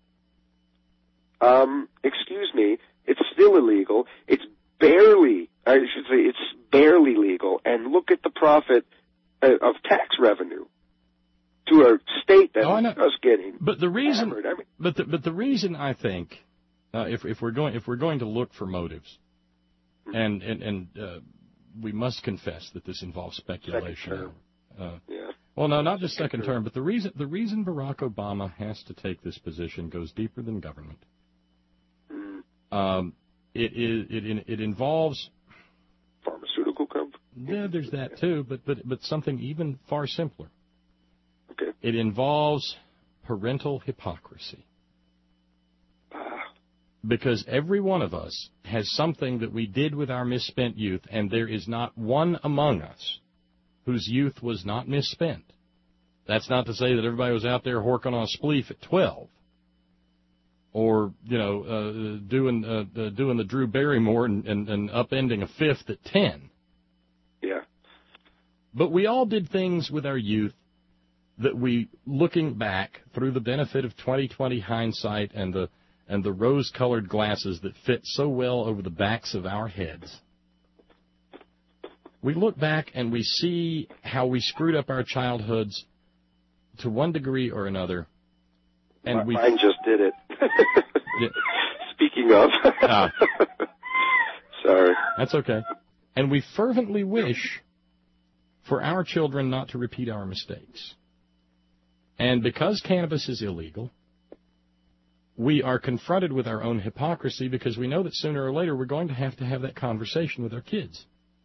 Um, excuse me, it's still illegal. It's barely, I should say, it's barely legal, and look at the profit of tax revenue to a state that oh, is just getting but the reason hammered. I mean, but the, but the reason I think uh, if if we're going if we're going to look for motives mm-hmm. and and and uh, we must confess that this involves speculation. Uh, yeah. Well, no, not just second term, but the reason the reason Barack Obama has to take this position goes deeper than government. Mm-hmm. Um, it is it it involves pharmaceutical company. Yeah, there's that too, but but but something even far simpler. Okay. It involves parental hypocrisy. Ah. Because every one of us has something that we did with our misspent youth, and there is not one among us whose youth was not misspent. That's not to say that everybody was out there horking on a spleef at twelve, or you know, uh, doing uh, uh, doing the Drew Barrymore and, and, and upending a fifth at ten. Yeah. But we all did things with our youth that we, looking back through the benefit of twenty twenty hindsight and the and the rose-colored glasses that fit so well over the backs of our heads, we look back and we see how we screwed up our childhoods to one degree or another. And we mine just did it. Yeah. Speaking of. Ah. Sorry. That's okay. And we fervently wish for our children not to repeat our mistakes. And because cannabis is illegal, we are confronted with our own hypocrisy because we know that sooner or later we're going to have to have that conversation with our kids.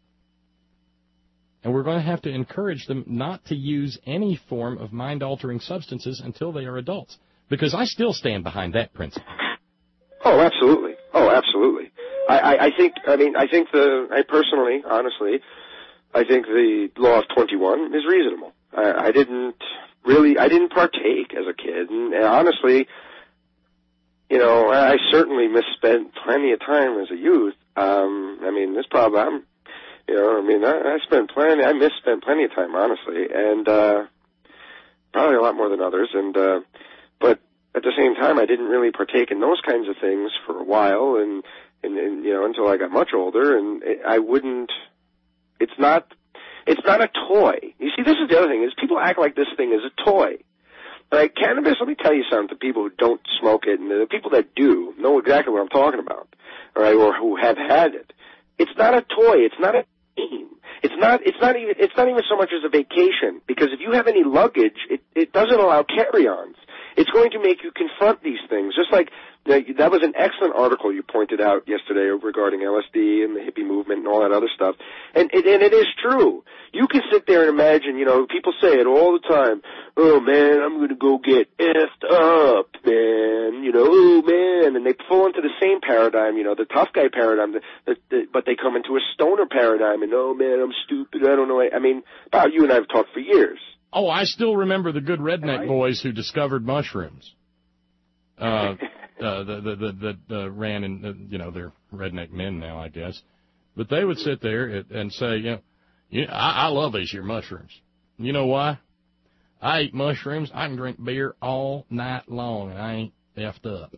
And we're going to have to encourage them not to use any form of mind-altering substances until they are adults. Because I still stand behind that principle. Oh, absolutely. Oh, absolutely. I, I, I think, I mean, I think the, I personally, honestly, I think the law of twenty-one is reasonable. I, I didn't really, I didn't partake as a kid, and, and honestly, you know, I certainly misspent plenty of time as a youth. Um, I mean, this problem, I'm, you know, I mean, I, I spent plenty, I misspent plenty of time, honestly, and, uh, probably a lot more than others, and, uh, but at the same time, I didn't really partake in those kinds of things for a while, and, and, and you know, until I got much older, and I wouldn't, it's not, it's not a toy. You see, this is the other thing, is people act like this thing is a toy. Like, cannabis, let me tell you something, to people who don't smoke it, and the people that do know exactly what I'm talking about, all right, or who have had it. It's not a toy. It's not a game. It's not, it's not even, it's not even so much as a vacation, because if you have any luggage, it, it doesn't allow carry-ons. It's going to make you confront these things. Just like, that was an excellent article you pointed out yesterday regarding L S D and the hippie movement and all that other stuff. And, and, and it is true. You can sit there and imagine, you know, people say it all the time, oh man, I'm going to go get effed up, man, you know, oh man, and they fall into the same paradigm, you know, the tough guy paradigm, the, the, the, but they come into a stoner paradigm, and oh man, I'm stupid, I don't know. I mean, Bob, you and I have talked for years. Oh, I still remember the good redneck right. boys who discovered mushrooms. Uh, uh, the, the, the, the, uh, ran in, uh, you know, they're redneck men now, I guess. But they would sit there and say, you know, yeah, I, I love these here mushrooms. You know why? I eat mushrooms. I can drink beer all night long, and I ain't effed up.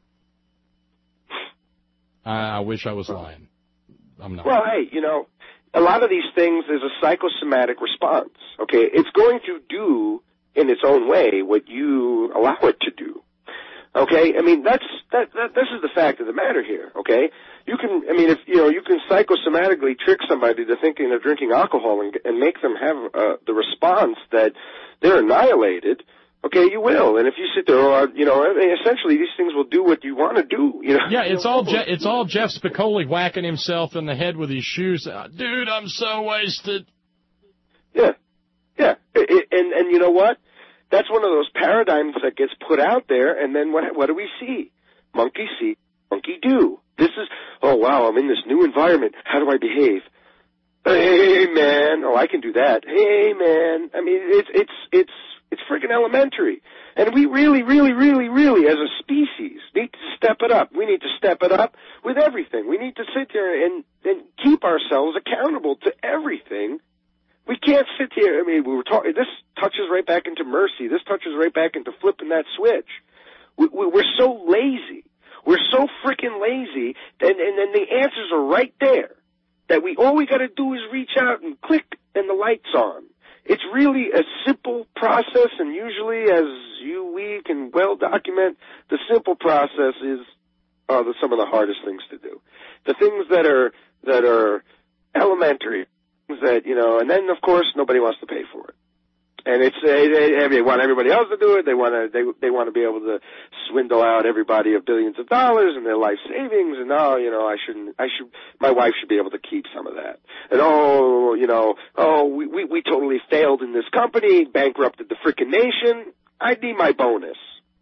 I, I wish I was lying. I'm not. Well, hey, you know, a lot of these things is a psychosomatic response, okay? It's going to do, in its own way, what you allow it to do, okay? I mean, that's, that, that, this is the fact of the matter here, okay? You can, I mean, if, you know, you can psychosomatically trick somebody to thinking of drinking alcohol and, and make them have uh, the response that they're annihilated, okay, you will. And if you sit there, or, you know, I mean, essentially these things will do what you want to do. You know? Yeah, it's all Je- it's all Jeff Spicoli whacking himself in the head with his shoes. Uh, Dude, I'm so wasted. Yeah, yeah, it, it, and and you know what? That's one of those paradigms that gets put out there, and then what what do we see? Monkey see, monkey do. This is, oh wow, I'm in this new environment. How do I behave? Hey man, oh I can do that. Hey man, I mean it's it's it's. It's freaking elementary. And we really, really, really, really, as a species, need to step it up. We need to step it up with everything. We need to sit here and, and keep ourselves accountable to everything. We can't sit here. I mean, we were talking, this touches right back into mercy. This touches right back into flipping that switch. We, we, we're so lazy. We're so freaking lazy, and, and, and the answers are right there. That we, all we gotta do is reach out and click, and the light's on. It's really a simple process, and usually, as you, we can well document, the simple process is uh, the, some of the hardest things to do. The things that are that are elementary, things that you know, and then of course nobody wants to pay for it. And it's they, they, they want everybody else to do it. They want to they they want to be able to swindle out everybody of billions of dollars and their life savings. And oh, you know, I shouldn't. I should. My wife should be able to keep some of that. And oh, you know, oh, we we, we totally failed in this company, bankrupted the frickin' nation. I need my bonus.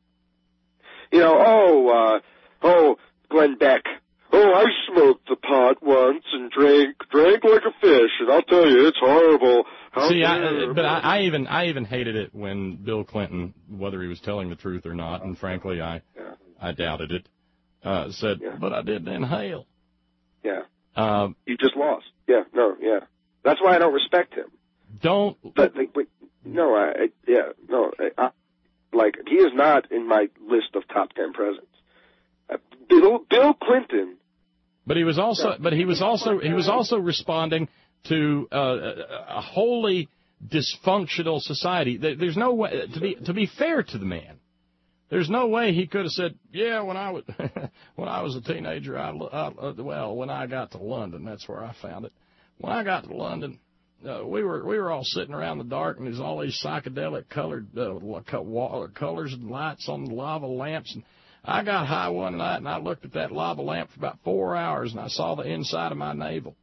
You know, oh, uh, oh, Glenn Beck. Oh, I smoked the pot once and drank drank like a fish, and I'll tell you, it's horrible. How See, I, but I, I even I even hated it when Bill Clinton, whether he was telling the truth or not, and frankly, I yeah. I doubted it. Uh, said, yeah. but I did inhale. Yeah. Um, you just lost. Yeah. No. Yeah. That's why I don't respect him. Don't. But, but no. I, I yeah. No. I, I, like he is not in my list of top ten presidents. Uh, Bill Bill Clinton. But he was also, but he was also, he was also responding to uh, a wholly dysfunctional society. There's no way to be to be fair to the man. There's no way he could have said, "Yeah, when I was when I was a teenager, I, I well, when I got to London, that's where I found it. When I got to London, uh, we were we were all sitting around in the dark, and there's all these psychedelic colored uh, colors and lights on the lava lamps." And I got high one night, and I looked at that lava lamp for about four hours, and I saw the inside of my navel.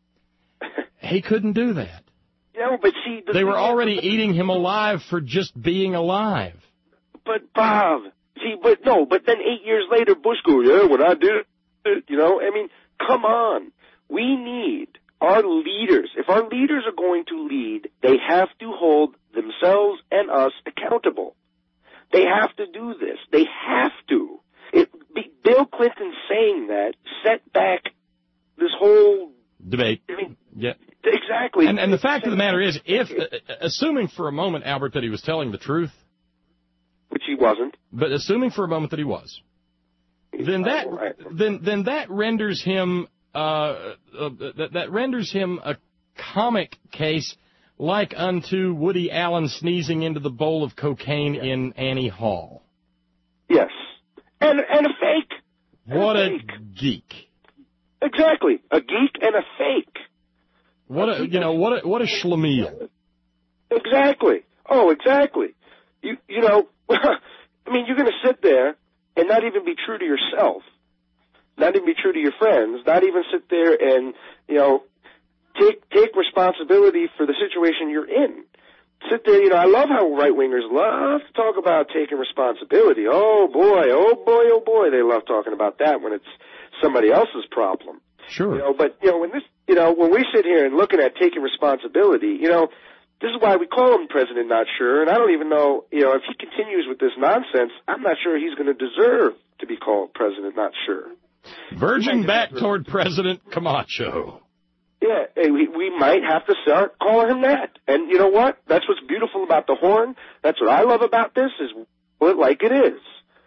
He couldn't do that. No, but see... The they were already eating him alive for just being alive. But, Bob, see, but no, but then eight years later, Bush goes, yeah, when I did it, you know, I mean, come on. We need our leaders. If our leaders are going to lead, they have to hold themselves and us accountable. They have to do this. They have to. It, Bill Clinton saying that set back this whole debate. I mean, yeah, exactly. And, and the fact of the matter is, if uh, assuming for a moment, Albert, that he was telling the truth, which he wasn't. But assuming for a moment that he was, then that right. then then that renders him uh, uh, that, that renders him a comic case like unto Woody Allen sneezing into the bowl of cocaine in Annie Hall. Yes, and and a fake. And what a, a fake. geek! Exactly, a geek and a fake. What a you know what a what a schlemiel. Exactly. Oh, exactly. You you know, I mean, you're going to sit there and not even be true to yourself, not even be true to your friends, not even sit there and, you know, take take responsibility for the situation you're in. Sit there, you know, I love how right-wingers love to talk about taking responsibility. Oh, boy, oh, boy, oh, boy, they love talking about that when it's somebody else's problem. Sure. You know, but, you know, when this, you know, when we sit here and looking at taking responsibility, you know, this is why we call him President Not Sure, and I don't even know, you know, if he continues with this nonsense, I'm not sure he's going to deserve to be called President Not Sure. Verging back toward President Camacho. Yeah, we, we might have to start calling him that. And you know what? That's what's beautiful about the horn. That's what I love about this, is well, like it is.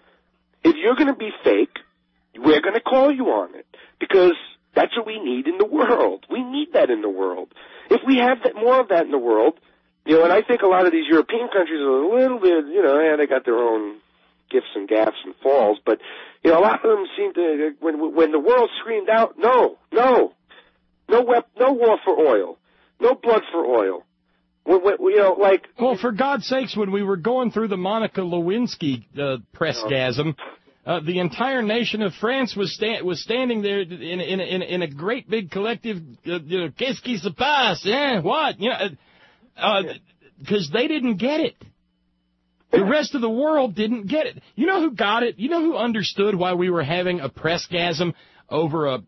If you're going to be fake, we're going to call you on it, because that's what we need in the world. We need that in the world. If we have that, more of that in the world, you know, and I think a lot of these European countries are a little bit, you know, yeah, they got their own gifts and gaffes and falls, but, you know, a lot of them seem to, when when the world screamed out, no, no, no wep- no war for oil, no blood for oil. When, when, you know, like... Well, for God's sakes, when we were going through the Monica Lewinsky uh, pressgasm, Uh, the entire nation of France was sta- was standing there in in in, in a great big collective, uh, you know, qu'est-ce qui se passe? Eh, what? You know, because uh, they didn't get it. The rest of the world didn't get it. You know who got it? You know who understood why we were having a pressgasm over a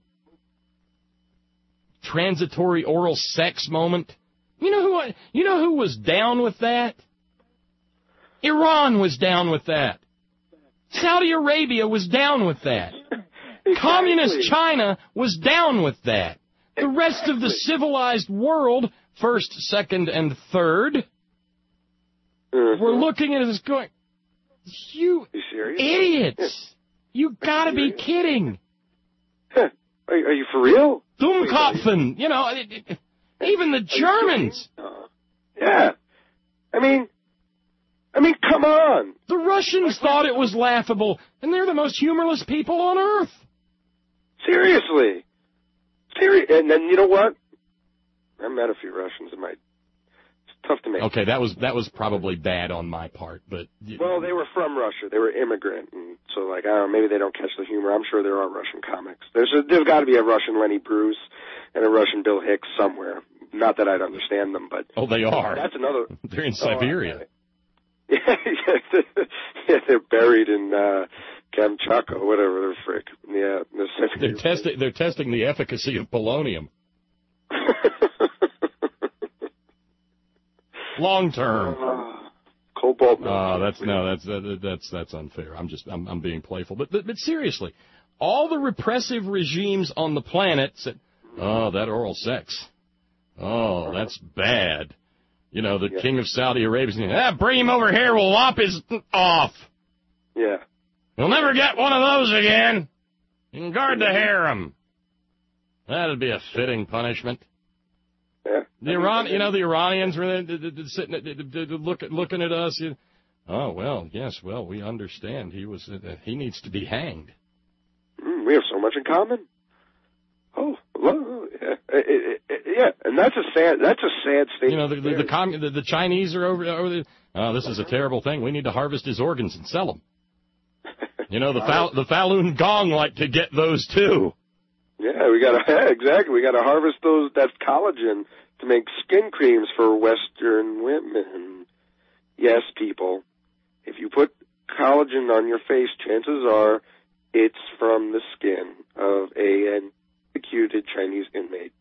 transitory oral sex moment? You know who? You know who was down with that? Iran was down with that. Saudi Arabia was down with that. Exactly. Communist China was down with that. The rest of the civilized world, first, second, and third, mm-hmm. were looking at us going, you, you idiots! You gotta be kidding! Are, are you for real? Dummkopfen! You know, even the Germans! Yeah. I mean... I mean, come on. The Russians thought it was laughable, and they're the most humorless people on earth. Seriously. Seri- and then, you know what? I met a few Russians. It might, it's tough to make. Okay, that was that was probably bad on my part, but... Well, they were from Russia. They were immigrant, and so, like, I don't know, maybe they don't catch the humor. I'm sure there are Russian comics. There's a, there's got to be a Russian Lenny Bruce and a Russian Bill Hicks somewhere. Not that I'd understand them, but... Oh, they are. That's another... They're in Siberia. Oh, Yeah, yeah, they're buried in uh, Kamchatka, whatever the frick. Yeah, they're testing. They're testing the efficacy of polonium. Long term. Uh, cobalt. Oh, uh, that's no, that's uh, that's that's unfair. I'm just I'm I'm being playful, but, but but seriously, all the repressive regimes on the planet said, "Oh, that oral sex. Oh, that's bad." You know, the yeah. king of Saudi Arabia saying, ah, bring him over here, we'll lop his off. Yeah. You'll never get one of those again. You can guard the harem. That'd be a fitting punishment. Yeah. The Iran, you know, the Iranians were sitting, look, looking at us. Oh, well, yes, well, we understand. He was, uh, he needs to be hanged. Mm, we have so much in common. Oh, well, yeah, it, it, yeah, and that's a sad, that's a sad state. You know, the the, the, com, the, the Chinese are over, over the, oh, this is a terrible thing. We need to harvest his organs and sell them. You know, the Fal, the Falun Gong like to get those too. Yeah, we got to yeah, exactly. We got to harvest those that collagen to make skin creams for Western women. Yes, people, if you put collagen on your face, chances are it's from the skin of a an executed Chinese inmate.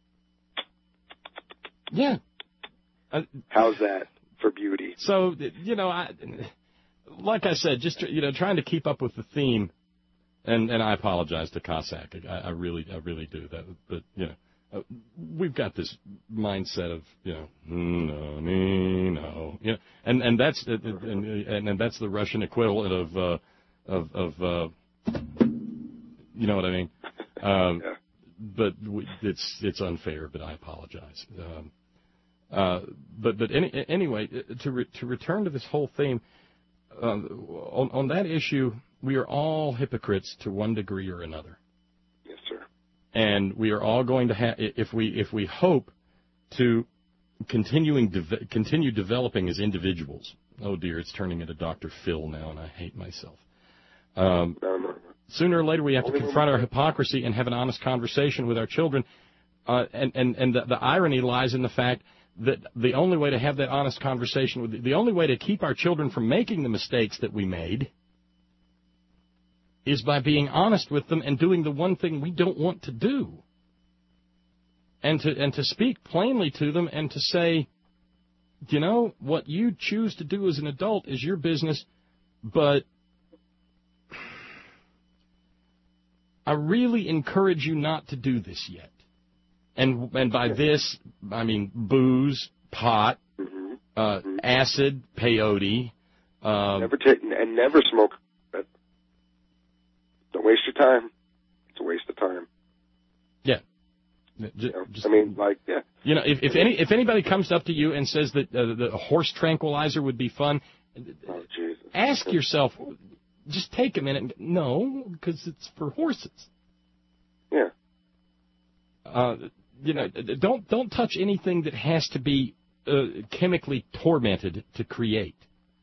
Yeah. Uh, How's that for beauty? So, you know, I, like I said, just, you know, trying to keep up with the theme, and, and I apologize to Cossack. I, I really, I really do that. But, you know, uh, we've got this mindset of, you know, no, no, no, you know, and and that's uh, and, and and that's the Russian equivalent of uh, of of uh, you know what I mean. Um, yeah. But we, it's it's unfair. But I apologize. Um, uh, but but any, anyway, to re, to return to this whole theme, uh, on on that issue, we are all hypocrites to one degree or another. Yes, sir. And we are all going to have, if we if we hope to continuing de- continue developing as individuals. Oh dear, it's turning into Doctor Phil now, and I hate myself. Um, no, no. Sooner or later, we have to confront our hypocrisy and have an honest conversation with our children. Uh, and and, and the, the irony lies in the fact that the only way to have that honest conversation, with the only way to keep our children from making the mistakes that we made, is by being honest with them and doing the one thing we don't want to do. And to and to speak plainly to them and to say, you know, what you choose to do as an adult is your business, but I really encourage you not to do this yet. And and by this, I mean booze, pot, mm-hmm. Uh, mm-hmm. acid, peyote. Uh, never take and never smoke. But don't waste your time. It's a waste of time. Yeah. Just, you know, just, I mean, like, yeah. You know, if, if any if anybody comes up to you and says that uh, the horse tranquilizer would be fun, oh, Jesus. Ask yourself. Just take a minute and go, no, because it's for horses. Yeah. Uh, you know, don't don't touch anything that has to be uh, chemically tormented to create.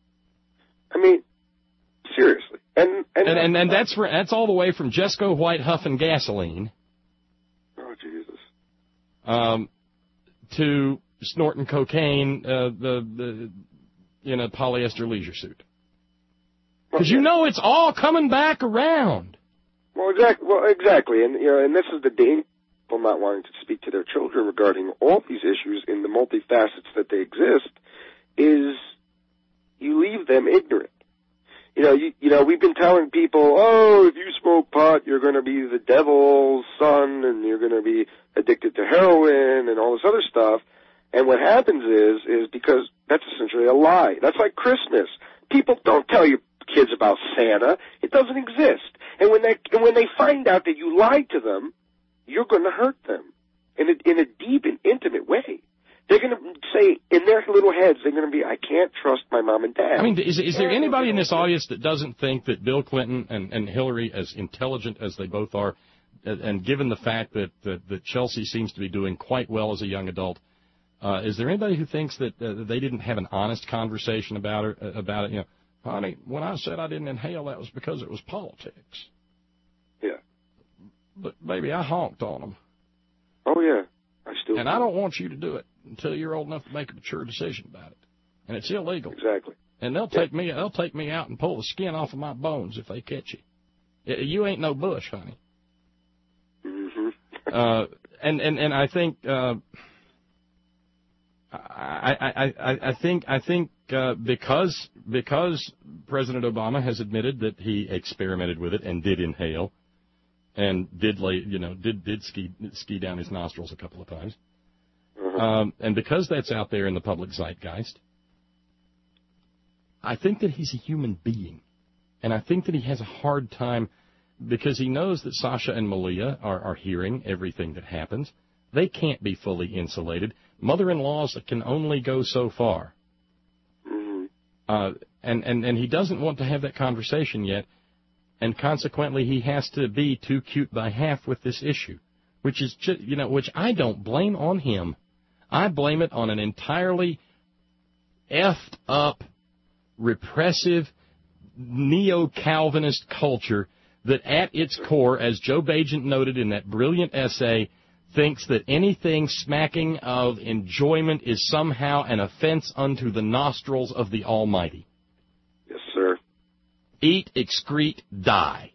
I mean, seriously, and and and and, and that's for, that's all the way from Jesco White huffing gasoline. Oh Jesus. Um, to snorting cocaine, uh, the the in a polyester leisure suit. Because you know it's all coming back around. Well, exactly. Well, exactly, and you know, and this is the danger of not wanting to speak to their children regarding all these issues in the multifacets that they exist. Is you leave them ignorant. You know, you, you know, we've been telling people, oh, if you smoke pot, you're going to be the devil's son, and you're going to be addicted to heroin and all this other stuff. And what happens is, is because that's essentially a lie. That's like Christmas. People don't tell you kids about Santa. It doesn't exist. And when they and when they find out that you lied to them, you're going to hurt them in a, in a deep and intimate way. They're going to say, in their little heads, they're going to be, I can't trust my mom and dad. I mean, is, is there anybody in this audience that doesn't think that Bill Clinton and, and Hillary, as intelligent as they both are, and, and given the fact that, that, that Chelsea seems to be doing quite well as a young adult, uh, is there anybody who thinks that uh, they didn't have an honest conversation about her, uh, about it, you know, honey, when I said I didn't inhale, that was because it was politics. Yeah. But, baby, I honked on them. Oh, yeah. I still And do. I don't want you to do it until you're old enough to make a mature decision about it. And it's illegal. Exactly. And they'll take me they'll take me out and pull the skin off of my bones if they catch you. You ain't no Bush, honey. Mm-hmm. uh, and, and, and I think uh, I, I, I, I think I think uh, because because President Obama has admitted that he experimented with it and did inhale and did lay you know did did ski ski down his nostrils a couple of times, mm-hmm. um, and because that's out there in the public zeitgeist, I think that he's a human being, and I think that he has a hard time because he knows that Sasha and Malia are, are hearing everything that happens. They can't be fully insulated. Mother-in-laws can only go so far. Mm-hmm. Uh, and, and, and he doesn't want to have that conversation yet, and consequently he has to be too cute by half with this issue, which is just, you know, which I don't blame on him. I blame it on an entirely effed up, repressive, neo-Calvinist culture that at its core, as Joe Bagent noted in that brilliant essay, thinks that anything smacking of enjoyment is somehow an offense unto the nostrils of the Almighty. Yes, sir. Eat, excrete, die.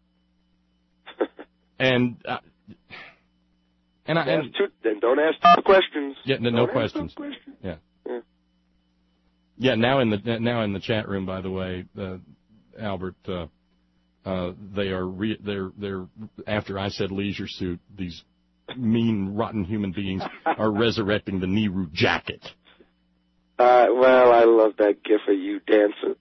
and uh, and I and, two, then don't ask two questions. Yeah, no, no questions. questions. Yeah. yeah. Yeah. Now in the now in the chat room, by the way, uh, Albert, uh, uh, they are re, they're they're after I said leisure suit, these mean, rotten human beings are resurrecting the Nehru jacket. Uh, well, I love that gif of you dancing.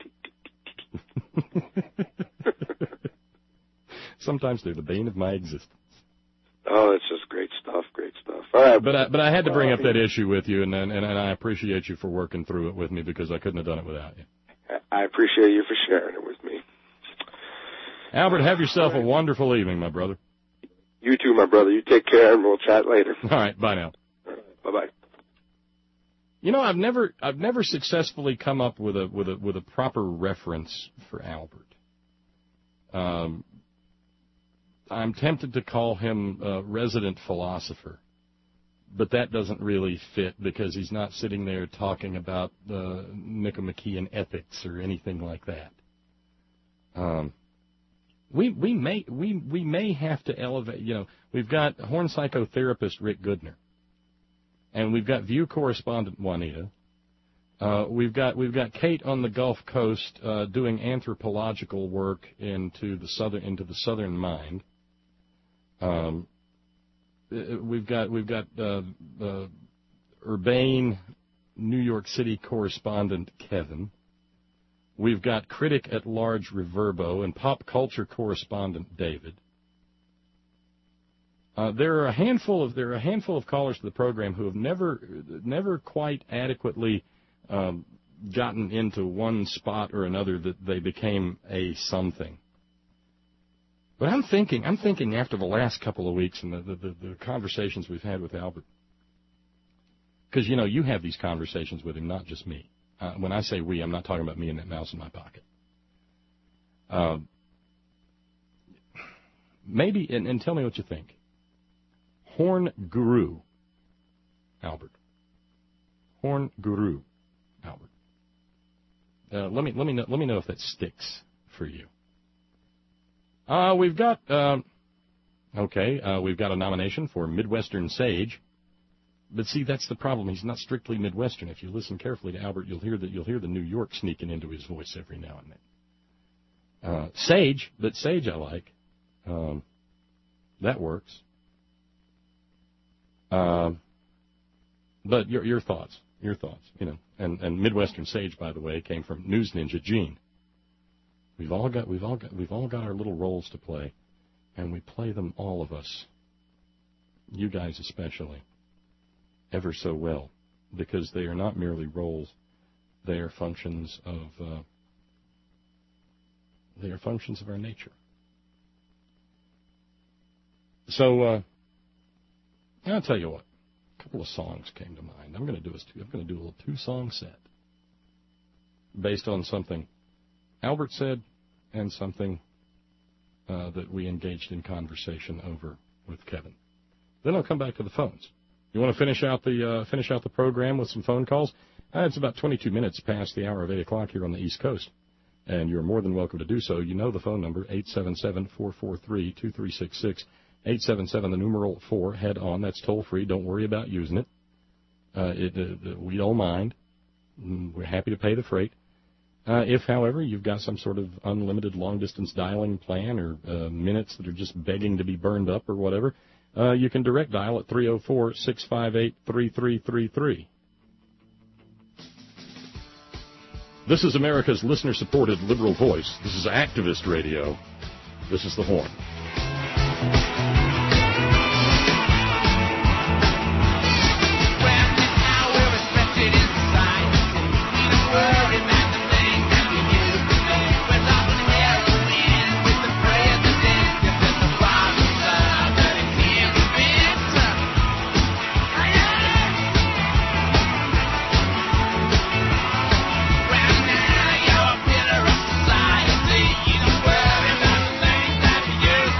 Sometimes they're the bane of my existence. Oh, it's just great stuff, great stuff. All right. But I, but I had to bring up that issue with you, and, and and I appreciate you for working through it with me because I couldn't have done it without you. I appreciate you for sharing it with me. Albert, have yourself a wonderful evening, my brother. You too, my brother. You take care, and we'll chat later. All right, bye now. All right, bye-bye. You know, I've never I've never successfully come up with a with a with a proper reference for Albert. Um, I'm tempted to call him a resident philosopher, but that doesn't really fit because he's not sitting there talking about uh, Nicomachean ethics or anything like that. Um, we we may we we may have to elevate. You know, we've got horn psychotherapist Rick Goodner, and we've got View correspondent Juanita. Uh, we've got we've got Kate on the Gulf Coast uh, doing anthropological work into the southern into the southern mind. Um, we've got we've got uh, uh, urbane New York City correspondent Kevin. We've got critic at large Reverbo and pop culture correspondent David. Uh, there are a handful of there are a handful of callers to the program who have never never quite adequately um, gotten into one spot or another that they became a something. But I'm thinking, I'm thinking after the last couple of weeks and the, the, the, the conversations we've had with Albert, because, you know, you have these conversations with him, not just me. Uh, when I say we, I'm not talking about me and that mouse in my pocket. Uh, maybe, and, and tell me what you think. Horn Guru, Albert. Horn Guru, Albert. Uh, let me let me know, let me know if that sticks for you. Uh, we've got, uh, okay, uh, we've got a nomination for Midwestern Sage. But see, that's the problem. He's not strictly Midwestern. If you listen carefully to Albert, you'll hear that you'll hear the New York sneaking into his voice every now and then. Uh, Sage, but Sage I like. Um, that works. Uh, but your your thoughts, your thoughts, you know. And, and Midwestern Sage, by the way, came from News Ninja Gene. We've all got we've all got we've all got our little roles to play, and we play them, all of us. You guys especially, ever so well, because they are not merely roles; they are functions of uh, they are functions of our nature. So uh, I'll tell you what, a couple of songs came to mind. I'm going to do a I'm going to do a little two-song set based on something Albert said, and something uh, that we engaged in conversation over with Kevin. Then I'll come back to the phones. You want to finish out the uh, finish out the program with some phone calls? Uh, it's about twenty-two minutes past the hour of eight o'clock here on the East Coast, and you're more than welcome to do so. You know the phone number, eight seven seven, four four three, two three six six, eight seven seven, the numeral four, head on. That's toll-free. Don't worry about using it. Uh, it uh, we don't mind. We're happy to pay the freight. Uh, if, however, you've got some sort of unlimited long-distance dialing plan or uh, minutes that are just begging to be burned up or whatever, uh, you can direct dial at three oh four, six five eight, three three three three. This is America's listener-supported liberal voice. This is activist radio. This is The Horn. You're a pillar of society. You don't worry about the things that you used to do.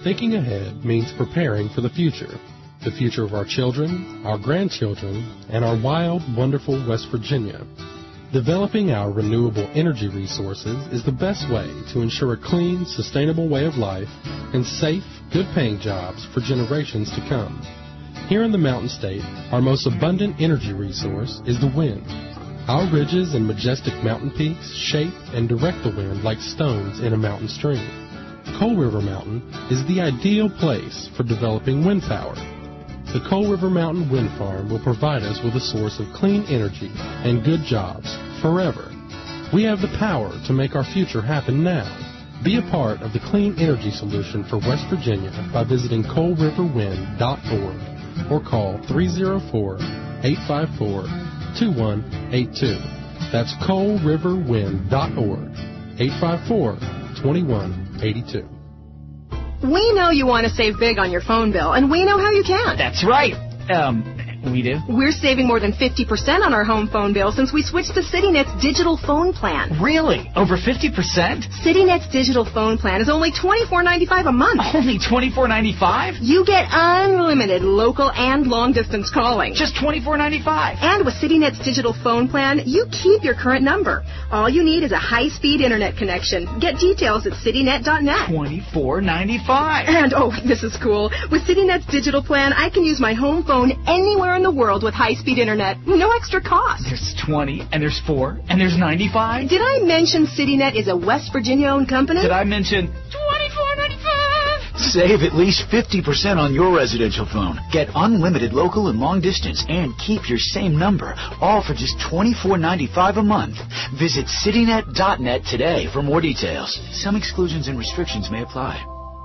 Thinking ahead means preparing for the future. The future of our children, our grandchildren, and our wild, wonderful West Virginia. Developing our renewable energy resources is the best way to ensure a clean, sustainable way of life and safe, good-paying jobs for generations to come. Here in the Mountain State, our most abundant energy resource is the wind. Our ridges and majestic mountain peaks shape and direct the wind like stones in a mountain stream. Coal River Mountain is the ideal place for developing wind power. The Coal River Mountain Wind Farm will provide us with a source of clean energy and good jobs forever. We have the power to make our future happen now. Be a part of the clean energy solution for West Virginia by visiting coal river wind dot org or call three oh four, eight five four, two one eight two. That's coal river wind dot org, eight five four, two one eight two. We know you want to save big on your phone bill, and we know how you can. That's right. Um, we do. We're saving more than fifty percent on our home phone bill since we switched to CityNet's digital phone plan. Really? Over fifty percent? CityNet's digital phone plan is only twenty-four ninety-five a month. Only twenty-four ninety-five? You get unlimited local and long-distance calling. Just twenty-four ninety-five. And with CityNet's digital phone plan, you keep your current number. All you need is a high-speed internet connection. Get details at citynet dot net. twenty-four ninety-five. And, oh, this is cool. With CityNet's digital plan, I can use my home phone anywhere in the world with high-speed internet. No extra cost. There's twenty, and there's four, and there's ninety-five. Did I mention CityNet is a West Virginia-owned company? Did I mention twenty-four ninety-five? Save at least fifty percent on your residential phone. Get unlimited local and long distance and keep your same number, all for just twenty-four ninety-five a month. Visit citynet dot net today for more details. Some exclusions and restrictions may apply.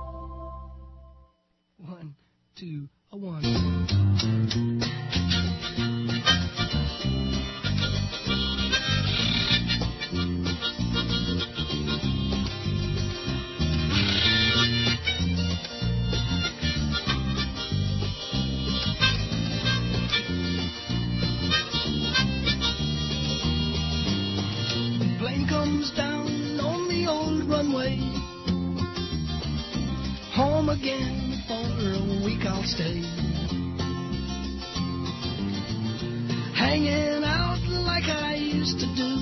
One, two, a one. Down on the old runway, home again for a week I'll stay, hanging out like I used to do.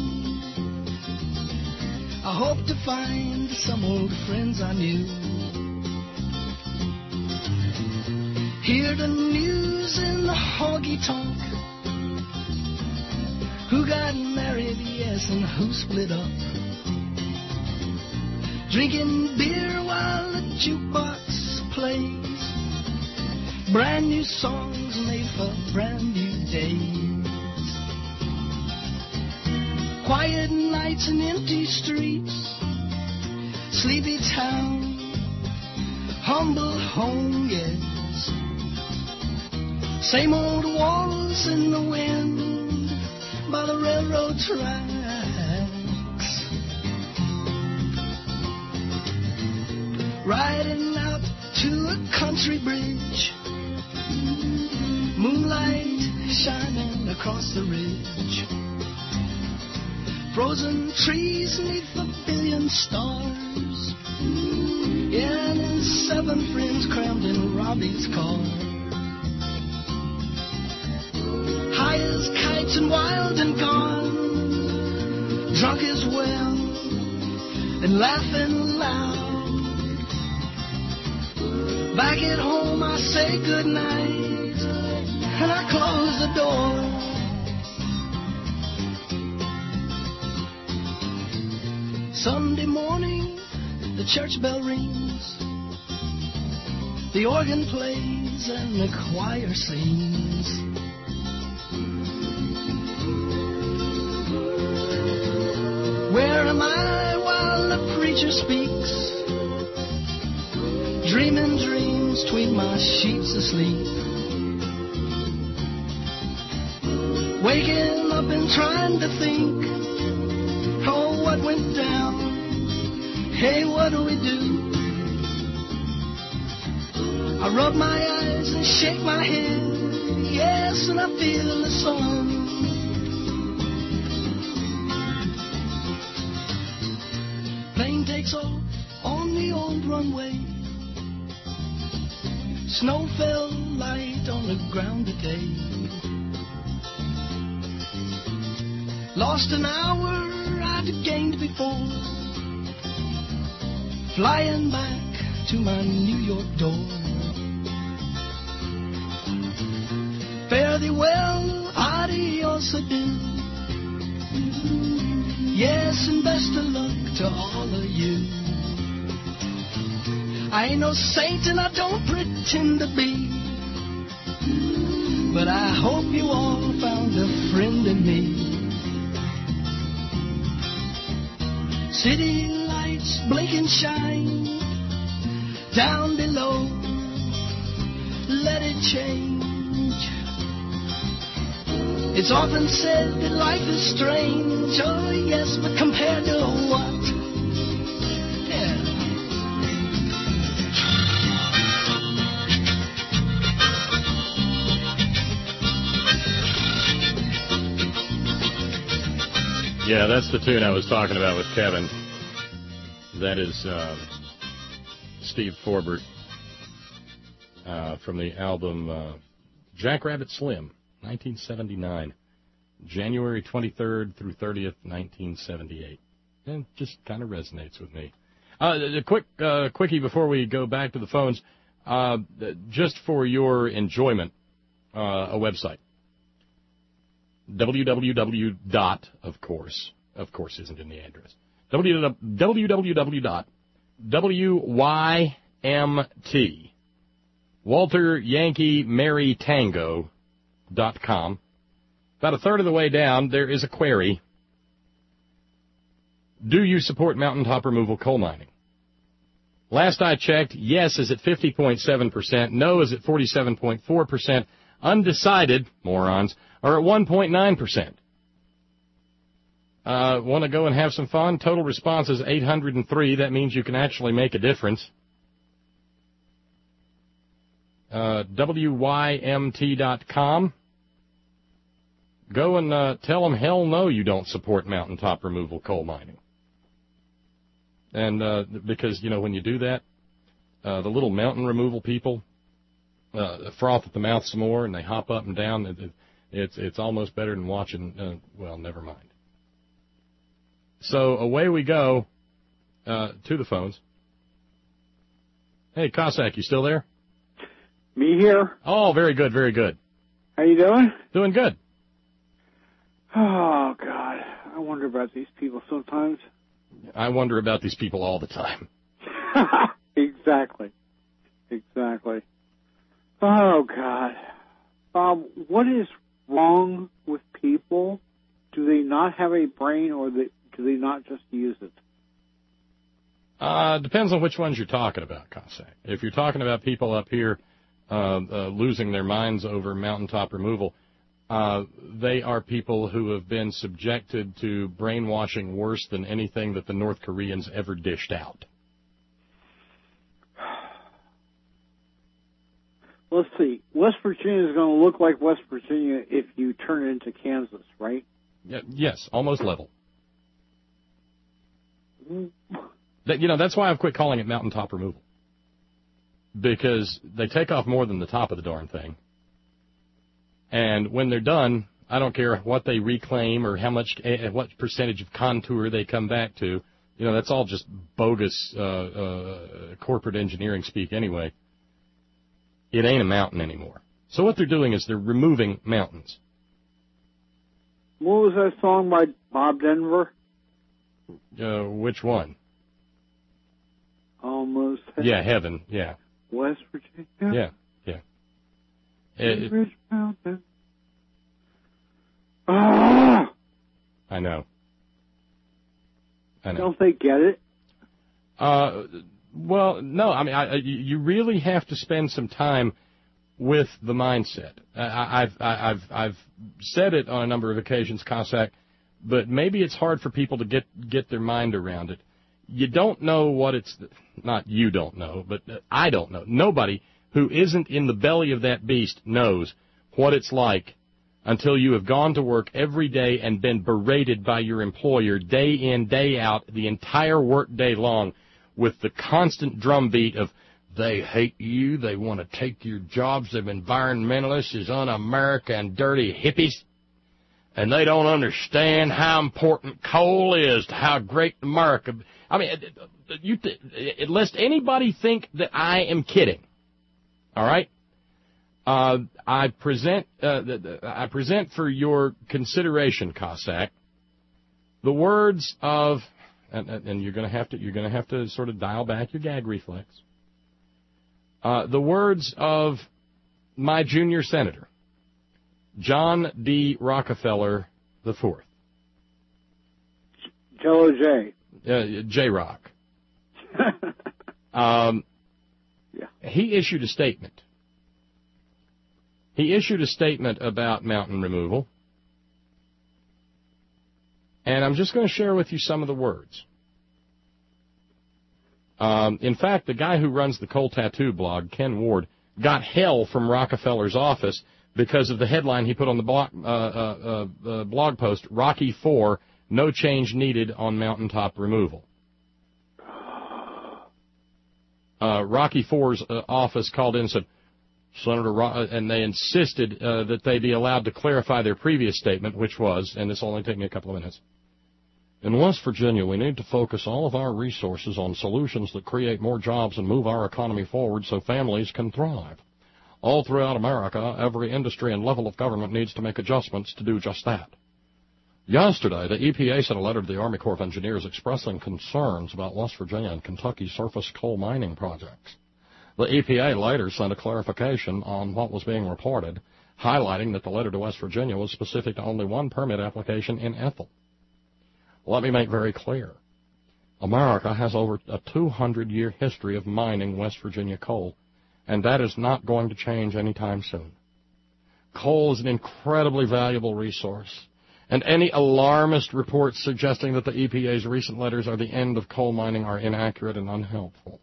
I hope to find some old friends I knew. Hear the news in the honky-tonk, who got married, yes, and who split up. Drinking beer while the jukebox plays brand new songs made for brand new days. Quiet nights and empty streets, sleepy town, humble home, yes. Same old walls in the wind by the railroad tracks. Riding out to a country bridge, moonlight shining across the ridge. Frozen trees neath a billion stars. Yeah, and then seven friends crammed in Robbie's car. High as kites and wild and gone, drunk as well and laughing loud. Back at home I say goodnight and I close the door. Sunday morning the church bell rings, the organ plays and the choir sings. Where am I while the preacher speaks? Dreaming dreams between my sheets asleep. Waking up and trying to think, oh, what went down? Hey, what do we do? I rub my eyes and shake my head, yes, and I feel the sun. Plane takes off on the old runway, Snow fell light on the ground today. Lost an hour I'd gained before, flying back to my New York door. Fare thee well, adios adieu. Yes, and best of luck to all of you. I ain't no saint and I don't pretend to be, but I hope you all found a friend in me. City lights blink and shine down below, let it change. It's often said that life is strange, oh yes, but compared to what? Yeah. Yeah, that's the tune I was talking about with Kevin. That is uh, Steve Forbert uh, from the album uh, Jackrabbit Slim, nineteen seventy-nine, January twenty-third through thirtieth, nineteen seventy-eight. And just kind of resonates with me. Uh, a quick uh, quickie before we go back to the phones, uh, just for your enjoyment, uh, a website. www. Dot, of course, of course isn't in the address. www. Dot W Y M T Walter Yankee Mary Tango dot com. About a third of the way down, there is a query. Do you support mountaintop removal coal mining? Last I checked, yes is at fifty point seven percent, no is at forty-seven point four percent, undecided, morons, are at one point nine percent. Uh, want to go and have some fun? Total response is eight hundred three. That means you can actually make a difference. Uh, W Y M T dot com. Go and uh, tell them, hell no, you don't support mountaintop removal coal mining. And uh, because, you know, when you do that, uh, the little mountain removal people uh, froth at the mouth some more, and they hop up and down. It, it, it's, it's almost better than watching, uh, well, never mind. So away we go uh, to the phones. Hey, Cossack, you still there? Me here. Oh, very good, very good. How you doing? Doing good. Oh, God. I wonder about these people sometimes. I wonder about these people all the time. Exactly. Exactly. Oh, God. Um, what is wrong with people? Do they not have a brain, or they, do they not just use it? Uh, depends on which ones you're talking about, Cossack. If you're talking about people up here uh, uh, losing their minds over mountaintop removal, uh, they are people who have been subjected to brainwashing worse than anything that the North Koreans ever dished out. Let's see. West Virginia is going to look like West Virginia if you turn it into Kansas, right? Yeah, yes, almost level. That, you know, that's why I've quit calling it mountaintop removal. Because they take off more than the top of the darn thing. And when they're done, I don't care what they reclaim or how much, what percentage of contour they come back to. You know, that's all just bogus uh, uh, corporate engineering speak anyway. It ain't a mountain anymore. So what they're doing is they're removing mountains. What was that song by Bob Denver? Uh, which one? Almost. Yeah, Heaven, yeah. West Virginia? Yeah, yeah. It, Ridge Mountain. Ah! I know. I know. Don't they get it? Uh, well, no, I mean, I, you really have to spend some time with the mindset. I, I've, I've, I've said it on a number of occasions, Cossack, but maybe it's hard for people to get, get their mind around it. You don't know what it's, not you don't know, but I don't know. Nobody who isn't in the belly of that beast knows what it's like until you have gone to work every day and been berated by your employer day in, day out, the entire work day long with the constant drumbeat of They hate you. They want to take your jobs. They're environmentalists, is un-American, dirty hippies. And they don't understand how important coal is to how great America. I mean, you th- lest anybody think that I am kidding. All right, uh, I present uh, the, the, I present for your consideration, Cossack, the words of, and, and you're going to have to you're going to have to sort of dial back your gag reflex. Uh, the words of my junior senator, John D. Rockefeller the Fourth. Jello J. Uh, J-Rock. um, yeah. He issued a statement. He issued a statement about mountain removal. And I'm just going to share with you some of the words. Um, in fact, the guy who runs the Coal Tattoo blog, Ken Ward, got hell from Rockefeller's office because of the headline he put on the blog, uh, uh, uh, uh, blog post, Rocky Four, no change needed on mountaintop removal. Uh, Rocky Four's uh, office called in and said, Senator, Ro-, and they insisted uh, that they be allowed to clarify their previous statement, which was, and this will only take me a couple of minutes, in West Virginia, we need to focus all of our resources on solutions that create more jobs and move our economy forward so families can thrive. All throughout America, every industry and level of government needs to make adjustments to do just that. Yesterday, the E P A sent a letter to the Army Corps of Engineers expressing concerns about West Virginia and Kentucky surface coal mining projects. The E P A later sent a clarification on what was being reported, highlighting that the letter to West Virginia was specific to only one permit application in Ethel. Let me make very clear. America has over a two hundred year history of mining West Virginia coal, and that is not going to change anytime soon. Coal is an incredibly valuable resource, and any alarmist reports suggesting that the E P A's recent letters are the end of coal mining are inaccurate and unhelpful.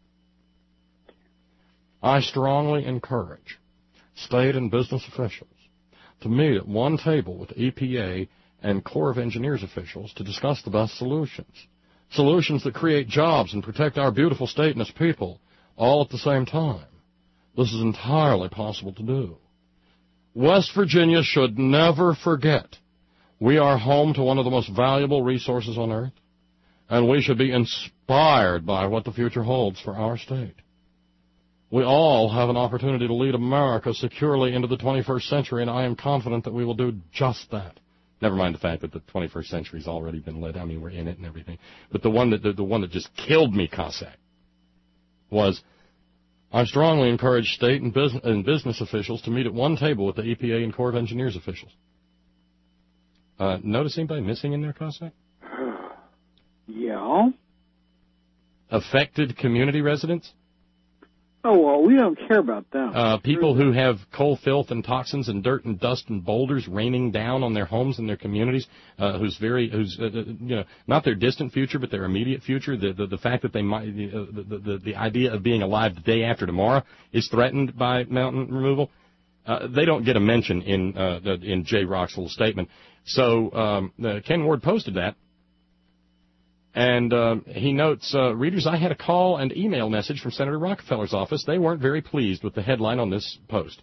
I strongly encourage state and business officials to meet at one table with the E P A and Corps of Engineers officials to discuss the best solutions, solutions that create jobs and protect our beautiful state and its people, all at the same time. This is entirely possible to do. West Virginia should never forget we are home to one of the most valuable resources on earth, and we should be inspired by what the future holds for our state. We all have an opportunity to lead America securely into the twenty-first century, and I am confident that we will do just that. Never mind the fact that the twenty-first century's already been led. I mean, we're in it and everything. But the one that the, the one that just killed me, Cossack, was I strongly encourage state and business, and business officials to meet at one table with the E P A and Corps of Engineers officials. Uh, notice anybody missing in there, Cossack? Yeah. Affected community residents? Oh, well, we don't care about them. Uh, people who have coal filth and toxins and dirt and dust and boulders raining down on their homes and their communities, uh, who's very, who's, uh, you know, not their distant future, but their immediate future. The, the, the fact that they might, uh, the, the, the idea of being alive the day after tomorrow is threatened by mountain removal. Uh, they don't get a mention in, uh, in Jay Rock's little statement. So, um, uh, Ken Ward posted that. And uh, he notes, uh, readers, I had a call and email message from Senator Rockefeller's office. They weren't very pleased with the headline on this post.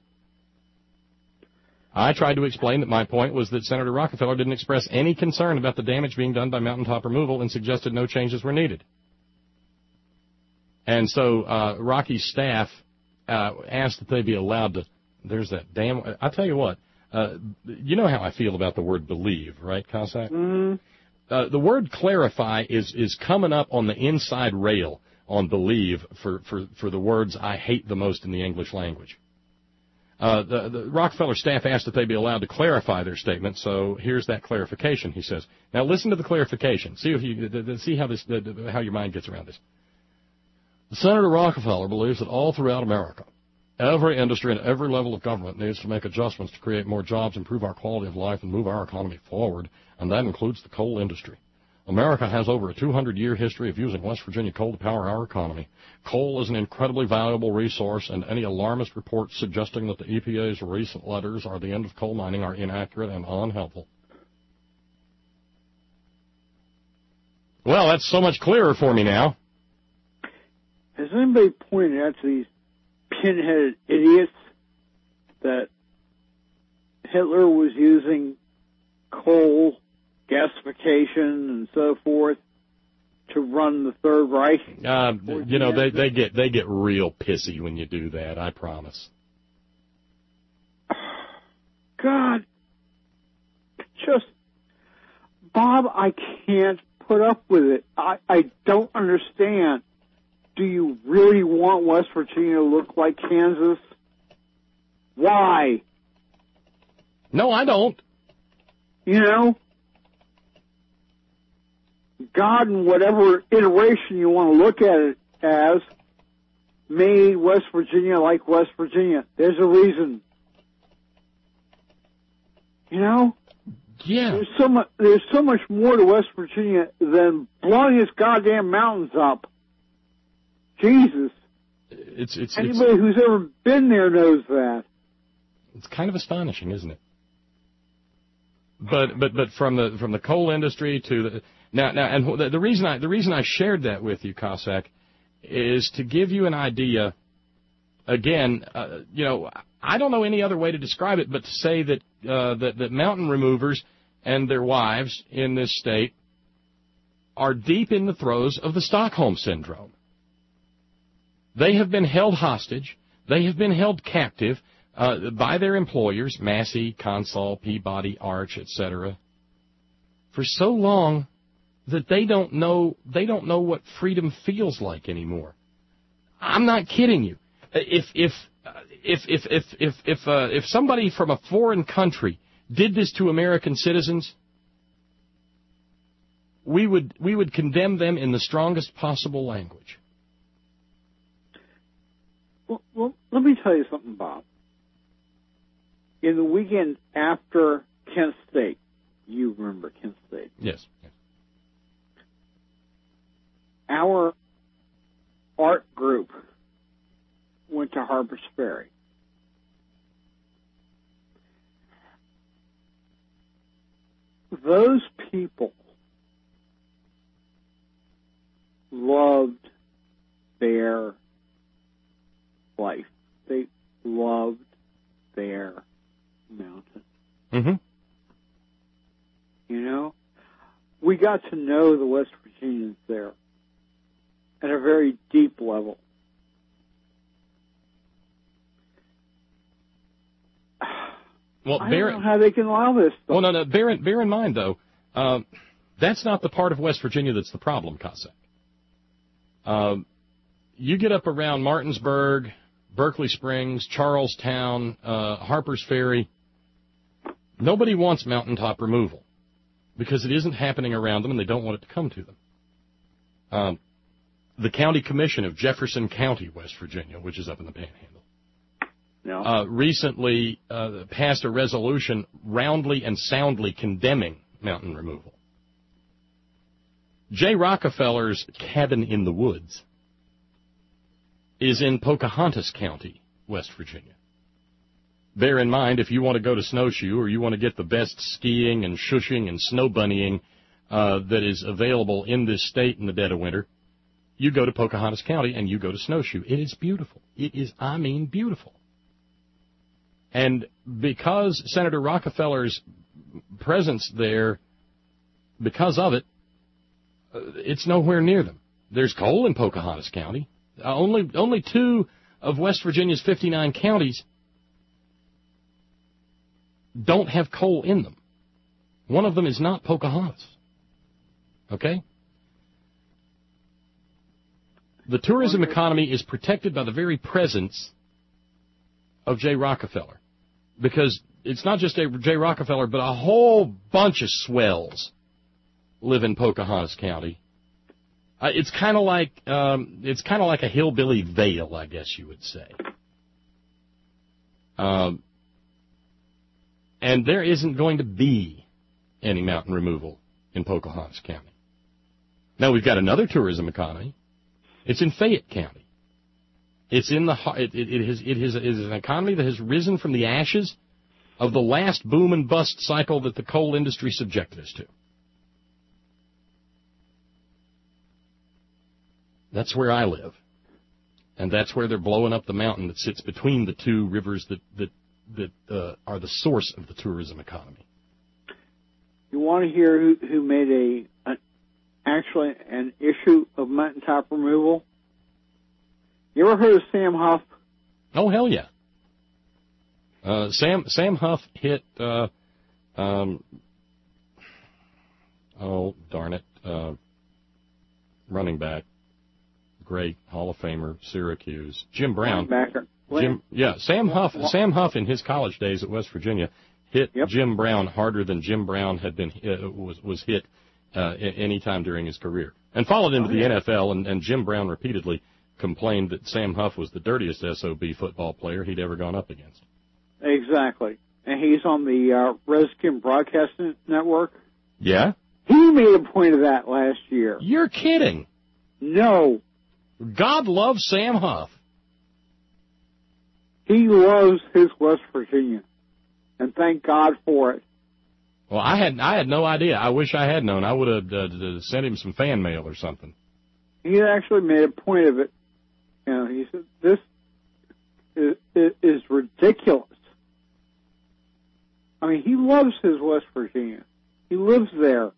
I tried to explain that my point was that Senator Rockefeller didn't express any concern about the damage being done by mountaintop removal and suggested no changes were needed. And so uh, Rocky's staff uh, asked that they be allowed to, there's that damn, I'll tell you what, uh, you know how I feel about the word believe, right, Cossack? Mm-hmm. Uh, the word clarify is, is coming up on the inside rail on believe for, for, for the words I hate the most in the English language. Uh, the, the Rockefeller staff asked that they be allowed to clarify their statement, so here's that clarification, he says. Now listen to the clarification. See if you, the, the, see how this, the, the, how your mind gets around this. Senator Rockefeller believes that all throughout America, every industry and every level of government needs to make adjustments to create more jobs, improve our quality of life, and move our economy forward, and that includes the coal industry. America has over a two hundred year history of using West Virginia coal to power our economy. Coal is an incredibly valuable resource, and any alarmist reports suggesting that the E P A's recent letters are the end of coal mining are inaccurate and unhelpful. Well, that's so much clearer for me now. has anybody pointed out to these pinheaded idiots that Hitler was using coal, gasification, and so forth to run the Third Reich? Uh, you know, they, they get they get real pissy when you do that, I promise. God, just, Bob, I can't put up with it. I, I don't understand. Do you really want West Virginia to look like Kansas? Why? No, I don't. You know? God, in whatever iteration you want to look at it as, made West Virginia like West Virginia. There's a reason. You know? Yeah. There's so much, there's so much more to West Virginia than blowing its goddamn mountains up. Jesus. It's, it's, Anybody it's, who's ever been there knows that. It's kind of astonishing, isn't it? But but but from the from the coal industry to the now now and the, the reason I the reason I shared that with you, Cossack, is to give you an idea. Again, uh, you know, I don't know any other way to describe it but to say that uh, that that mountain removers and their wives in this state are deep in the throes of the Stockholm Syndrome. They have been held hostage. They have been held captive uh, by their employers, Massey, Consol, Peabody, Arch, et cetera, for so long that they don't know they don't know what freedom feels like anymore. I'm not kidding you. If if if if if if if, uh, if somebody from a foreign country did this to American citizens, we would we would condemn them in the strongest possible language. Well, well, let me tell you something, Bob. In the weekend after Kent State, you remember Kent State? Yes. yes. Our art group went to Harper's Ferry. Those people loved their life. They loved their mountain. Mm-hmm. You know? We got to know the West Virginians there at a very deep level. Well, I bear, don't know how they can allow this stuff. Well, no, no. Bear in, bear in mind, though, uh, that's not the part of West Virginia that's the problem, Cossack. Uh, you get up around Martinsburg, Berkeley Springs, Charlestown, uh, Harper's Ferry. Nobody wants mountaintop removal because it isn't happening around them and they don't want it to come to them. Um, the County Commission of Jefferson County, West Virginia, which is up in the Panhandle, no. uh, recently uh, passed a resolution roundly and soundly condemning mountain removal. Jay Rockefeller's cabin in the woods is in Pocahontas County, West Virginia. Bear in mind, if you want to go to Snowshoe or you want to get the best skiing and shushing and snow bunnying uh, that is available in this state in the dead of winter, you go to Pocahontas County and you go to Snowshoe. It is beautiful. It is, I mean, beautiful. And because Senator Rockefeller's presence there, because of it, uh, it's nowhere near them. There's coal in Pocahontas County. Uh, only only two of West Virginia's fifty-nine counties don't have coal in them. One of them is not Pocahontas. Okay? The tourism economy is protected by the very presence of Jay Rockefeller. Because it's not just Jay Rockefeller, but a whole bunch of swells live in Pocahontas County. Uh, it's kind of like um, it's kind of like a hillbilly Vale, I guess you would say. Um, and there isn't going to be any mountain removal in Pocahontas County. Now we've got another tourism economy. It's in Fayette County. It's in the it it, it, is, it, is, it is an economy that has risen from the ashes of the last boom and bust cycle that the coal industry subjected us to. That's where I live. And that's where they're blowing up the mountain that sits between the two rivers that that, that uh, are the source of the tourism economy. You want to hear who, who made a an, actually an issue of mountaintop removal? You ever heard of Sam Huff? Oh, hell yeah. Uh, Sam Sam Huff hit, uh, um, oh, darn it, uh, running back, great Hall of Famer, Syracuse, Jim Brown. Jim, yeah, Sam Huff. Sam Huff in his college days at West Virginia hit yep. Jim Brown harder than Jim Brown had been uh, was was hit uh, any time during his career, and followed into oh, yeah. the N F L. And, and Jim Brown repeatedly complained that Sam Huff was the dirtiest S O B football player he'd ever gone up against. Exactly, and he's on the uh, Redskin Broadcasting Network. Yeah, he made a point of that last year. You're kidding? No. God loves Sam Huff. He loves his West Virginia, and thank God for it. Well, I had I had no idea. I wish I had known. I would have uh, sent him some fan mail or something. He actually made a point of it. You know, he said, this is, is, is ridiculous. I mean, he loves his West Virginia. He lives there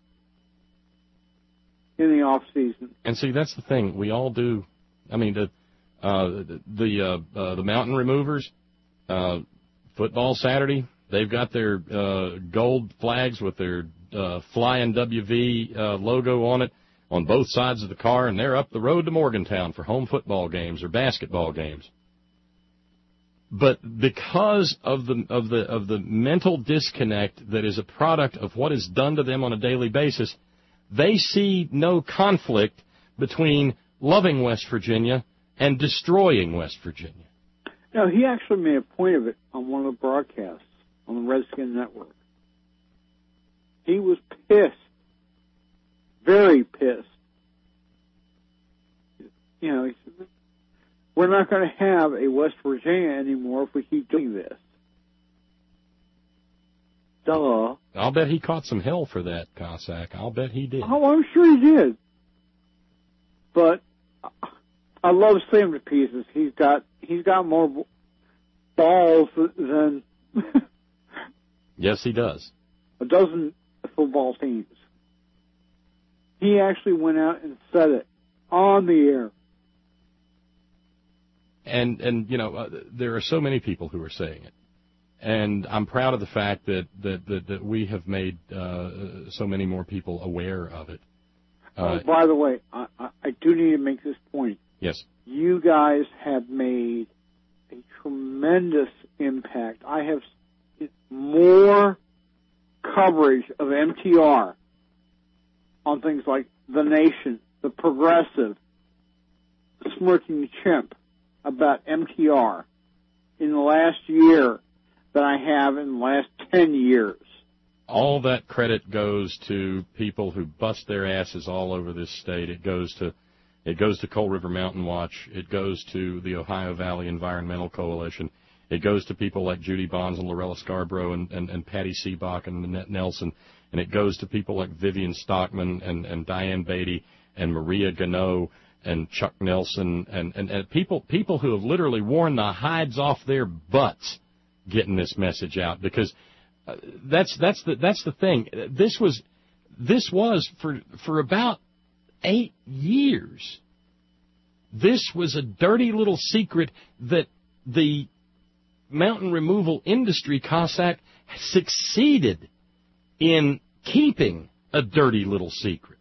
in the off season. And see, that's the thing. We all do. I mean, the uh, the the, uh, uh, the mountain removers, uh, football Saturday, they've got their uh, gold flags with their uh, flying W V uh, logo on it on both sides of the car, and they're up the road to Morgantown for home football games or basketball games. But because of the of the of the mental disconnect that is a product of what is done to them on a daily basis, they see no conflict between loving West Virginia and destroying West Virginia. No, he actually made a point of it on one of the broadcasts on the Redskin Network. He was pissed, very pissed. You know, he said, we're not going to have a West Virginia anymore if we keep doing this. Duh. I'll bet he caught some hell for that, Cossack. I'll bet he did. Oh, I'm sure he did. But I love Sam to pieces. He's got he's got more balls than yes, he does. A dozen football teams. He actually went out and said it on the air. And and you know uh, there are so many people who are saying it. And I'm proud of the fact that, that, that, that we have made uh, so many more people aware of it. Uh, oh, by the way, I, I do need to make this point. Yes. You guys have made a tremendous impact. I have more coverage of M T R on things like The Nation, The Progressive, Smirking Chimp about M T R in the last year than I have in the last ten years. All that credit goes to people who bust their asses all over this state. It goes to it goes to Coal River Mountain Watch. It goes to the Ohio Valley Environmental Coalition. It goes to people like Judy Bonds and Lorella Scarborough and, and, and Patty Seebach and Nanette Nelson. And it goes to people like Vivian Stockman and, and Diane Beatty and Maria Gano and Chuck Nelson and, and, and people people who have literally worn the hides off their butts getting this message out, because uh, that's that's the that's the thing. This was this was for for about eight years. This was a dirty little secret that the mountain removal industry, Cossack, succeeded in keeping a dirty little secret.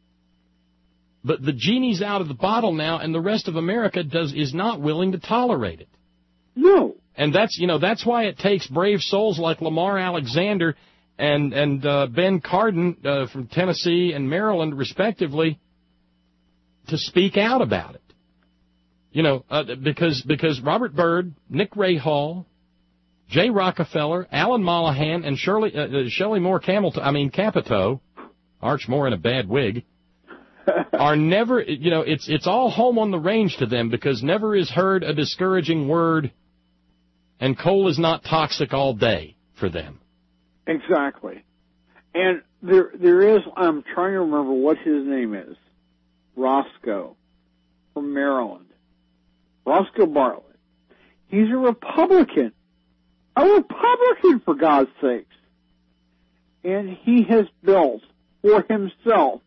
But the genie's out of the bottle now, and the rest of America does is not willing to tolerate it. No. And that's, you know, that's why it takes brave souls like Lamar Alexander and and uh, Ben Cardin uh, from Tennessee and Maryland, respectively, to speak out about it. You know, uh, because because Robert Byrd, Nick Ray Hall, Jay Rockefeller, Alan Mollahan, and Shirley uh, Shelley Moore Camilton, I mean Capito, Arch Moore in a bad wig, are never, you know, it's it's all home on the range to them, because never is heard a discouraging word. And coal is not toxic all day for them. Exactly. And there, there is, I'm trying to remember what his name is, Roscoe, from Maryland, Roscoe Bartlett. He's a Republican. A Republican, for God's sakes. And he has built for himself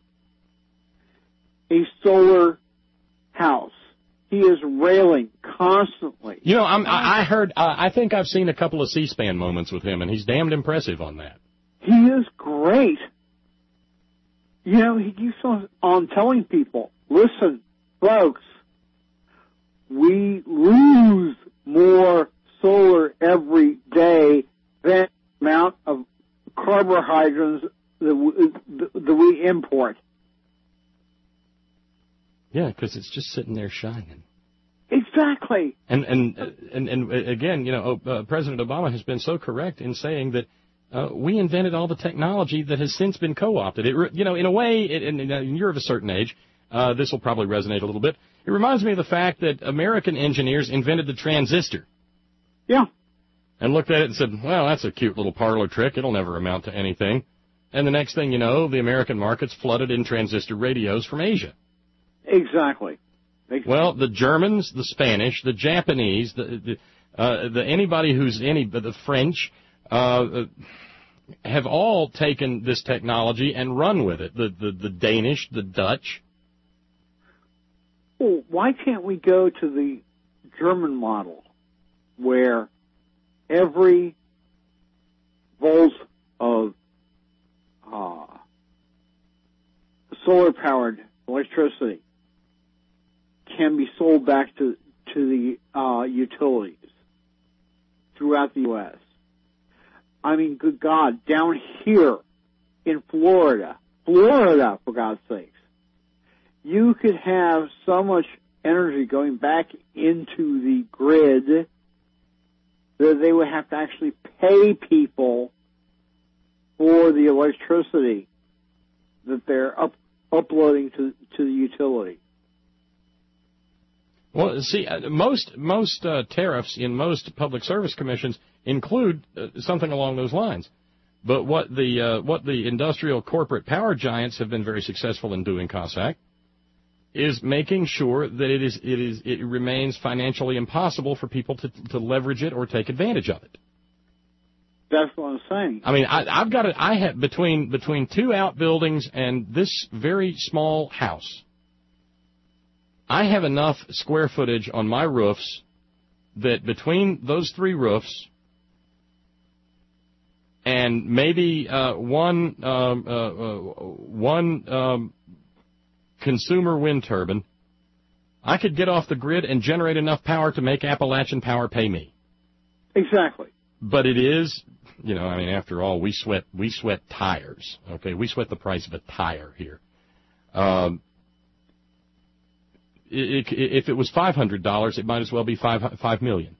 a solar house. He is railing constantly. You know, I'm, I I heard, uh, I think I've seen a couple of C-SPAN moments with him, and he's damned impressive on that. He is great. You know, he keeps on, on telling people, listen, folks, we lose more solar every day than the amount of carbohydrates that we, that we import. Yeah, because it's just sitting there shining. Exactly. And and and and again, you know, uh, President Obama has been so correct in saying that uh, we invented all the technology that has since been co-opted. It, you know, in a way, it, and, and you're of a certain age, uh, this will probably resonate a little bit. It reminds me of the fact that American engineers invented the transistor. Yeah. And looked at it and said, well, that's a cute little parlor trick. It'll never amount to anything. And the next thing you know, the American market's flooded in transistor radios from Asia. Exactly. exactly. Well, the Germans, the Spanish, the Japanese, the, the, uh, the anybody who's any, the French, uh, have all taken this technology and run with it. The, the, the Danish, the Dutch. Well, why can't we go to the German model where every volt of uh, solar-powered electricity can be sold back to to the uh, utilities throughout the U S? I mean, good God, down here in Florida, Florida, for God's sakes, you could have so much energy going back into the grid that they would have to actually pay people for the electricity that they're up, uploading to to the utility. Well, see, uh, most most uh, tariffs in most public service commissions include uh, something along those lines. But what the uh, what the industrial corporate power giants have been very successful in doing, Cossack, is making sure that it is it is it remains financially impossible for people to to leverage it or take advantage of it. That's what I'm saying. I mean, I, I've got it. I have between between two outbuildings and this very small house, I have enough square footage on my roofs that between those three roofs and maybe uh, one um, uh, uh, one um, consumer wind turbine, I could get off the grid and generate enough power to make Appalachian Power pay me. Exactly. But it is, you know, I mean, after all, we sweat we sweat tires. Okay, we sweat the price of a tire here. Um, it, it, if it was five hundred dollars, it might as well be five five million.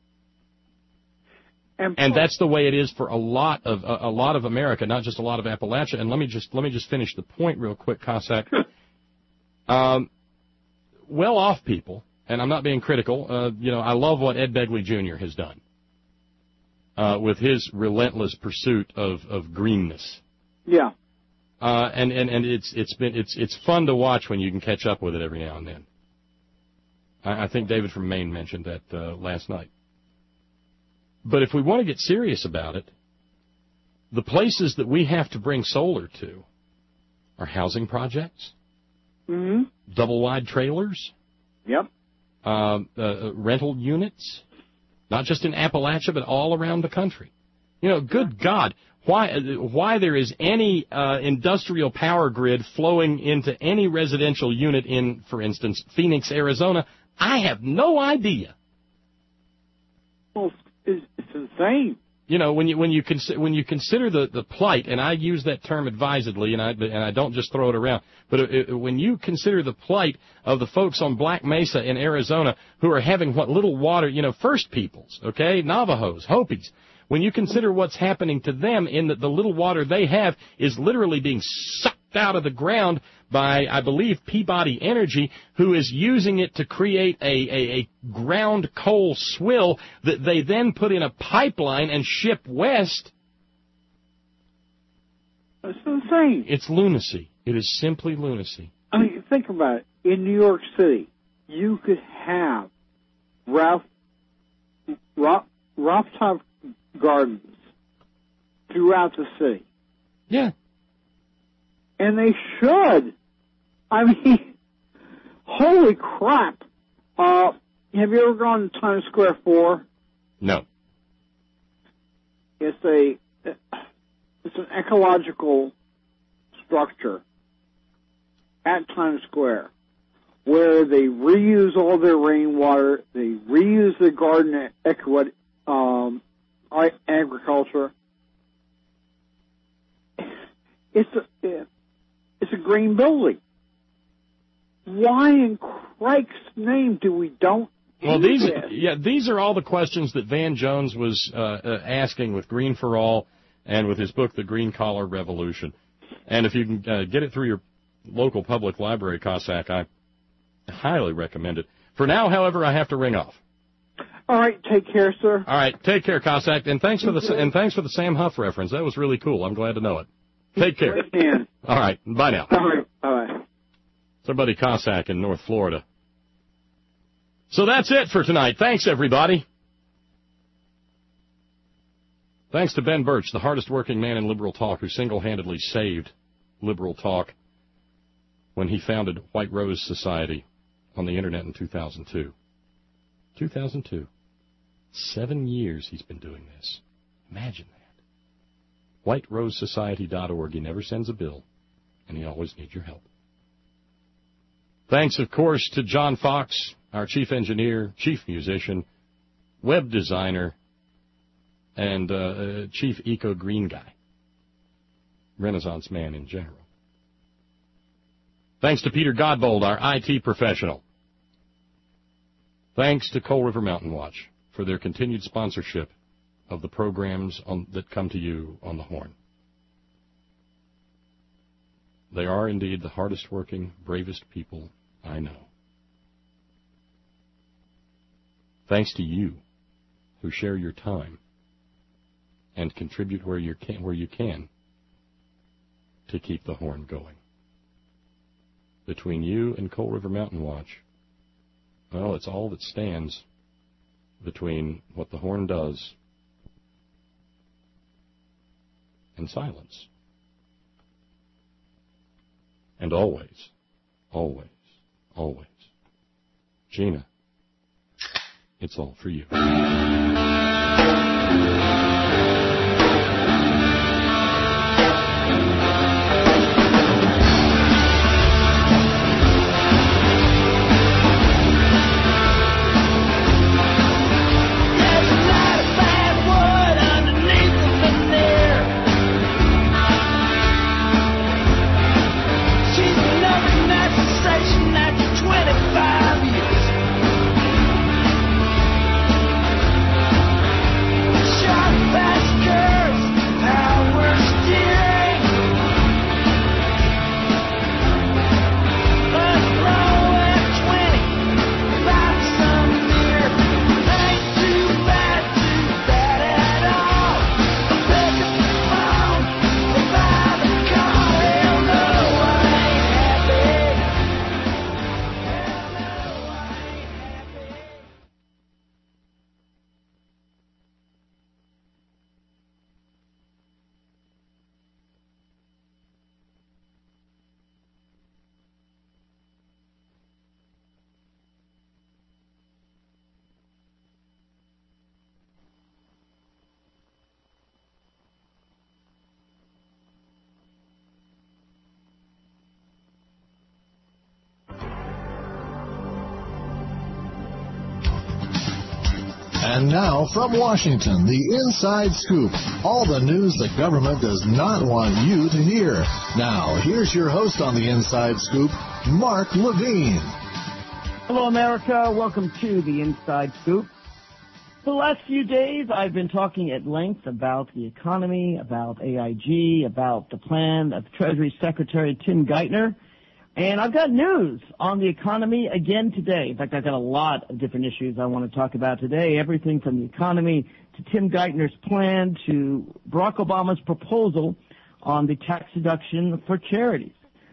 And, and that's the way it is for a lot of a, a lot of America, not just a lot of Appalachia. And let me just let me just finish the point real quick, Cossack. um, well-off people, and I'm not being critical. Uh, you know, I love what Ed Begley Junior has done uh, with his relentless pursuit of, of greenness. Yeah. Uh, and, and, and it's it's been it's it's fun to watch when you can catch up with it every now and then. I, I think David from Maine mentioned that uh, last night. But if we want to get serious about it, the places that we have to bring solar to are housing projects, mm-hmm. double-wide trailers, yep, uh, uh, rental units, not just in Appalachia, but all around the country. You know, good God, why why there is any uh, industrial power grid flowing into any residential unit in, for instance, Phoenix, Arizona, I have no idea. Well, it's, it's insane. You know, when you when you consider when you consider the, the plight, and I use that term advisedly, and I and I don't just throw it around, but it, it, when you consider the plight of the folks on Black Mesa in Arizona who are having what little water, you know, First Peoples, okay, Navajos, Hopis, when you consider what's happening to them in that the little water they have is literally being sucked out of the ground by, I believe, Peabody Energy, who is using it to create a, a, a ground coal swill that they then put in a pipeline and ship west. That's insane. It's lunacy. It is simply lunacy. I mean, think about it. In New York City, you could have Ralph, Ralph, rooftop gardens throughout the city. Yeah. And they should. I mean, holy crap. Uh, have you ever gone to Times Square four? No. It's a, it's an ecological structure at Times Square where they reuse all their rainwater, they reuse their garden equi- um, agriculture. It's a, it's a green building. Why in Christ's name do we don't Well, do these this? yeah, these are all the questions that Van Jones was uh, uh, asking with Green for All and with his book, The Green Collar Revolution. And if you can uh, get it through your local public library, Cossack, I highly recommend it. For now, however, I have to ring off. All right, take care, sir. All right, take care, Cossack, and thanks for the and thanks for the Sam Huff reference. That was really cool. I'm glad to know it. Take care. All right, bye now. All right, bye. It's our buddy Cossack in North Florida. So that's it for tonight. Thanks, everybody. Thanks to Ben Birch, the hardest working man in liberal talk, who single-handedly saved liberal talk when he founded White Rose Society on the Internet in two thousand two. two thousand two. Seven years he's been doing this. Imagine that. white rose society dot org. He never sends a bill, and he always needs your help. Thanks, of course, to John Fox, our chief engineer, chief musician, web designer, and uh, uh, chief eco-green guy. Renaissance man in general. Thanks to Peter Godbold, our I T professional. Thanks to Coal River Mountain Watch for their continued sponsorship of the programs on, that come to you on the Horn. They are indeed the hardest working, bravest people I know. Thanks to you who share your time and contribute where you can, where you can to keep the Horn going. Between you and Coal River Mountain Watch, well, it's all that stands between what the Horn does and silence. And always, always, always, Gina, it's all for you. And now, from Washington, the Inside Scoop. All the news the government does not want you to hear. Now, here's your host on the Inside Scoop, Mark Levine. Hello, America. Welcome to the Inside Scoop. For the last few days, I've been talking at length about the economy, about A I G, about the plan of Treasury Secretary Tim Geithner. And I've got news on the economy again today. In fact, I've got a lot of different issues I want to talk about today, everything from the economy to Tim Geithner's plan to Barack Obama's proposal on the tax deduction for charities.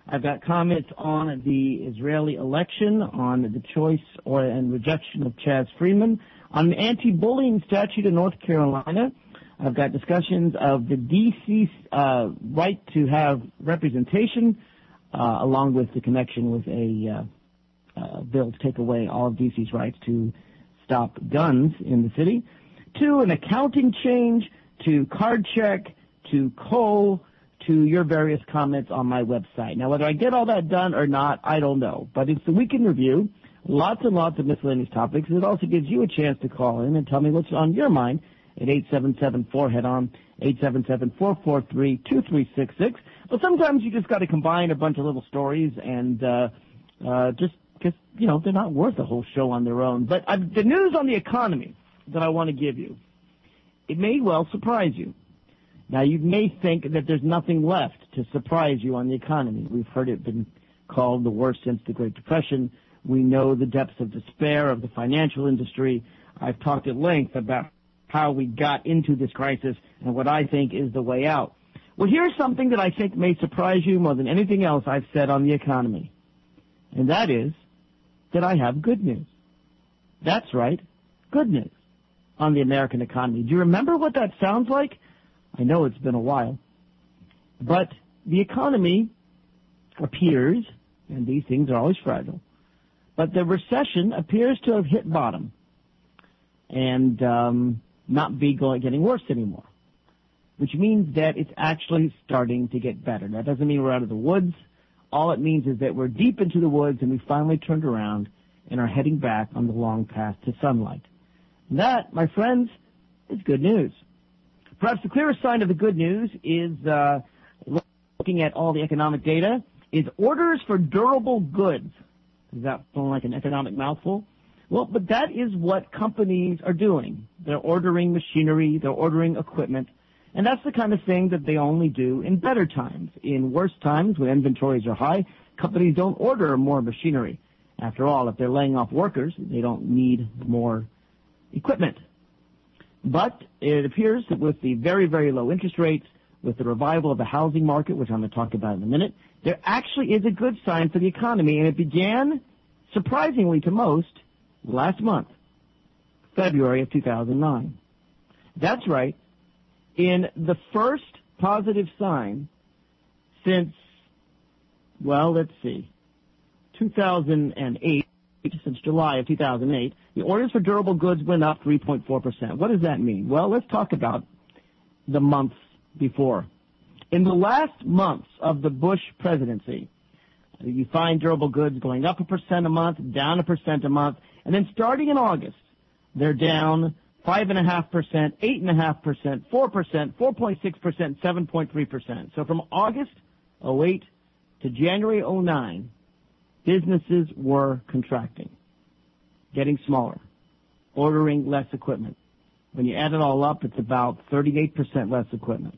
I've got comments on the Israeli election, on the choice or and rejection of Chaz Freeman, on the anti-bullying statute in North Carolina. I've got discussions of the D C uh, right to have representation, uh, along with the connection with a uh, uh, bill to take away all of D C's rights to stop guns in the city, to an accounting change, to card check, to coal, to your various comments on my website. Now, whether I get all that done or not, I don't know. But it's the Week in Review, lots and lots of miscellaneous topics. It also gives you a chance to call in and tell me what's on your mind at eight seven seven four head on, eight seven seven, four four three, two three six six. But sometimes you just got to combine a bunch of little stories and uh, uh, just because, you know, they're not worth a whole show on their own. But uh, the news on the economy that I want to give you, it may well surprise you. Now, you may think that there's nothing left to surprise you on the economy. We've heard it been called the worst since the Great Depression. We know the depths of despair of the financial industry. I've talked at length about how we got into this crisis and what I think is the way out. Well, here's something that I think may surprise you more than anything else I've said on the economy, and that is that I have good news. That's right, good news on the American economy. Do you remember what that sounds like? I know it's been a while, but the economy appears, and these things are always fragile, but the recession appears to have hit bottom and um, not be going, getting worse anymore, which means that it's actually starting to get better. That doesn't mean we're out of the woods. All it means is that we're deep into the woods and we finally turned around and are heading back on the long path to sunlight. And that, my friends, is good news. Perhaps the clearest sign of the good news is, uh, looking at all the economic data, is orders for durable goods. Does that sound like an economic mouthful? Well, but that is what companies are doing. They're ordering machinery, they're ordering equipment, and that's the kind of thing that they only do in better times. In worse times, when inventories are high, companies don't order more machinery. After all, if they're laying off workers, they don't need more equipment. But it appears that with the very, very low interest rates, with the revival of the housing market, which I'm going to talk about in a minute, there actually is a good sign for the economy, and it began, surprisingly to most, last month, February of two thousand nine. That's right. In the first positive sign since, well, let's see, two thousand eight, since July of two thousand eight, the orders for durable goods went up three point four percent. What does that mean? Well, let's talk about the months before. In the last months of the Bush presidency, you find durable goods going up a percent a month, down a percent a month, and then starting in August, they're down five point five percent, eight point five percent, four percent, four point six percent, seven point three percent. So from August oh eight to January oh nine, businesses were contracting, getting smaller, ordering less equipment. When you add it all up, it's about thirty-eight percent less equipment.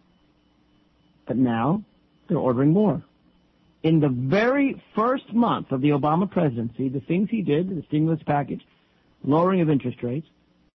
But now, they're ordering more. In the very first month of the Obama presidency, the things he did, the stimulus package, lowering of interest rates,